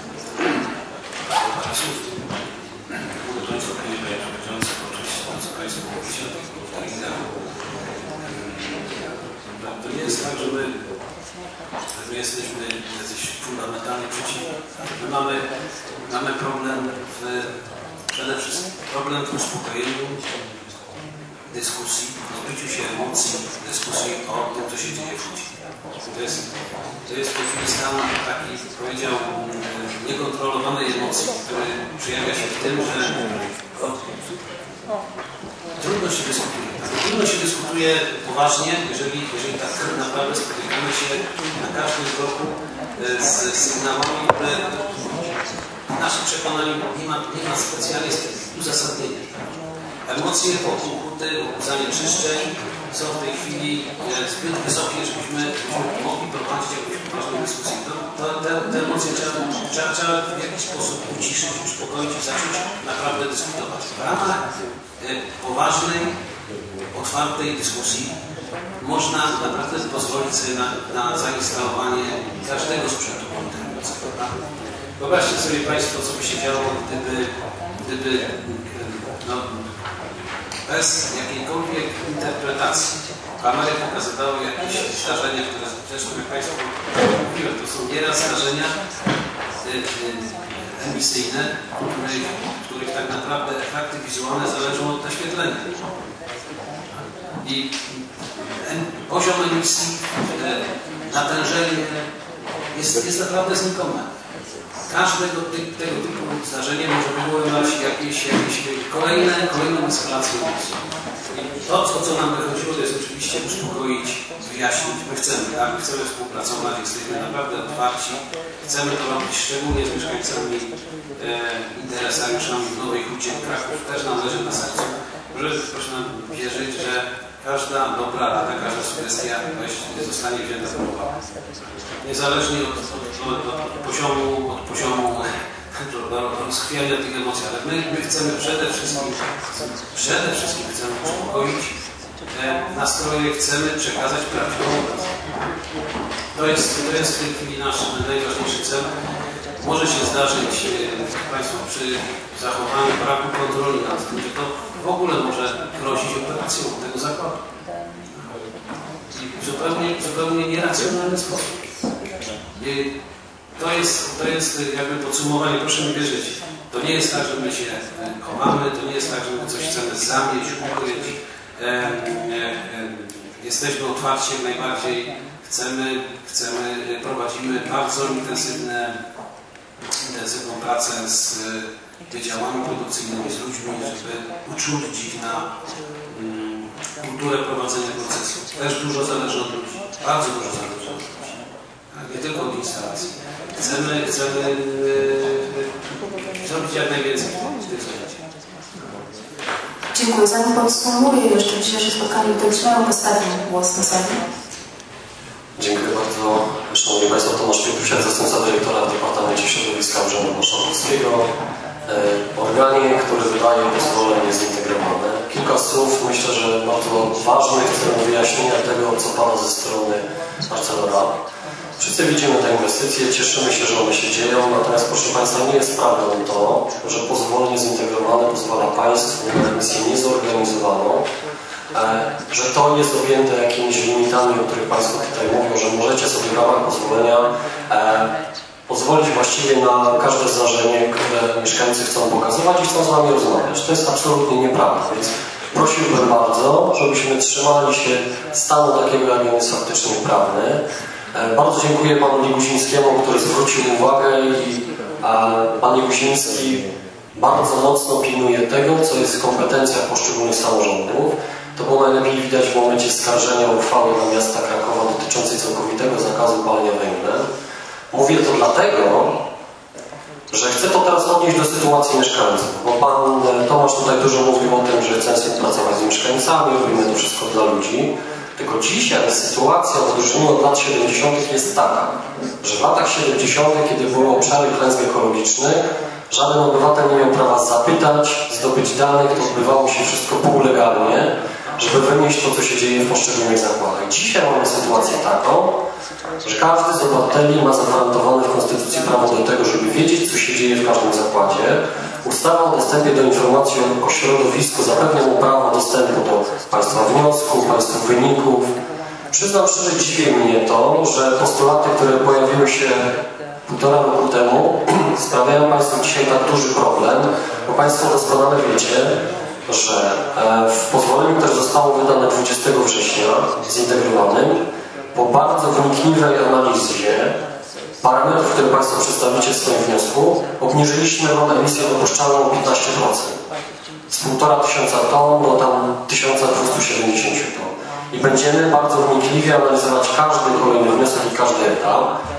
To nie jest tak, że my, że my jesteśmy jacyś fundamentalnie przeciwni. My mamy, mamy problem w, przede wszystkim problem w uspokojeniu dyskusji, w odbyciu się emocji, dyskusji o tym, co się dzieje w hucie. To jest, to jest w tej chwili stan taki, powiedział, niekontrolowanej emocji, który przejawia się w tym, że trudno się dyskutuje. Trudno się dyskutuje poważnie, jeżeli, jeżeli tak naprawdę spotykamy się na każdym kroku z sygnałami, które w naszym przekonaniu nie ma, nie ma specjalnie uzasadnienia. Emocje wokół huty, zanieczyszczeń są w tej chwili zbyt wysokie, żebyśmy, żebyśmy mogli prowadzić jakąś poważną dyskusję. To, to, te, te emocje trzeba, trzeba, trzeba w jakiś sposób uciszyć, uspokoić i zacząć naprawdę dyskutować. W ramach poważnej, otwartej dyskusji można naprawdę pozwolić sobie na, na zainstalowanie każdego sprzętu monitorującego. Wyobraźcie sobie Państwo, co by się działo, gdyby, gdyby no, bez jakiejkolwiek interpretacji kamery pokazywały jakieś zdarzenia, które zresztą, jak Państwo mówiłem, to są nieraz zdarzenia emisyjne, których, których tak naprawdę efekty wizualne zależą od naświetlenia. I poziom emisji, natężenie jest, jest naprawdę znikome. Każdego tego typu zdarzenie może wywoływać jakieś, jakieś kolejne, kolejną eskalację emisji. To, co, co nam wychodziło, to jest oczywiście uspokoić, wyjaśnić. My chcemy, tak? My chcemy współpracować, jesteśmy naprawdę otwarci. Chcemy to robić szczególnie z mieszkańcami, e, interesariuszami w Nowej Hucie. Kraków też nam leży na sercu. Proszę, proszę nam wierzyć, że każda dobra rada, każda sugestia zostanie wzięta pod uwagę. Niezależnie od, od, od, od poziomu, od poziomu rozchwiania tych emocji, ale my, my chcemy przede wszystkim, przede wszystkim chcemy uspokoić te nastroje, chcemy przekazać prawdziwą obraz. To jest, to jest w tej chwili nasz najważniejszy cel. Może się zdarzyć Państwu przy zachowaniu braku kontroli nad tym, że to w ogóle może grozić operacją tego zakładu. I zupełnie, zupełnie nieracjonalny sposób. I to jest, to jest jakby podsumowanie, proszę mi wierzyć. To nie jest tak, że my się chowamy, to nie jest tak, że my coś chcemy zamieść, ukryć. E, e, e, jesteśmy otwarci jak najbardziej. Chcemy, chcemy, prowadzimy bardzo intensywne, intensywną pracę z wydziałami produkcyjnymi, z ludźmi, żeby uczulić ich na um, kulturę prowadzenia procesu. Też dużo zależy od ludzi, bardzo dużo zależy od ludzi, nie tylko od instalacji. Chcemy, chcemy yy, zrobić jak najwięcej w tych zajęciach. Dziękuję. Zanim podsumuję jeszcze dzisiejsze spotkanie, to śmiało postawię głos na sali. Dziękuję bardzo. Szanowni Państwo, Tomasz Pietrusiak, zastępca dyrektora w Departamencie Środowiska Urzędu Marszałkowskiego. Organie, który wydaje pozwolenie zintegrowane. Kilka słów, myślę, że bardzo ważnych w celu wyjaśnienia tego, co pada ze strony Arcelora. Wszyscy widzimy te inwestycje, cieszymy się, że one się dzieją, natomiast proszę Państwa, nie jest prawdą to, że pozwolenie zintegrowane pozwala Państwu na emisję niezorganizowaną, że to jest objęte jakimiś limitami, o których Państwo tutaj mówią, że możecie sobie w ramach pozwolenia pozwolić właściwie na każde zdarzenie, które mieszkańcy chcą pokazywać i chcą z Wami rozmawiać. To jest absolutnie nieprawda, więc prosiłbym bardzo, żebyśmy trzymali się stanu takiego, jak on jest faktycznie prawny. Bardzo dziękuję Panu Guzińskiemu, który zwrócił uwagę i Pan Guziński bardzo mocno pilnuje tego, co jest w kompetencjach poszczególnych samorządów. To było najlepiej widać w momencie skarżenia uchwały na miasta Krakowa dotyczącej całkowitego zakazu palenia węglem. Mówię to dlatego, że chcę to teraz odnieść do sytuacji mieszkańców, bo Pan Tomasz tutaj dużo mówił o tym, że chcemy współpracować z mieszkańcami, robimy to wszystko dla ludzi. Tylko dzisiaj sytuacja w odróżnieniu od lat siedemdziesiątych jest taka, że w latach siedemdziesiątych, kiedy były obszary klęsk ekologicznych, żaden obywatel nie miał prawa zapytać, zdobyć danych, to odbywało się wszystko półlegalnie, żeby wynieść to, co się dzieje w poszczególnych zakładach. Dzisiaj mamy sytuację taką, że każdy z obywateli ma zagwarantowane w Konstytucji prawo do tego, żeby wiedzieć, co się dzieje w każdym zakładzie. Ustawa o dostępie do informacji o środowisku zapewnia mu prawo dostępu do Państwa wniosków, Państwa wyników. Przyznam szczerze, dziwi mnie to, że postulaty, które pojawiły się półtora roku temu, sprawiają Państwu dzisiaj tak duży problem, bo Państwo doskonale wiecie, że w pozwoleniu, które zostało wydane dwudziestego września, zintegrowanym, po bardzo wnikliwej analizie parametrów, które Państwo przedstawicie w swoim wniosku, obniżyliśmy emisję dopuszczalną o piętnaście procent. Z półtora tysiąca ton do tam tysiąc dwieście siedemdziesiąt ton. I będziemy bardzo wnikliwie analizować każdy kolejny wniosek i każdy etap.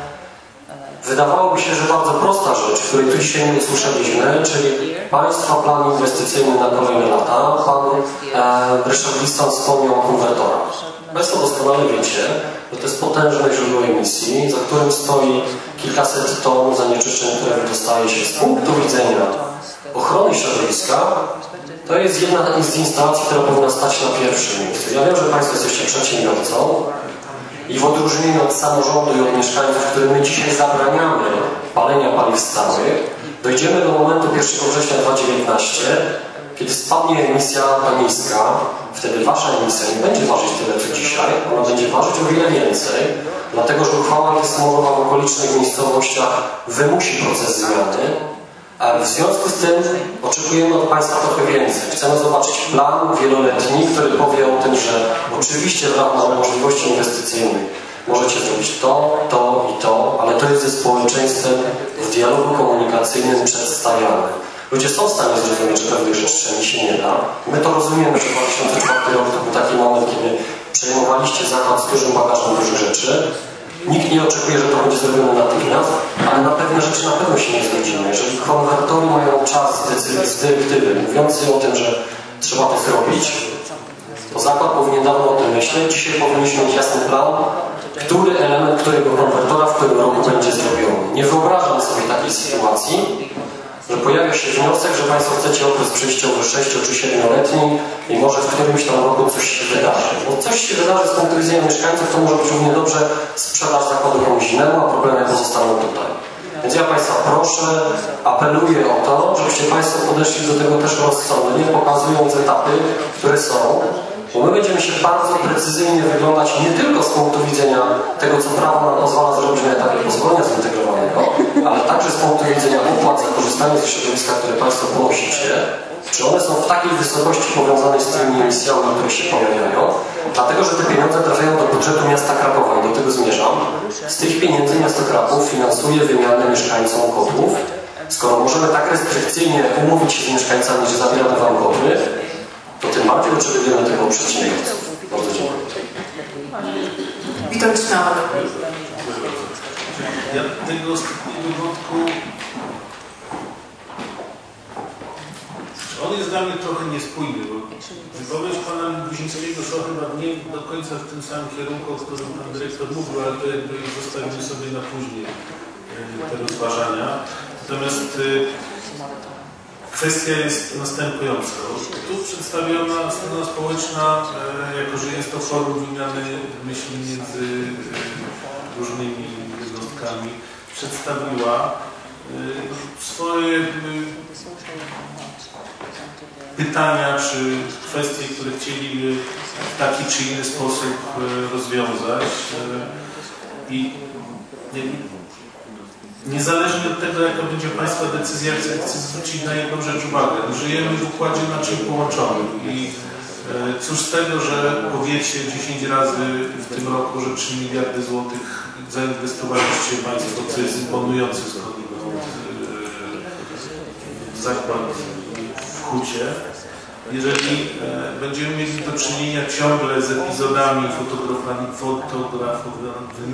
Wydawałoby się, że bardzo prosta rzecz, której tu dzisiaj nie usłyszeliśmy, czyli Państwa plan inwestycyjny na kolejne lata. Pan e, Ryszard Liston wspomniał o konwertorach. Państwo doskonale wiecie, że to jest potężne źródło emisji, za którym stoi kilkaset ton zanieczyszczeń, które wydostaje się z punktu widzenia ochrony środowiska. To jest jedna z instalacji, która powinna stać na pierwszym miejscu. Ja wiem, że Państwo jesteście przedsiębiorcą i w odróżnieniu od samorządu i od mieszkańców, którym my dzisiaj zabraniamy palenia paliw stałych, dojdziemy do momentu pierwszego września dwa tysiące dziewiętnastego, kiedy spadnie emisja pańska, wtedy Wasza emisja nie będzie ważyć tyle, co dzisiaj, ona będzie ważyć o wiele więcej, dlatego że uchwała sejmowa w okolicznych miejscowościach wymusi proces zmiany. A w związku z tym oczekujemy od Państwa trochę więcej. Chcemy zobaczyć plan wieloletni, który powie o tym, że oczywiście w ramach możliwości inwestycyjnych możecie zrobić to, to i to, ale to jest ze społeczeństwem w dialogu komunikacyjnym przedstawiane. Ludzie są w stanie zrozumieć, że pewnych rzeczy się nie da. My to rozumiemy, że dwa tysiące czwarty rok to był taki moment, kiedy przejmowaliście zakład z dużym bagażem dużych rzeczy. Nikt nie oczekuje, że to będzie zrobione natychmiast, ale na pewne rzeczy na pewno się nie zgodzimy. Jeżeli konwertory mają czas z dyrektywy mówiący o tym, że trzeba to zrobić, to zakład powinien dawno o tym myśleć. Dzisiaj powinniśmy mieć jasny plan, który element którego konwertora w którym roku będzie zrobiony. Nie wyobrażam sobie takiej sytuacji, że pojawia się wniosek, że Państwo chcecie okres przejściowy sześcio czy siedmioletni i może w którymś tam roku coś się wydarzy. Bo coś się wydarzy z punktu widzenia mieszkańców, to może być równie dobrze sprzedaż zakładu komuś innemu, a problemy pozostaną tutaj. Więc ja Państwa proszę, apeluję o to, żebyście Państwo podeszli do tego też rozsądnie, pokazując etapy, które są, bo my będziemy się bardzo precyzyjnie wyglądać nie tylko z punktu widzenia tego, co prawo nam pozwala zrobić na etapie pozwolenia zintegrowanego, ale także z punktu widzenia opłat za korzystanie ze środowiska, które Państwo ponosicie, czy one są w takiej wysokości powiązanej z tymi emisjami, które się pojawiają, dlatego, że te pieniądze trafiają do budżetu miasta Krakowa i do tego zmierzam. Z tych pieniędzy miasto Kraków finansuje wymianę mieszkańcom kotłów. Skoro możemy tak restrykcyjnie umówić się z mieszkańcami, że zabieramy Wam kotły, to tym bardziej oczekujemy tego przedsiębiorców. Bardzo dziękuję. Witold Śmiały. Ja tego ostatniego wątku On jest dla mnie trochę niespójny, bo wypowiedź pana Guzińskiego szła chyba nie do końca w tym samym kierunku, o którym pan dyrektor mówił, ale to jakby zostawimy sobie na później te rozważania. Natomiast kwestia jest następująca. Tu przedstawiona strona społeczna, jako że jest to forum wymiany myśli między różnymi jednostkami, przedstawiła swoje pytania czy kwestie, które chcieliby w taki czy inny sposób rozwiązać. I niezależnie od tego, jaka będzie Państwa decyzja, chcę zwrócić na jedną rzecz uwagę. Żyjemy w układzie naczyń połączonych i cóż z tego, że powiecie dziesięć razy w tym roku, że trzy miliardy złotych zainwestowaliście Państwo, co jest imponujący skądinąd zakład w Hucie. Jeżeli będziemy mieli do czynienia ciągle z epizodami fotografami, fotografowanymi,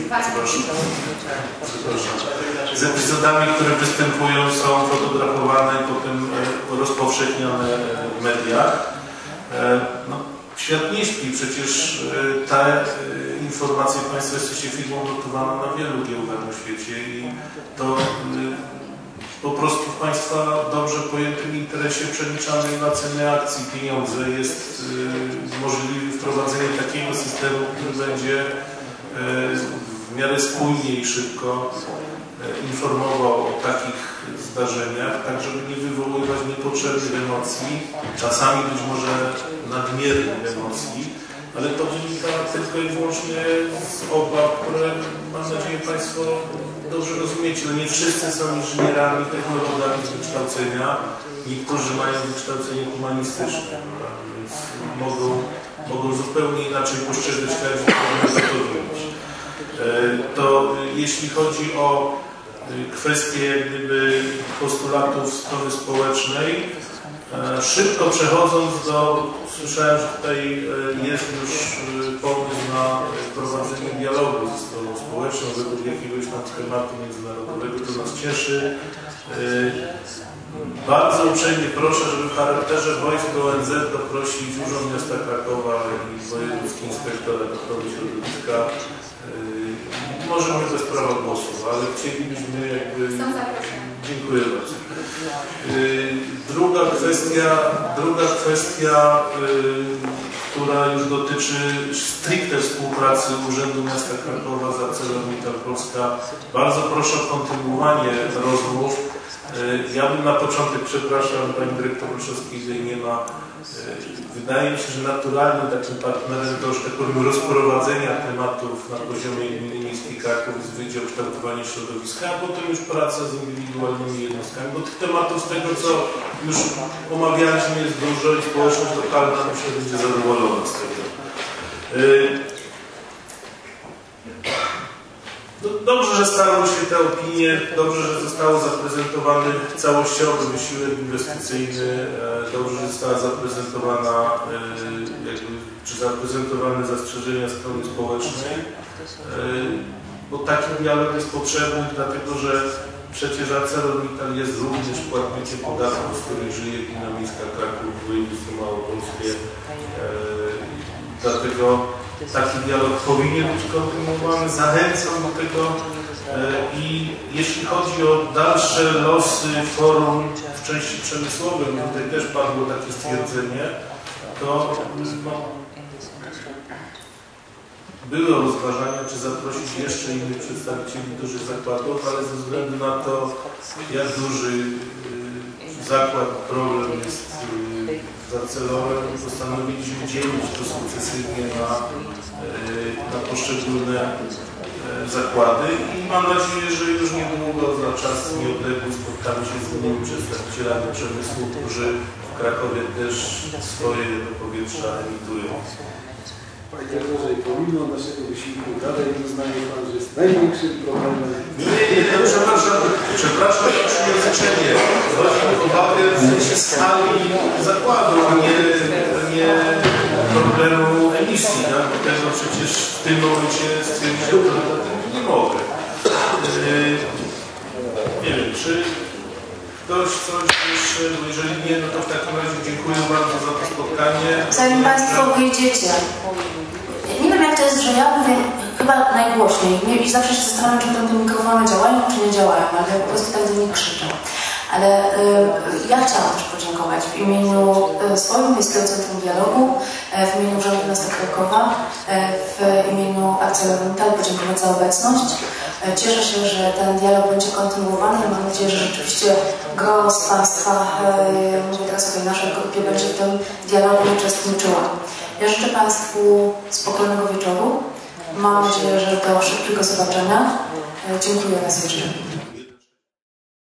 z epizodami, które występują, są fotografowane i potem rozpowszechniane w mediach, no, świat nie śpi. Przecież te informacje, Państwo jesteście firmą notowaną na wielu giełdach na świecie i to po prostu w Państwa dobrze pojętym interesie przeliczanej na cenę akcji pieniądze jest możliwe wprowadzenie takiego systemu, który będzie w miarę spójnie i szybko informował o takich zdarzeniach, tak żeby nie wywoływać niepotrzebnych emocji, czasami być może nadmiernych emocji, ale to wynika tylko i wyłącznie z obaw, które mam nadzieję Państwo dobrze rozumiecie. No nie wszyscy są inżynierami, technologami z wykształcenia, niektórzy mają wykształcenie humanistyczne, więc mogą, mogą zupełnie inaczej postrzegać świat, to robić. To jeśli chodzi o kwestię jak gdyby postulatów strony społecznej, szybko przechodząc do, słyszałem, że tutaj jest już pomysł na prowadzenie dialogu ze stroną społeczną według jakiegoś tam schematu międzynarodowego, to nas cieszy. Bardzo uprzejmie proszę, żeby w charakterze wojsk O N Z doprosić Urząd Miasta Krakowa i Wojewódzki Inspektorat Ochrony Środowiska. Może nie bez prawa głosu, ale chcielibyśmy jakby... Dziękuję bardzo. Druga kwestia, druga kwestia, która już dotyczy stricte współpracy Urzędu Miasta Krakowa z ArcelorMittal Polska. Bardzo proszę o kontynuowanie rozmów. Ja bym na początek, przepraszam, pani dyrektor Olszowskiej, że nie ma. Wydaje mi się, że naturalnym takim partnerem to już tak powiem rozprowadzenia tematów na poziomie gminy miejskiej Kraków jest Wydział Kształtowania Środowiska, a potem już praca z indywidualnymi jednostkami, bo tych tematów z tego, co już omawialiśmy, jest dużo i społeczność lokalna myślę będzie zadowolona z tego. Dobrze, że stały się te opinie, dobrze, że został zaprezentowany całościowy wysiłek inwestycyjny, dobrze, że została zaprezentowana, jakby, czy zaprezentowane zastrzeżenia strony społecznej, bo taki dialog jest potrzebny, dlatego że przecież ArcelorMittal jest również płatnikiem podatków, z których żyje gmina miejska Kraków, województwo małopolskie, dlatego taki dialog powinien być kontynuowany, zachęcam do tego i jeśli chodzi o dalsze losy forum w części przemysłowej, tutaj też padło takie stwierdzenie, to no, były rozważania, czy zaprosić jeszcze innych przedstawicieli dużych zakładów, ale ze względu na to, jak duży zakład, problem jest z Arcelorem, postanowiliśmy dzielić to sukcesywnie na, na poszczególne zakłady i mam nadzieję, że już niedługo, za czas nieodległy, spotkamy się z innymi przedstawicielami przemysłu, którzy w Krakowie też swoje do powietrza emitują. Panie dyrektorze, pomimo naszego wysiłku dalej uznaje Pan, że jest największym problemem. Nie, nie, nie, przepraszam, przepraszam za przyjęzyczenie. Chodzi mi o wagę w sensie skali zakładu, a nie, nie problemu emisji. Tak? Tego przecież w tym momencie stwierdzić autorytetem nie mogę. Nie wiem, czy Ktoś coś jeszcze, jeżeli nie, no to w takim razie dziękuję bardzo za to spotkanie. Zanim Państwo wyjdziecie, nie wiem jak to jest, że ja mówię chyba najgłośniej i zawsze się zastanawiam, czy te mikrofony działają, czy nie działają, ale po prostu tak do nich krzyczę. Ale y, ja chciałam też podziękować w imieniu y, swoim Miejskiego Centrum Dialogu, y, w imieniu Urzędu Miasta Krakowa, y, w imieniu ArcelorMittal podziękować za obecność. Y, cieszę się, że ten dialog będzie kontynuowany i mam nadzieję, że rzeczywiście gro z Państwa, y, mówię teraz o tej naszej grupie, będzie w tym dialogu uczestniczyła. Ja życzę Państwu spokojnego wieczoru. Mam nadzieję, że do szybkiego zobaczenia. Y, dziękuję raz jeszcze.